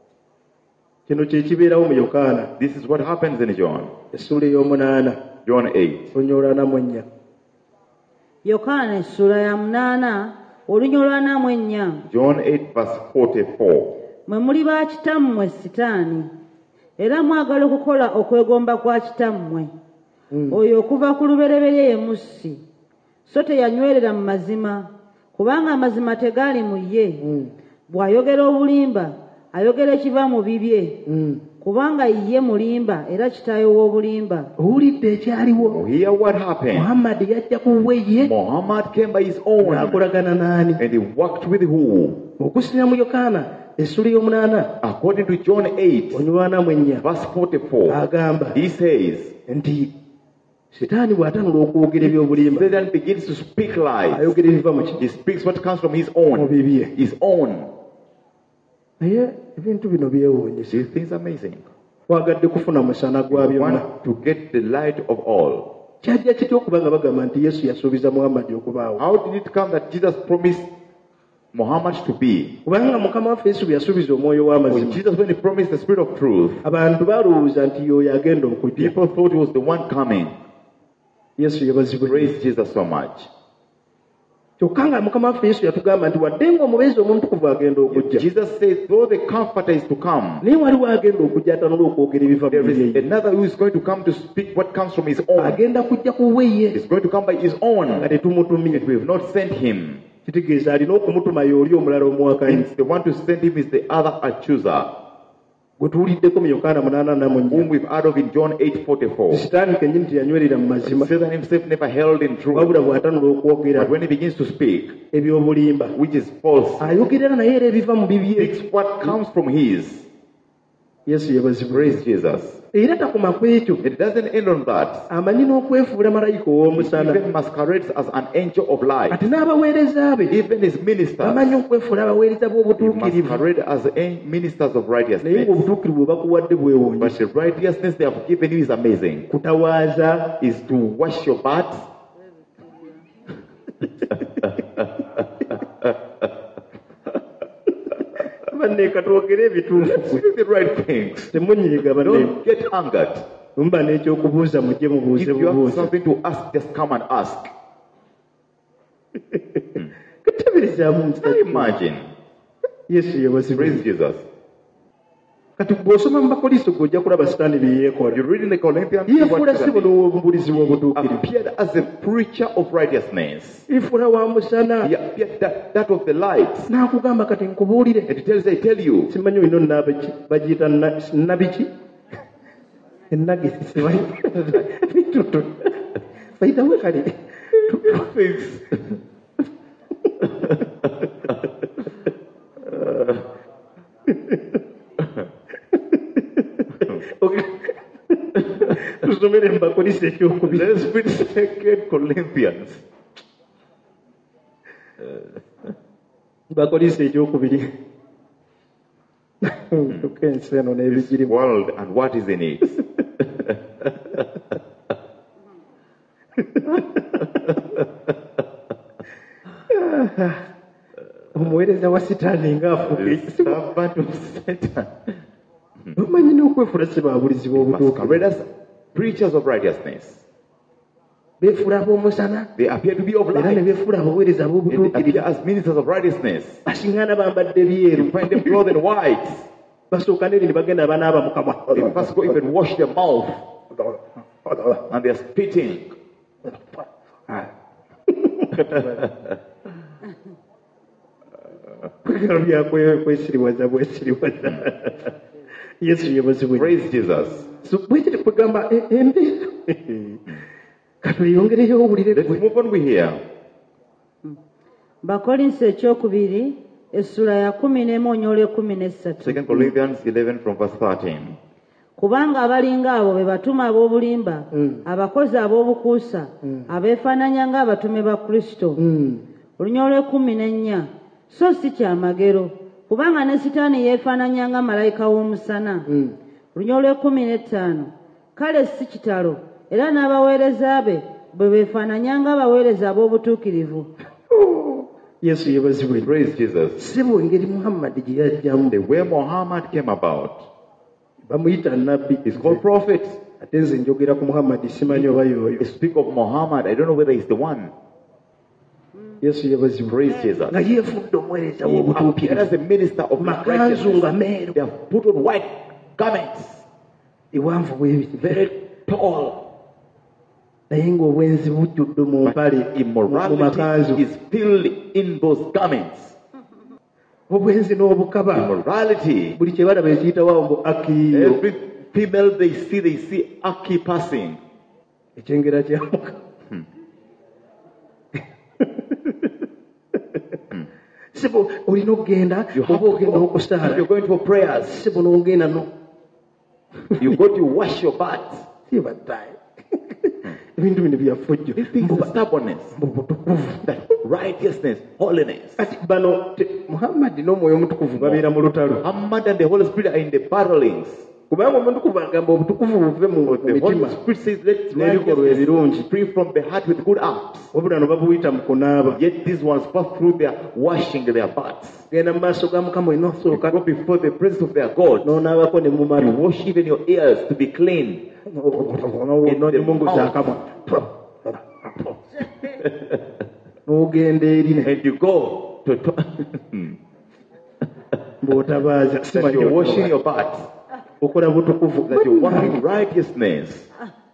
S3: kino kye kibeerawo mu yokaana
S4: This is what happens in John.
S3: essuula ey'omunaana
S4: John eight.
S3: onyolanamu ennya
S5: yokaana essula ya munaana olunyiro lwa namu ennya
S4: John eight, verse forty-four.
S5: mwe muli ba kitammwe sitaani era mwagala okukola okwegomba kwa kitammwe oyo okuva ku lubereberye ye mussi so teyanywerera mu mazima kubanga amazima tegaali mu ye bw'ayogera obulimba ayogera ekiva mu bibye kubanga ye mulimba era kitaawe w'obulimba
S3: owulidde ekyaliwo
S4: Oh, hear what happened.
S3: muhammadi yajja ku bubwe ye
S4: Muhammad came by his own.
S3: n'akolagana n'ani
S4: And he walked with who?
S3: okusinira mu yokaana essula y'omunaana
S4: According to John eight,
S3: onyolanamu ennya
S4: verse forty-four.
S3: agamba
S4: He says,
S3: nti sitaani bw'atanula okwogera eby'obulimba
S4: Satan begins to speak lies.
S3: ayogera ebiva mu ki
S4: He speaks what comes from his
S3: mu
S4: own.
S3: bibye
S4: His own.
S3: naye ebintu bino byewuunyisa
S4: These things are amazing.
S3: twagadde kufuna musana gwa
S4: We
S3: byonna
S4: want to get the light of all.
S3: kyajja kitya okuba nga bagamba nti yesu yasuubiza muhammadi okubaawo
S4: How did it come that Jesus promised Muhammad to be?
S3: kubanga mukama waffe yesu bwe yasuubiza omwoyo
S4: When
S3: w'amazima
S4: Jesus, when he promised the Spirit of truth,
S3: abantu balowooza nti y'oyo agenda okujja
S4: people thought he was the one coming.
S3: yesu yebazibwe
S4: Praise Jesus so much.
S3: kyokka nga mukama waffe yesu yatugamba nti wadde nga omubeezi omuntukuvu agenda okujja
S4: Jesus says, though the Comforter is to come,
S3: naye waliwo agenda okujja atanula okwogera ebiva mu
S4: there is
S3: bibye
S4: another who is going to come to speak what comes from his own.
S3: agenda kujja ku bubwe ye
S4: He's going to come by his
S3: nga
S4: own.
S3: tetumutumye
S4: We have not sent him.
S3: kitegeeza alina okumutuma y'oli omulala omuwakanyi
S4: Means the one to send him is the other accuser,
S3: gwe tuwuliddeko mu yokaana munaana namu
S4: whom
S3: nnya
S4: we've heard of in John eight forty-four.
S3: sitaani kennyini teyanywerera mu mazima
S4: Satan himself never held in truth.
S3: wabula bw'atanula okwogera
S4: But when he begins to speak,
S3: eby'obulimba
S4: which is false,
S3: ayogerera naye era ebiva mu bibye
S4: speaks what comes from his.
S3: yesu yebazibwe
S4: Praise Jesus.
S3: era takoma ku ekyo
S4: It doesn't end on that.
S3: amanyi n'okwefuula malayika
S4: He
S3: ow'omusana
S4: even masquerades as an angel of light.
S3: ate n'abaweereza be
S4: Even his ministers
S3: bamanyi okwefuula abaweereza
S4: he
S3: b'obutuukirivu
S4: masquerade as a- ministers of
S3: naye
S4: righteousness.
S3: ng'obutuukirivu bwe bakuwadde bwewuunyi
S4: But the righteousness they have given you is amazing.
S3: kutawaaza
S4: Is to wash your butt,
S3: banneeka twogere ebituufu
S4: speak the right things.
S3: temunyiiga banne
S4: Don't get angered.
S3: muba n'ekyokubuuza mujje
S4: If
S3: mubuuze
S4: you have
S3: bubuuze
S4: something to ask, just come and ask.
S3: kateberezaamu
S4: Can
S3: nti
S4: you imagine?
S3: yesu yebazibwe
S4: Praise Jesus.
S3: kati bw'osoma mu bakolinso gweojja kulaba sitaani bye yeekola
S4: You read in the Corinthians, see what
S3: yeefuula
S4: Satan
S3: sibono w'obubulizi bw'obutuukirivu
S4: appeared as a preacher of righteousness.
S3: yeefuula wa musana
S4: He appeared that, that of the light.
S3: n'akugamba kati nkubuulire
S4: And he tells, I tell you,
S3: simanyi olina nabiki bagiyita na- nabiki enagisi simanyi bitutu baitawe kale
S4: things.
S3: Okay. katusomere mu Bakolisi ekyokubiri.
S4: Let's read Second Corinthians.
S3: Bakolisi ekyokubiri. Tukensi eno
S4: This
S3: n'ebigirimu.
S4: world and what is in it.
S3: Omuweereza wa Sitaani ng'afuuka.
S4: The servant of Satan.
S3: Omanyi n'okwefuula si baabulizi
S4: Must
S3: b'obutuukirivu.
S4: read as preachers of righteousness.
S3: Beefuula ab'omusana
S4: They appear to be of
S3: era ne
S4: light.
S3: beefuula abaweereza
S4: And they appear
S3: b'obutuukirivu.
S4: as ministers of righteousness.
S3: Basiŋŋaana bambadde byeru.
S4: You find them clothed in white.
S3: Basooka n'eri ne bagenda banaaba mu kamwa.
S4: They first go even wash their mouth and they're spitting.
S3: Kwegala byakwe- kwesiriwaza bwesiriwaza. Yesu yebazibwe.
S4: Praise Jesus.
S3: So bwekiri kugamba e- embeera. Katweyongereyo owulire
S4: Let's
S3: gwe.
S4: move on. We hear.
S5: Bakolinsi ekyokubiri essula ya kumi n'emu onyola ekkumi n'essatu.
S4: Second Corinthians eleven from verse thirteen.
S5: Kubanga abalinga abo be batuma ab'obulimba, abakozi ab'obukuusa, abeefaananya ng'abatume ba Kristo. Olunya olw'ekkumi n'ennya. So si kyamagero, kubanga ne Sitaani yeefaananya nga malayika w'omusana. Olunya olw'ekkumi n'ettaano. Kale si kitalo, era n'abaweereza be bwe beefaananya ng'abaweereza ab'obutuukirivu.
S3: Yesu yebazibwe.
S4: Praise Jesus.
S3: Ssebo engeri Muhammad gye yajjamu.
S4: The way Muhammad came about
S3: Bamuyita nnabbi.
S4: is called prophet.
S3: Ate nze njogera ku Muhammad simanyi oba y'oyo.
S4: I speak of Muhammad. I don't know whether he's the one.
S3: Yesu yebazibwe.
S4: Praise Jesus.
S3: Nga yeefudde omuweereza
S4: He appeared
S3: w'obutuukirivu.
S4: as a minister of
S3: Makanzu
S4: righteousness.
S3: nga meeru.
S4: They have put on white garments,
S3: Ewanvu bwebiti.
S4: very tall.
S3: Naye ng'obwenzi bujjudde mu mpale
S4: But
S3: mu makanzu.
S4: immorality is filled in those garments.
S3: Obwenzi n'obukaba.
S4: Immorality.
S3: Buli kye balaba ekiyitawo mbu akiyo.
S4: Every female they see, they see Aki passing.
S3: Ekyengera kya Mukama. Ssebo olina okugenda
S4: You have
S3: oba
S4: to
S3: ogenda
S4: go. If
S3: okusaala.
S4: you're going for prayers,
S3: Ssebo n'ogenda no.
S4: you go to wash your butt.
S3: Sibaddaye. Ebintu bino byafujjo.
S4: These things are stubbornness,
S3: Mu butukuvu.
S4: that righteousness, holiness.
S3: Kati bano te- Muhammad n'omwoyo omutukuvu babeera mu lutalo.
S4: Muhammad and the Holy Spirit are in the battlings.
S3: Kubanga omutukuvu agamba obutukuvu buve mu mu
S4: The Holy
S3: mitima.
S4: Spirit says, let
S3: N'ebikolwa ebirungi.
S4: righteousness free from the heart with good acts.
S3: Wabula no babuyita mu kunaaba.
S4: Yet these ones pass through their washing their butts.
S3: Genda mu maaso ga Mukama olina
S4: You
S3: osooka
S4: go before the presence of their God.
S3: n'onaabako ne mu
S4: You
S3: matu.
S4: wash even your ears to be clean.
S3: n'ogimunguza akamwa. N'ogenda eri ne
S4: And you go to, to
S3: bw'otabaaza.
S4: that you're washing your butt,
S3: Okola butukuvu.
S4: that you're working righteousness.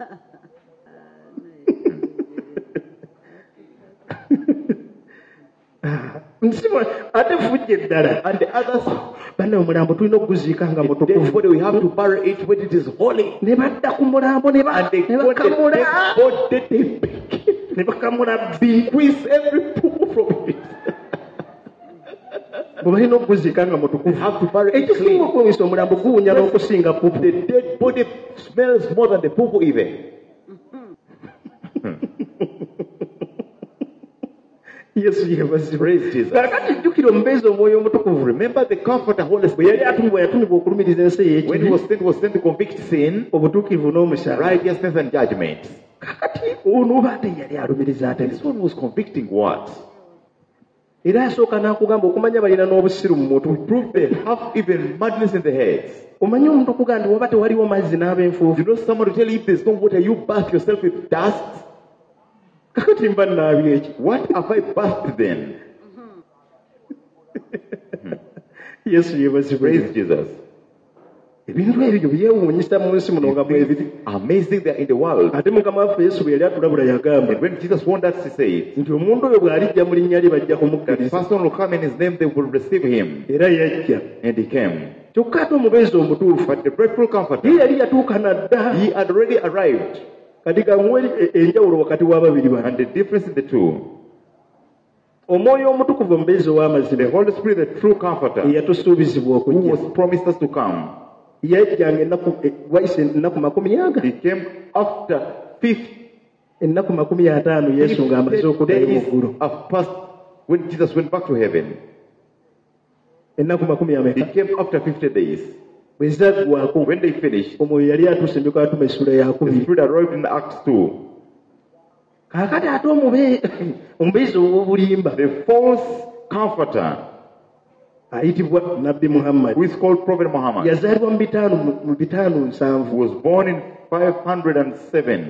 S3: Nsiba ate fujja eddala.
S4: And the others,
S3: Banne omulambo tulina okuguziika nga
S4: the dead
S3: mutukuvu.
S4: body, we have to bury it when it is holy.
S3: Ne badda ku mulambo ne ba-
S4: And they
S3: ne
S4: go the
S3: bakamula.
S4: dead body, they pick,
S3: Ne bakamula bbi.
S4: squeeze every poo from it.
S3: Bwe balina okuguziika nga
S4: You
S3: mutukuvu.
S4: have to bury it
S3: Ekisinga
S4: clean.
S3: okwewisa omulambo guwunya n'okusinga pupu.
S4: The dead body smells more than the poo even.
S3: Yesu yebazibwe.
S4: Praise Jesus.
S3: Kakati jjukira omubeezi omwoyo omutukuvu.
S4: Remember the comforter, Holy
S3: Bwe yali
S4: Spirit.
S3: atumibwa yatumibwa okulumiriza ensi
S4: When he
S3: ey'ekibi,
S4: was sent, was sent to convict sin,
S3: obutuukirivu n'omusango.
S4: righteousness, and judgment.
S3: Kakati ono oba ate yali alumiriza ate.
S4: This one was convicting what?
S3: Era asooka n'akugamba okumanya balina n'obusiru mu mutwe.
S4: Prove they have even madness in the heads.
S3: Omanyi omuntu okuga nti waba tewaliwo mazzi n'ab'enfuufu.
S4: You know someone to tell you if there's no water, you bath yourself with dust.
S3: Kakati mba nnaabya eki.
S4: What have I bathed then?
S3: Yesu yebazibwe.
S4: Praise Jesus.
S3: Ebintu ebyo byewuunyisa mu nsi muno nga bwe biri.
S4: Amazing they are in the world.
S3: Ate Mukama waffe Yesu bwe yali atulabula yagamba
S4: And when Jesus warned us, he said,
S3: nti omuntu oyo bw'alijja mu linnya lye bajja
S4: that
S3: kumukkiriza.
S4: person will come in his name, they will receive him.
S3: Era yajja.
S4: And he came.
S3: Kyokka ate omubeezi omutuufu
S4: But the grateful comforter,
S3: ye yali yatuuka nadda.
S4: he had already arrived.
S3: Kati kamuwe e- enjawulo wakati w'ababiri bano.
S4: And the difference in the two,
S3: Omwoyo omutukuvu omubeezi
S4: the
S3: ow'amazima
S4: Holy Spirit, the true comforter,
S3: eyatusuubizibwa
S4: who
S3: okujja.
S4: was promised us to come.
S3: yajjanga ennaku eh, wayise ennaku makumi aga
S4: He came after fifty
S3: ennaku makumi ataano yesu ng'amaze okuddayo mu
S4: days
S3: ggulu.
S4: have passed when Jesus went back to heaven.
S3: ennaku makumi
S4: He
S3: ameka
S4: came after fifty days.
S3: bwe zaggwako
S4: When they finished,
S3: omwoyo yali atuuse mu Kaatuma essula ya
S4: the
S3: kubiri.
S4: Spirit arrived in Acts two.
S3: kaakati ate omube omubeezi ow'obulimba
S4: The false comforter,
S3: ayitibwa nabbi muhammadi
S4: who is called Prophet Muhammad,
S3: yazaalibwa mu bitaano mu bitaano nsanvu.
S4: was born in five hundred seven.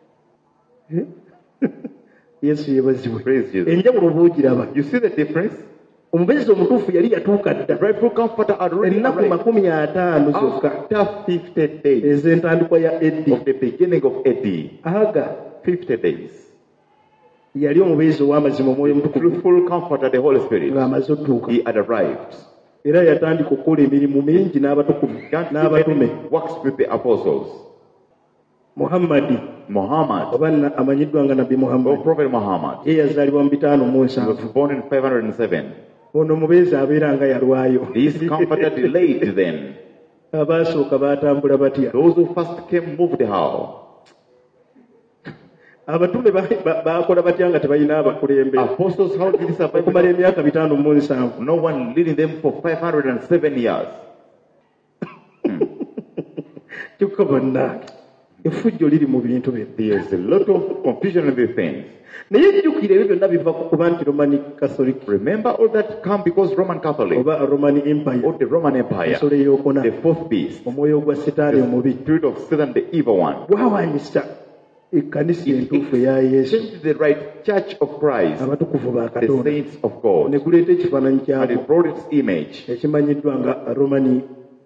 S3: yesu yeebazibwe.
S4: Praise Jesus.
S3: enjawulo bw'ogiraba
S4: You see the difference?
S3: omubeezi omutuufu yali yatuuka
S4: The
S3: dda
S4: rightful comforter had already
S3: ennaku
S4: arrived
S3: makumi ataano zokka
S4: after fifty days
S3: ez'entandikwa ya eddi.
S4: of the beginning of A D.
S3: aga
S4: fifty days.
S3: yali omubeezi ow'amazima omwoyo mutukuvu
S4: Truthful comforter, the Holy Spirit.
S3: ng'amaze otuuka
S4: He had arrived.
S3: era yatandika okukola emirimu mingi n'abatukuvu
S4: Began to
S3: n'abatume.
S4: do works with the apostles.
S3: muhammadi
S4: Muhammad,
S3: oba na- amanyiddwa nga nabbi
S4: or
S3: muhammadi
S4: Prophet Muhammad,
S3: ye yazaalibwa mu bitaano mu
S4: he was
S3: nsanvu.
S4: born in five hundred seven.
S3: ono omubeezi abeera nga yalwayo.
S4: This comforter delayed then.
S3: abaasooka baatambula batya?
S4: Those who first came moved how?
S3: abatume ba- ba- baakola batya nga tebalina abakulembera
S4: Apostles, how did they survive?
S3: okumala emyaka bitaano mu nsanvu?
S4: No one leading them for five hundred seven years.
S3: kyokka bannange effujjo liri mu bintu bino.
S4: There's a lot of confusion in these things.
S3: naye jjukira ebyo byonna biva ku kuba nti romani catholic
S4: Remember, all that come because Roman Catholic,
S3: oba romani empire
S4: or the Roman Empire,
S3: ensolo ey'okuna
S4: the fourth beast,
S3: omwoyo ogwa setaani omubi
S4: the spirit of Satan, the evil one,
S3: gwawanyisa ekkanisa entuufu eya yesu
S4: changed the right church of Christ,
S3: abatukuvu ba
S4: the
S3: katonda
S4: saints of God,
S3: ne guleeta ekifaananyi
S4: and
S3: kyabo
S4: it brought its image,
S3: ekimanyiddwa nga romani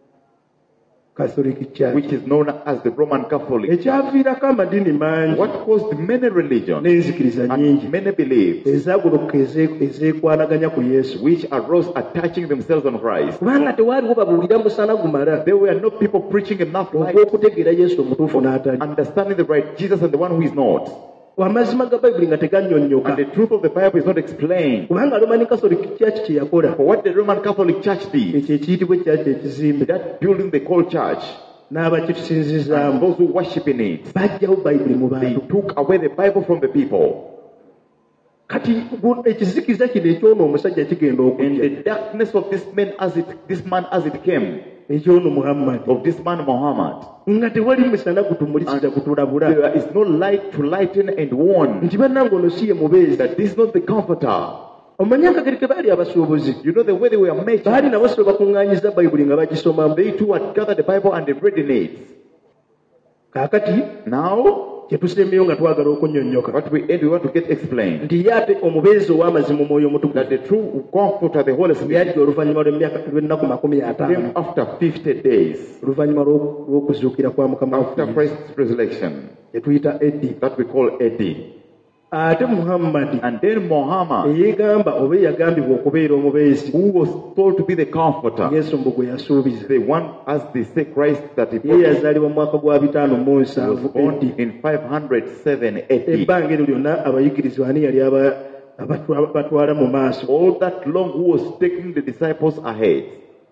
S3: catholic church
S4: which is known as the Roman Catholic.
S3: ekyaviirako amadiini mangi
S4: What caused many religions
S3: n'enzikiriza nyingi
S4: and many beliefs
S3: ezagoloka eze- ezeekwanaganya ku yesu
S4: which arose attaching themselves on Christ?
S3: kubanga tewaaliwo babuulira musana gumala
S4: There were no people preaching enough light,
S3: ogw'okutegeera yesu omutuufu n'atali
S4: understanding the right Jesus and the one who is not.
S3: amazima ga bayibuli nga tegannyonnyoka
S4: And the truth of the Bible is not explained.
S3: kubanga romani catholic church kye yakola
S4: For what the Roman Catholic Church did,
S3: ekyo ekiyitibwa church ekizimbe
S4: that building they call church, and
S3: n'abakitusinzizaamu
S4: those who worship in it,
S3: bajjawo bayibuli mu
S4: they
S3: bantu
S4: took away the Bible from the people.
S3: kati gu- ekizikiza kino ekyono omusajja kigenda
S4: And
S3: okujja
S4: the darkness of this man as it this man as it came,
S3: ekyono muhammadi
S4: of this man Muhammad,
S3: nga tewali musana gutumulisiza kutulabula
S4: there is no light to lighten and warn
S3: nti bannange ono si ye mubeezi
S4: that this is not the comforter.
S3: omanyi akageri ke baali abasuubuzi
S4: You know the way they were made.
S3: baali nabo so bakuŋŋaanyiza bayibuli nga bagisomamu
S4: They too had gathered the Bible and they read in it.
S3: kaakati
S4: Now,
S3: kye tusemyeyo nga twagala okunnyonnyoka
S4: what we end, we want to get explained.
S3: nti ye ate omubeezi ow'amazima omwoyo omutukuvu
S4: That the true comforter, the Holy Spirit,
S3: yajja oluvannyuma lw'emyaka lw'ennaku makumi
S4: came
S3: ataano
S4: after fifty days
S3: oluvannyuma lw'o- lw'okuzuukira kwa mukama
S4: after
S3: waffe
S4: Christ's resurrection,
S3: kye tuyita eddi
S4: that we call A D.
S3: ate muhammadi
S4: And then Muhammad,
S3: eyeegamba oba eyagambibwa okubeera omubeezi
S4: who was told to be the comforter,
S3: yesu mbu gwe yasuubiza
S4: the one as they say Christ that he
S3: ye
S4: promised,
S3: yazaalibwa mu mwaka gwa bitaano mu
S4: was
S3: nsanvu
S4: born
S3: eddi
S4: in five hundred seven A D.
S3: ebbanga eryo lyonna abayigirizwa ani yali aba- abatwa- batwala mu maaso
S4: All that long who was taking the disciples ahead.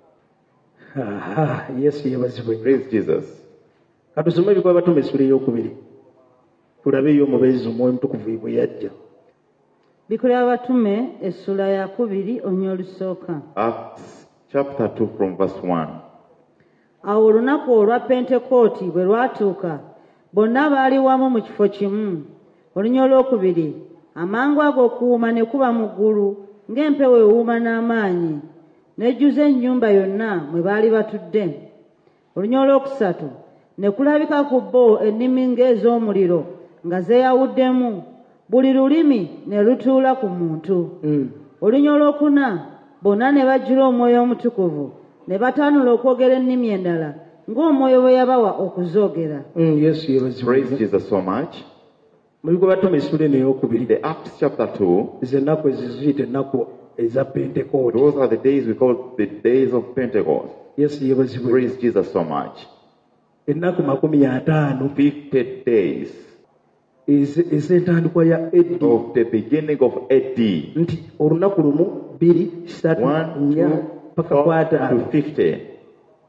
S3: Aha, yesu yeebazibwe nnyo.
S4: Praise Jesus.
S3: katusome ebikuba batuma essula ey'okubiri tulabeeyo omubeezi omwoyo mutukuvu bwe yajja
S5: bikolera abatume essula ya kubiri onywa olusooka.
S4: Acts chapter two from verse one.
S5: Awo olunaku olwa pentekooti bwe lwatuuka bonna baali wamu mu kifo kimu. Olunya olwokubiri amangu ago okuwuuma ne kuba mu ggulu ng'empewo ewuuma n'amaanyi n'ejjuza ennyumba yonna mwe baali batudde. Olunya olwokusatu ne kulabika ku bo ennimi ng'ez'omuliro nga zeeyawuddemu buli lulimi ne lutuula ku muntu. Olunya olwokuna bonna ne bajjula omwoyo omutukuvu ne batandula okwogera ennimi endala ng'omwoyo bwe yabawa okuzoogera.
S3: Mm, yesu yeebazibwe
S4: Praise
S3: nnyo.
S4: Jesus so much.
S3: mu bikuba batuma essula eno ey'okubiri
S4: The Acts chapter two,
S3: ze ennaku eziziyita ennaku eza pentekooti
S4: those are the days we call the days of Pentecost.
S3: yesu yeebazibwe nnyo.
S4: Praise Jesus so much.
S3: ennaku makumi ataano
S4: fifty days
S3: eze- ez'entandikwa ya eddi
S4: of the beginning of A D.
S3: nti olunaku lumu bbiri ssatu
S4: one,
S3: nnya
S4: two,
S3: paka
S4: four,
S3: kwataano
S4: to fifty.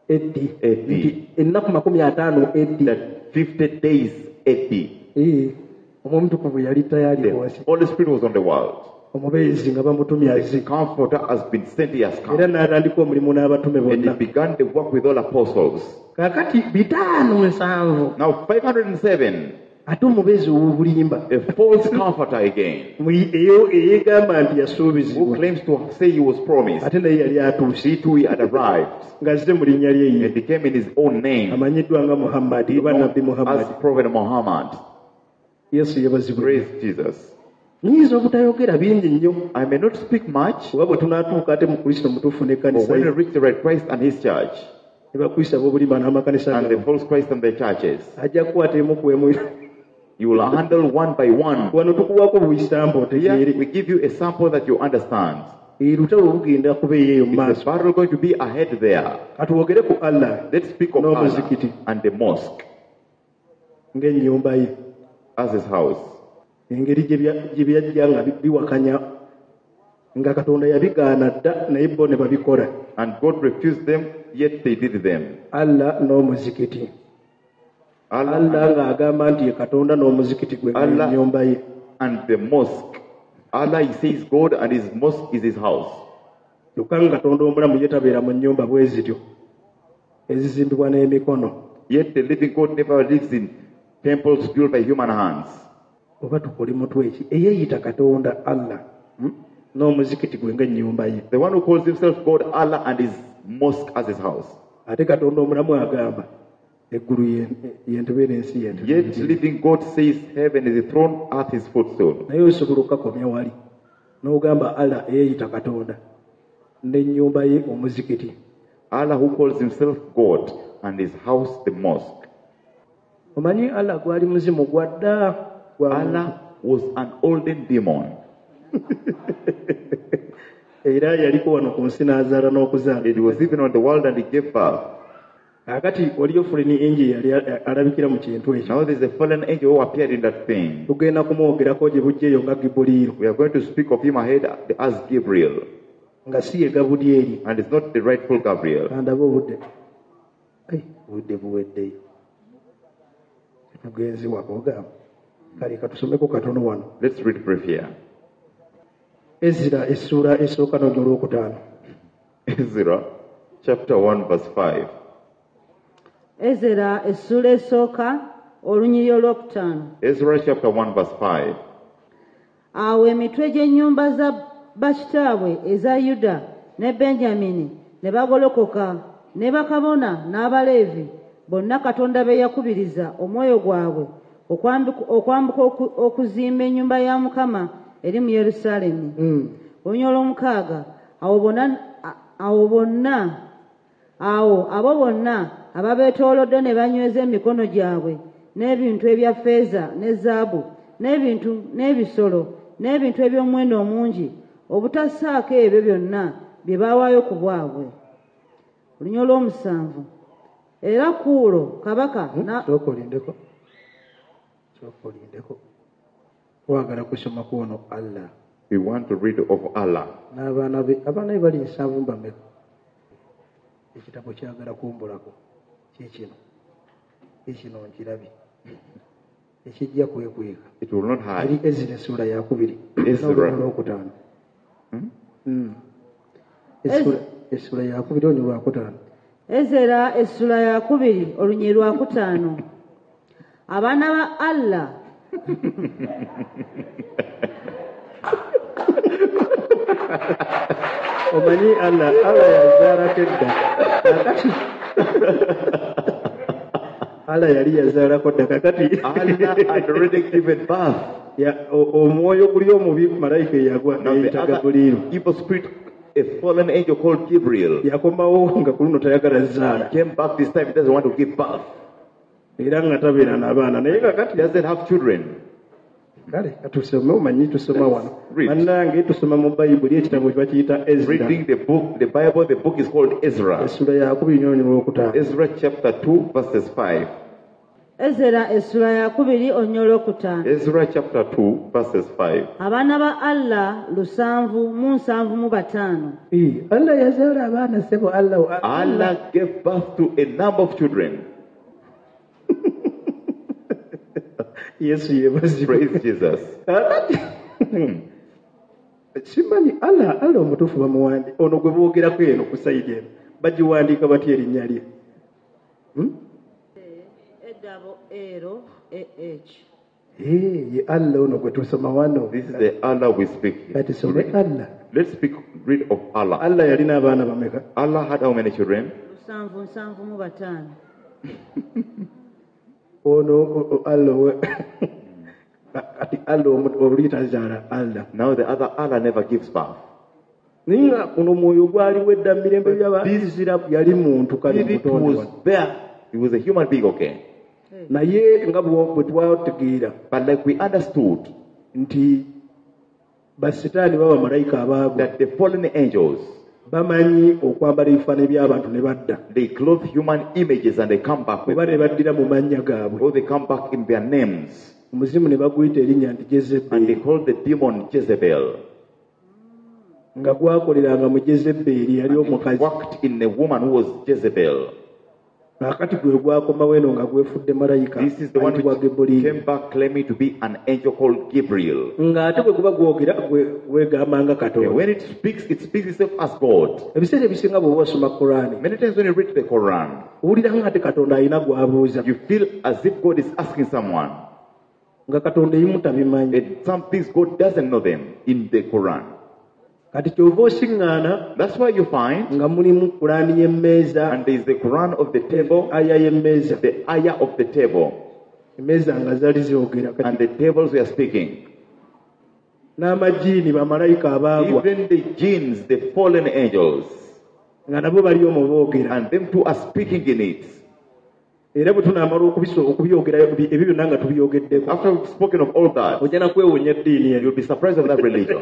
S3: eddi
S4: Eddi.
S3: nti ennaku makumi ataano eddi
S4: That fifty days A D.
S3: Eh, omwomutukuvu yali tayali
S4: The
S3: bwasi
S4: Holy Spirit was on the world.
S3: omubeezi nga bamutumye
S4: The
S3: azzi
S4: Comforter has been sent, he has
S3: era
S4: come.
S3: n'atandika omulimu n'abatume
S4: And he
S3: bonna
S4: began the work with all apostles.
S3: kaakati bitaano nsanvu
S4: Now five hundred seven,
S3: ate omubeezi ow'obulimba
S4: a false comforter again,
S3: Mwi- eyo eyeegamba nti
S4: who
S3: yasuubizibwa
S4: claims to say he was promised.
S3: ate naye yali atuuse
S4: He too had arrived
S3: ng'azze mu linnya lye ye
S4: and he came in his own name,
S3: amanyiddwa nga muhammadi oba nabbi
S4: known
S3: muhammadi
S4: as Prophet Muhammad.
S3: yesu yebazibwe
S4: Praise Jesus.
S3: nyinza obutayogera bingi nnyo
S4: I may not speak much,
S3: kuba bwe tunaatuuka ate mu kristo mutuufu
S4: but
S3: n'ekkanisa
S4: when we
S3: ye
S4: reach the right Christ and his church,
S3: ne bakristo ab'obulimba n'amakanisa
S4: and the
S3: gaabwe
S4: false Christ and their churches,
S3: ajja kukwata emu ku emu
S4: you will handle one by one.
S3: wano tukuwako buisambo
S4: Here
S3: otegeere
S4: we give you a sample that you understand.
S3: erutalo lugenda kubeeyo eyo mu
S4: It's
S3: maaso
S4: a battle going to be ahead there.
S3: katwogere ku allah
S4: Let's speak of
S3: n'omuzikiti
S4: Allah and the mosque
S3: ng'ennyumba ye
S4: as his house.
S3: engeri gye bya- gye byajja nga bi- biwakanya nga katonda yabigaana dda naye bo ne babikola
S4: And God refused them, yet they did them.
S3: allah n'omuzikiti allah
S4: Allah
S3: ng'agamba nti ye katonda n'omuzikiti gwe nga
S4: Allah-
S3: ennyumba ye
S4: and the mosque. Allah, he says God, and his mosque is his house.
S3: kyokka nga katonda omulamu ye tabeera mu nnyumba bwe zityo ezizimbibwa n'emikono
S4: Yet the living God never lives in temples built by human hands.
S3: oba tukole mutwe eki eyeeyita katonda allah hmm? n'omuzikiti gwe ng'ennyumba ye
S4: The one who calls himself God, Allah, and his mosque as his house.
S3: ate katonda omulamu agamba eggulu ye- yentebe n'ensi
S4: Yet
S3: yentebe
S4: living God says heaven is the throne, earth is footstool.
S3: naye osobola okukakomya wali n'ogamba allah eyeeyita katonda n'ennyumba ye omuzikiti
S4: Allah who calls himself God and his house the mosque.
S3: omanyi allah gwali muzimu gwa dda gwa-
S4: Allah was an olden demon.
S3: era yaliko wano ku nsi n'azaala n'okuzaala
S4: It was even on the world and he gave birth.
S3: kakati waliyo fuleni enje yali alabikira mu kintu ekyo
S4: Now there's a fallen angel who appeared in that thing.
S3: tugenda kumwogerako gye bujjeeyo nga gibuliiro
S4: We are going to speak of him ahead as Gabriel,
S3: nga si ye gabudyeri
S4: and it's not the rightful Gabriel.
S3: kandaba obudde Ai, obudde buweddeyo tugenzi wakogamba kale katusomeko katono wano
S4: Let's read brief here.
S3: ezira essuula esooka n'onya olwokutaano
S4: Ezra chapter one verse five.
S5: ezera essula esooka olunyiri olwokutaano.
S4: Ezra chapter one verse five.
S5: Awo emitwe gy'ennyumba za bakitaabwe eza Yuda ne Benyamini ne bagolokoka ne bakabona n'Abaleevi bonna Katonda be yakubiriza omwoyo gwabwe okwambuka okwambuka oku- okuzimba ennyumba ya Mukama eri mu Yerusaalemi. Olunyiri olw'omukaaga awo bonna awo bonna awo abo bonna ababeetoolodde ne banyweza emikono gyabwe n'ebintu ebya ffeeza ne zaabu n'ebintu n'ebisolo n'ebintu eby'omuwendo omungi obutasaako ebyo byonna bye baawaayo ku bwabwe. Olunyiri olw'omusanvu era Kuulo kabaka na
S3: sooka olindeko sooka olindeko twagala kusoma kuono allah
S4: We want to read of Allah.
S3: n'abaana be abaana be bali nsanvu mbameka ekitabo kyagala kumbulako kiikino kiikino nkirabye ekijja kwekweka
S4: It will not
S3: ali
S4: hide.
S3: ezira essula yakubiri
S4: Ezra.
S3: olwokutaano
S4: Hmm?
S3: essula yakubiri onyo lwakutaano
S5: Ezera essula ya kubiri olunyiri lwa kutaano. Abaana ba Allah
S3: omanyi allah allah yazaalako edda kakati allah yali yazaalako dda kakati
S4: Allah had already given birth.
S3: Ya- o- omwoyo guli omubi malayika eyagwa
S4: Now the
S3: eyita
S4: other
S3: gabuliiro
S4: evil spirit, a fallen angel called Gabriel,
S3: yakomawo nga ku luno tayagala zaala
S4: came back this time. He doesn't want to give birth.
S3: era nga tabeera n'abaana naye
S4: He
S3: kakati
S4: doesn't have children.
S3: kale katusome omanyi tusoma wano
S4: Read.
S3: bannange tusoma mu bayibuli ekitabo kye bakiyita ezra
S4: Reading the book, the Bible, the book is called Ezra.
S3: essula yakubiri nyonyi lwokutaano
S4: Ezra chapter two verses five.
S5: Ezera essula ya kubiri onyolo kutaano.
S4: Ezra chapter two, verses five.
S5: Abaana ba Allah lusanvu mu nsanvu mu bataano.
S3: Ee, Allah yazaala abaana sebo Allah.
S4: Allah gave birth to a number of children.
S3: Yesu yebazi.
S4: Praise Jesus.
S3: Simanyi Allah Allah omutuufu bamuwandi ono gwe boogerako eno ku sayidi eno bagiwandiika batya erinnya lye?
S5: Edabo ero eh
S3: Ee, ye Allah ono gwe tusoma wano.
S4: This is the Allah we speak.
S3: Kati some Allah.
S4: Let's speak read of Allah.
S3: Allah yalina abaana bameka?
S4: Allah had how many children?
S5: lusanvu nsanvu mu bataano.
S3: Ono Allah we ati Allah omuli tazaala Allah.
S4: Now the other Allah never gives birth.
S3: Ninga kuno mwoyo gwaliwo edda mu mirembe by'Abaisiraamu yali muntu kali
S4: If it
S3: mutonde.
S4: was there, he was a human being, okay.
S3: Naye nga bwe twategeera
S4: But like we understood
S3: nti basitaani baba malayika abaagwa
S4: that the fallen angels,
S3: bamanyi okwambala ebifaananyi by'abantu ne badda
S4: they clothe human images and they come back with
S3: oba ne baddira mu mannya gaabwe.
S4: or they come back in their names.
S3: Omuzimu ne baguyita erinnya nti
S4: And they
S3: Jezeberi,
S4: call the demon Jezebel.
S3: nga gwakoleranga mu Jezeberi yali omukazi.
S4: Worked in a woman who was Jezebel.
S3: Kaakati gwe gwakomawo eno nga gwefudde malayika
S4: This is the one
S3: ayitibwa
S4: which
S3: Gebuli.
S4: came back claiming to be an angel called Gabriel.
S3: Ng'ate bwe kuba gwogera gwe- gwegambanga
S4: Okay,
S3: Katonda.
S4: when it speaks, it speaks itself as God.
S3: Ebiseera ebisinga bw'oba osoma Qur'ani
S4: Many times when you read the Quran,
S3: owulira ng'ate Katonda alina gw'abuuza
S4: you feel as if God is asking someone.
S3: nga Katonda ebimu tabimanyi.
S4: And some things God doesn't know them in the Quran.
S3: Kati kyova osiŋŋaana
S4: That's why you find,
S3: nga mulimu Qur'ani y'emmeeza,
S4: and there is the Quran of the table,
S3: aya y'emmeeza,
S4: the ayah of the table,
S3: emmeeza nga zaali zoogera
S4: and
S3: kati
S4: the tables we are speaking.
S3: n'amajiini bamalayika abaagwa
S4: Even the jinns, the fallen angels,
S3: nga nabo bali omwo boogera.
S4: and them too are speaking in it.
S3: Era bwe tunaamala okubiso- okubyogera ebi ebyo byonna nga tubyogeddeko
S4: After we've spoken of all that,
S3: ojja na kwewonya eddiini
S4: you'll
S3: eyo
S4: be surprised of that religion.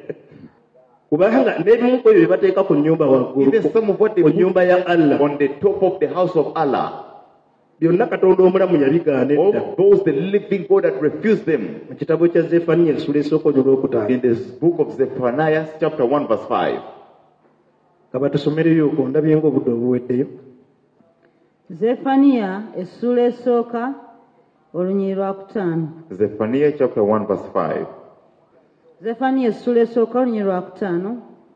S3: kubanga n'ebimu ku ebyo bye bateeka ku nnyumba waggulu
S4: Even some of what they
S3: ku
S4: put
S3: nnyumba ya Allah
S4: on the top of the house of Allah,
S3: byonna Katonda omulamu yabigaana edda
S4: all those the living God that refused them.
S3: mu kitabo kya Zefaniya essula esooka olwokutaano.
S4: In this book of Zephaniah, chapter one, verse five.
S3: Kaba tusomereyo okwo ndabye ng'obudde obuweddeyo.
S5: Zefaniya essula esooka olunyiri lwa kutaano.
S4: Zephaniah, chapter one, verse five.
S5: Zefaniya essula esooka olunyiri lwa kutaano.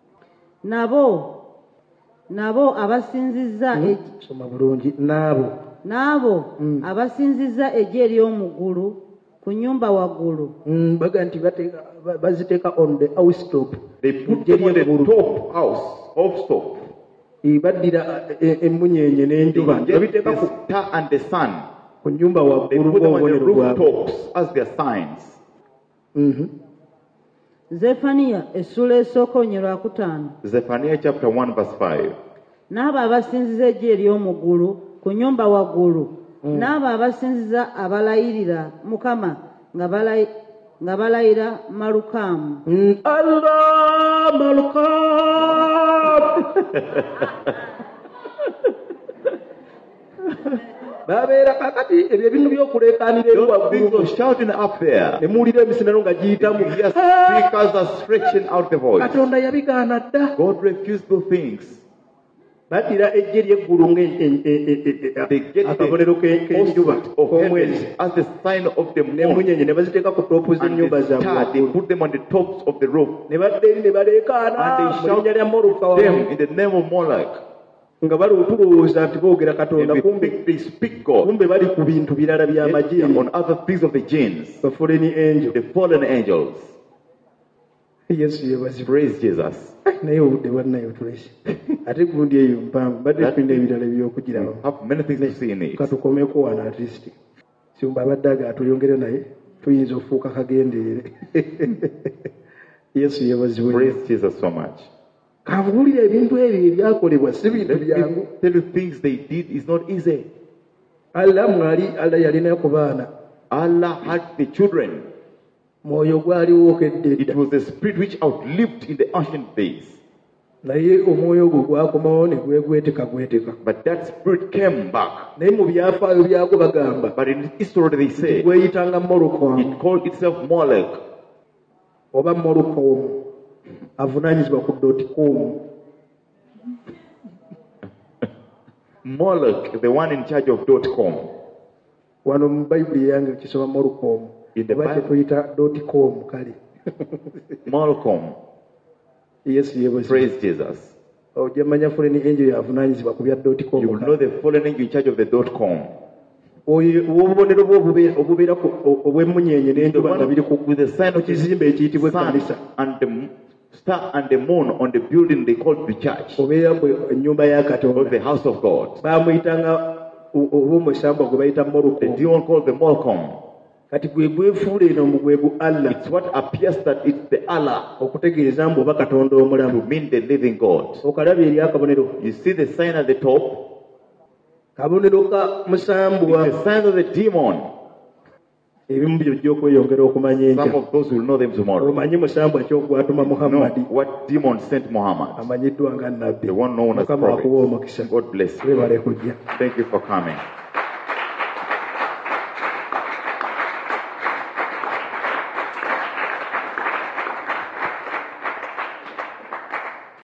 S5: Nabo nabo abasinzizza egi-
S3: Soma bulungi. N'abo
S5: n'abo abasinzizza eggi ery'omu ggulu ku nnyumba waggulu
S3: mm, baga nti bateeka- ba- baziteeka on the housetop.
S4: They put them on the top house of top.
S3: Eh, baddira eh, emmunyeenye
S4: They
S3: n'enjuba
S4: get
S3: babiteeka
S4: the
S3: ku
S4: star and the sun.
S3: ku nnyumba
S4: They
S3: waggulu
S4: put them on the
S3: ng'obubonero bwabwe.
S4: rooftops as their signs.
S3: Mhm.
S5: Zefaniya essula esooka olunyiri lwa kutaano.
S4: Zephaniah, chapter one, verse five.
S5: N'abo abasinziza eggi ery'omu ggulu ku nnyumba waggulu n'abo abasinziza abalayirira Mukama nga balayi- nga balayira Malukamu.
S3: Mm, Allah Malukam. Babeera kakati ebyo ebintu by'okuleekaanira eri
S4: Those things
S3: waggulu
S4: of shouting up there.
S3: ne muwulira emisindano nga giyitamu.
S4: Yes,
S3: Ah!
S4: speakers are stretching out the voice.
S3: Katonda yabigaana dda.
S4: God refused those things.
S3: Baddira eggi ery'eggulu
S4: They get
S3: ng'akabonero
S4: the
S3: k'enjuba
S4: host of
S3: k'omwezi
S4: heaven as the sign of the moon.
S3: n'emmunyenye ne baziteeka ku toopu
S4: And
S3: z'ennyumba
S4: the
S3: zaabwe
S4: star, they
S3: waggulu.
S4: put them on the tops of the roof.
S3: Ne badda eri ne baleekaana
S4: And they
S3: mu
S4: shout
S3: linnya lya Moluka wamu.
S4: them in the name of Moloch.
S3: nga bali otulowooza nti boogera
S4: And
S3: Katonda
S4: they
S3: kumbe
S4: think they speak God.
S3: kumbe bali ku bintu birala
S4: Yet they are
S3: by'amajiini
S4: on other things of the jinns,
S3: the foreign angel.
S4: the fallen angels.
S3: Yesu yebazibwa.
S4: Praise Jesus.
S3: Naye obudde bwannayo tulese ate gundi eyo mpanvu badde
S4: That-
S3: tulina ebirala ebyokugirawo
S4: Have many things to see in it.
S3: katukomeko wano at least siumba abadde aga atuyongere naye tuyinza okufuuka kagendeere. Yesu yebazibwe.
S4: Praise Jesus so much.
S3: Kabuulira ebintu ebyo ebyakolebwa si bintu
S4: Let
S3: byangu.
S4: me tell you things they did is not easy.
S3: Allah mwali Allah yalina ku baana
S4: Allah had the children.
S3: mwoyo gwaliwo okedde
S4: It
S3: edda
S4: was the spirit which outlived in the ancient days.
S3: naye omwoyo ogwo gwakomawo ne gwegweteka gweteka.
S4: But that spirit came back.
S3: naye mu byafaayo byagwo bagamba
S4: But in history they say
S3: gweyitanga Molokomu
S4: it called itself Molech.
S3: oba Molokomu avunaanyizibwa ku dotcom.
S4: Molech, the one in charge of dot-com.
S3: wano mu bayibuli yange kisoma Molokomu
S4: In the
S3: oba
S4: Bible-
S3: kyetuyita dotcom kale.
S4: Molcom.
S3: yesu yebazi
S4: Praise Jesus.
S3: ojja manya fuleni angel yavunaanyizibwa ku bya
S4: You
S3: dotcom
S4: will know the fallen angel in charge of the dot-com.
S3: obubonero bwe obubeera- obubeera ku- obw'emmunyeenye
S4: The
S3: n'enjuba nga biri ku
S4: one with the sign
S3: ku
S4: of the
S3: kizimbe ekiyitibwa
S4: sun
S3: ekkanisa
S4: and the m- star and the moon on the building they called the church
S3: obeera bwe ennyumba ya
S4: or the
S3: katonda
S4: house of God.
S3: baamuyitanga o- oba omusambwa gwe bayita
S4: The
S3: Molokomu.
S4: demon called the Molcom.
S3: kati gwe gwefuula eno mbu gwe gu Allah
S4: It's what appears that it's the Allah
S3: okutegeeza mbu oba katonda
S4: to
S3: omulamu.
S4: mean the living God.
S3: okalabya eri akabonero
S4: You see the sign at the top?
S3: kabonero ka musambwa.
S4: It's the sign of the demon.
S3: ebimu byojja okweyongera okumanya
S4: Some
S3: enkya.
S4: of those will know them tomorrow.
S3: omanyi musambwa kyogwatuma
S4: No,
S3: Muhammadi
S4: what demon sent Muhammad?
S3: amanyiddwa nga nabbi.
S4: The one known as
S3: Mukama akuwa
S4: prophet.
S3: omukisa.
S4: God bless you.
S3: Weebale kujja.
S4: Thank you for coming.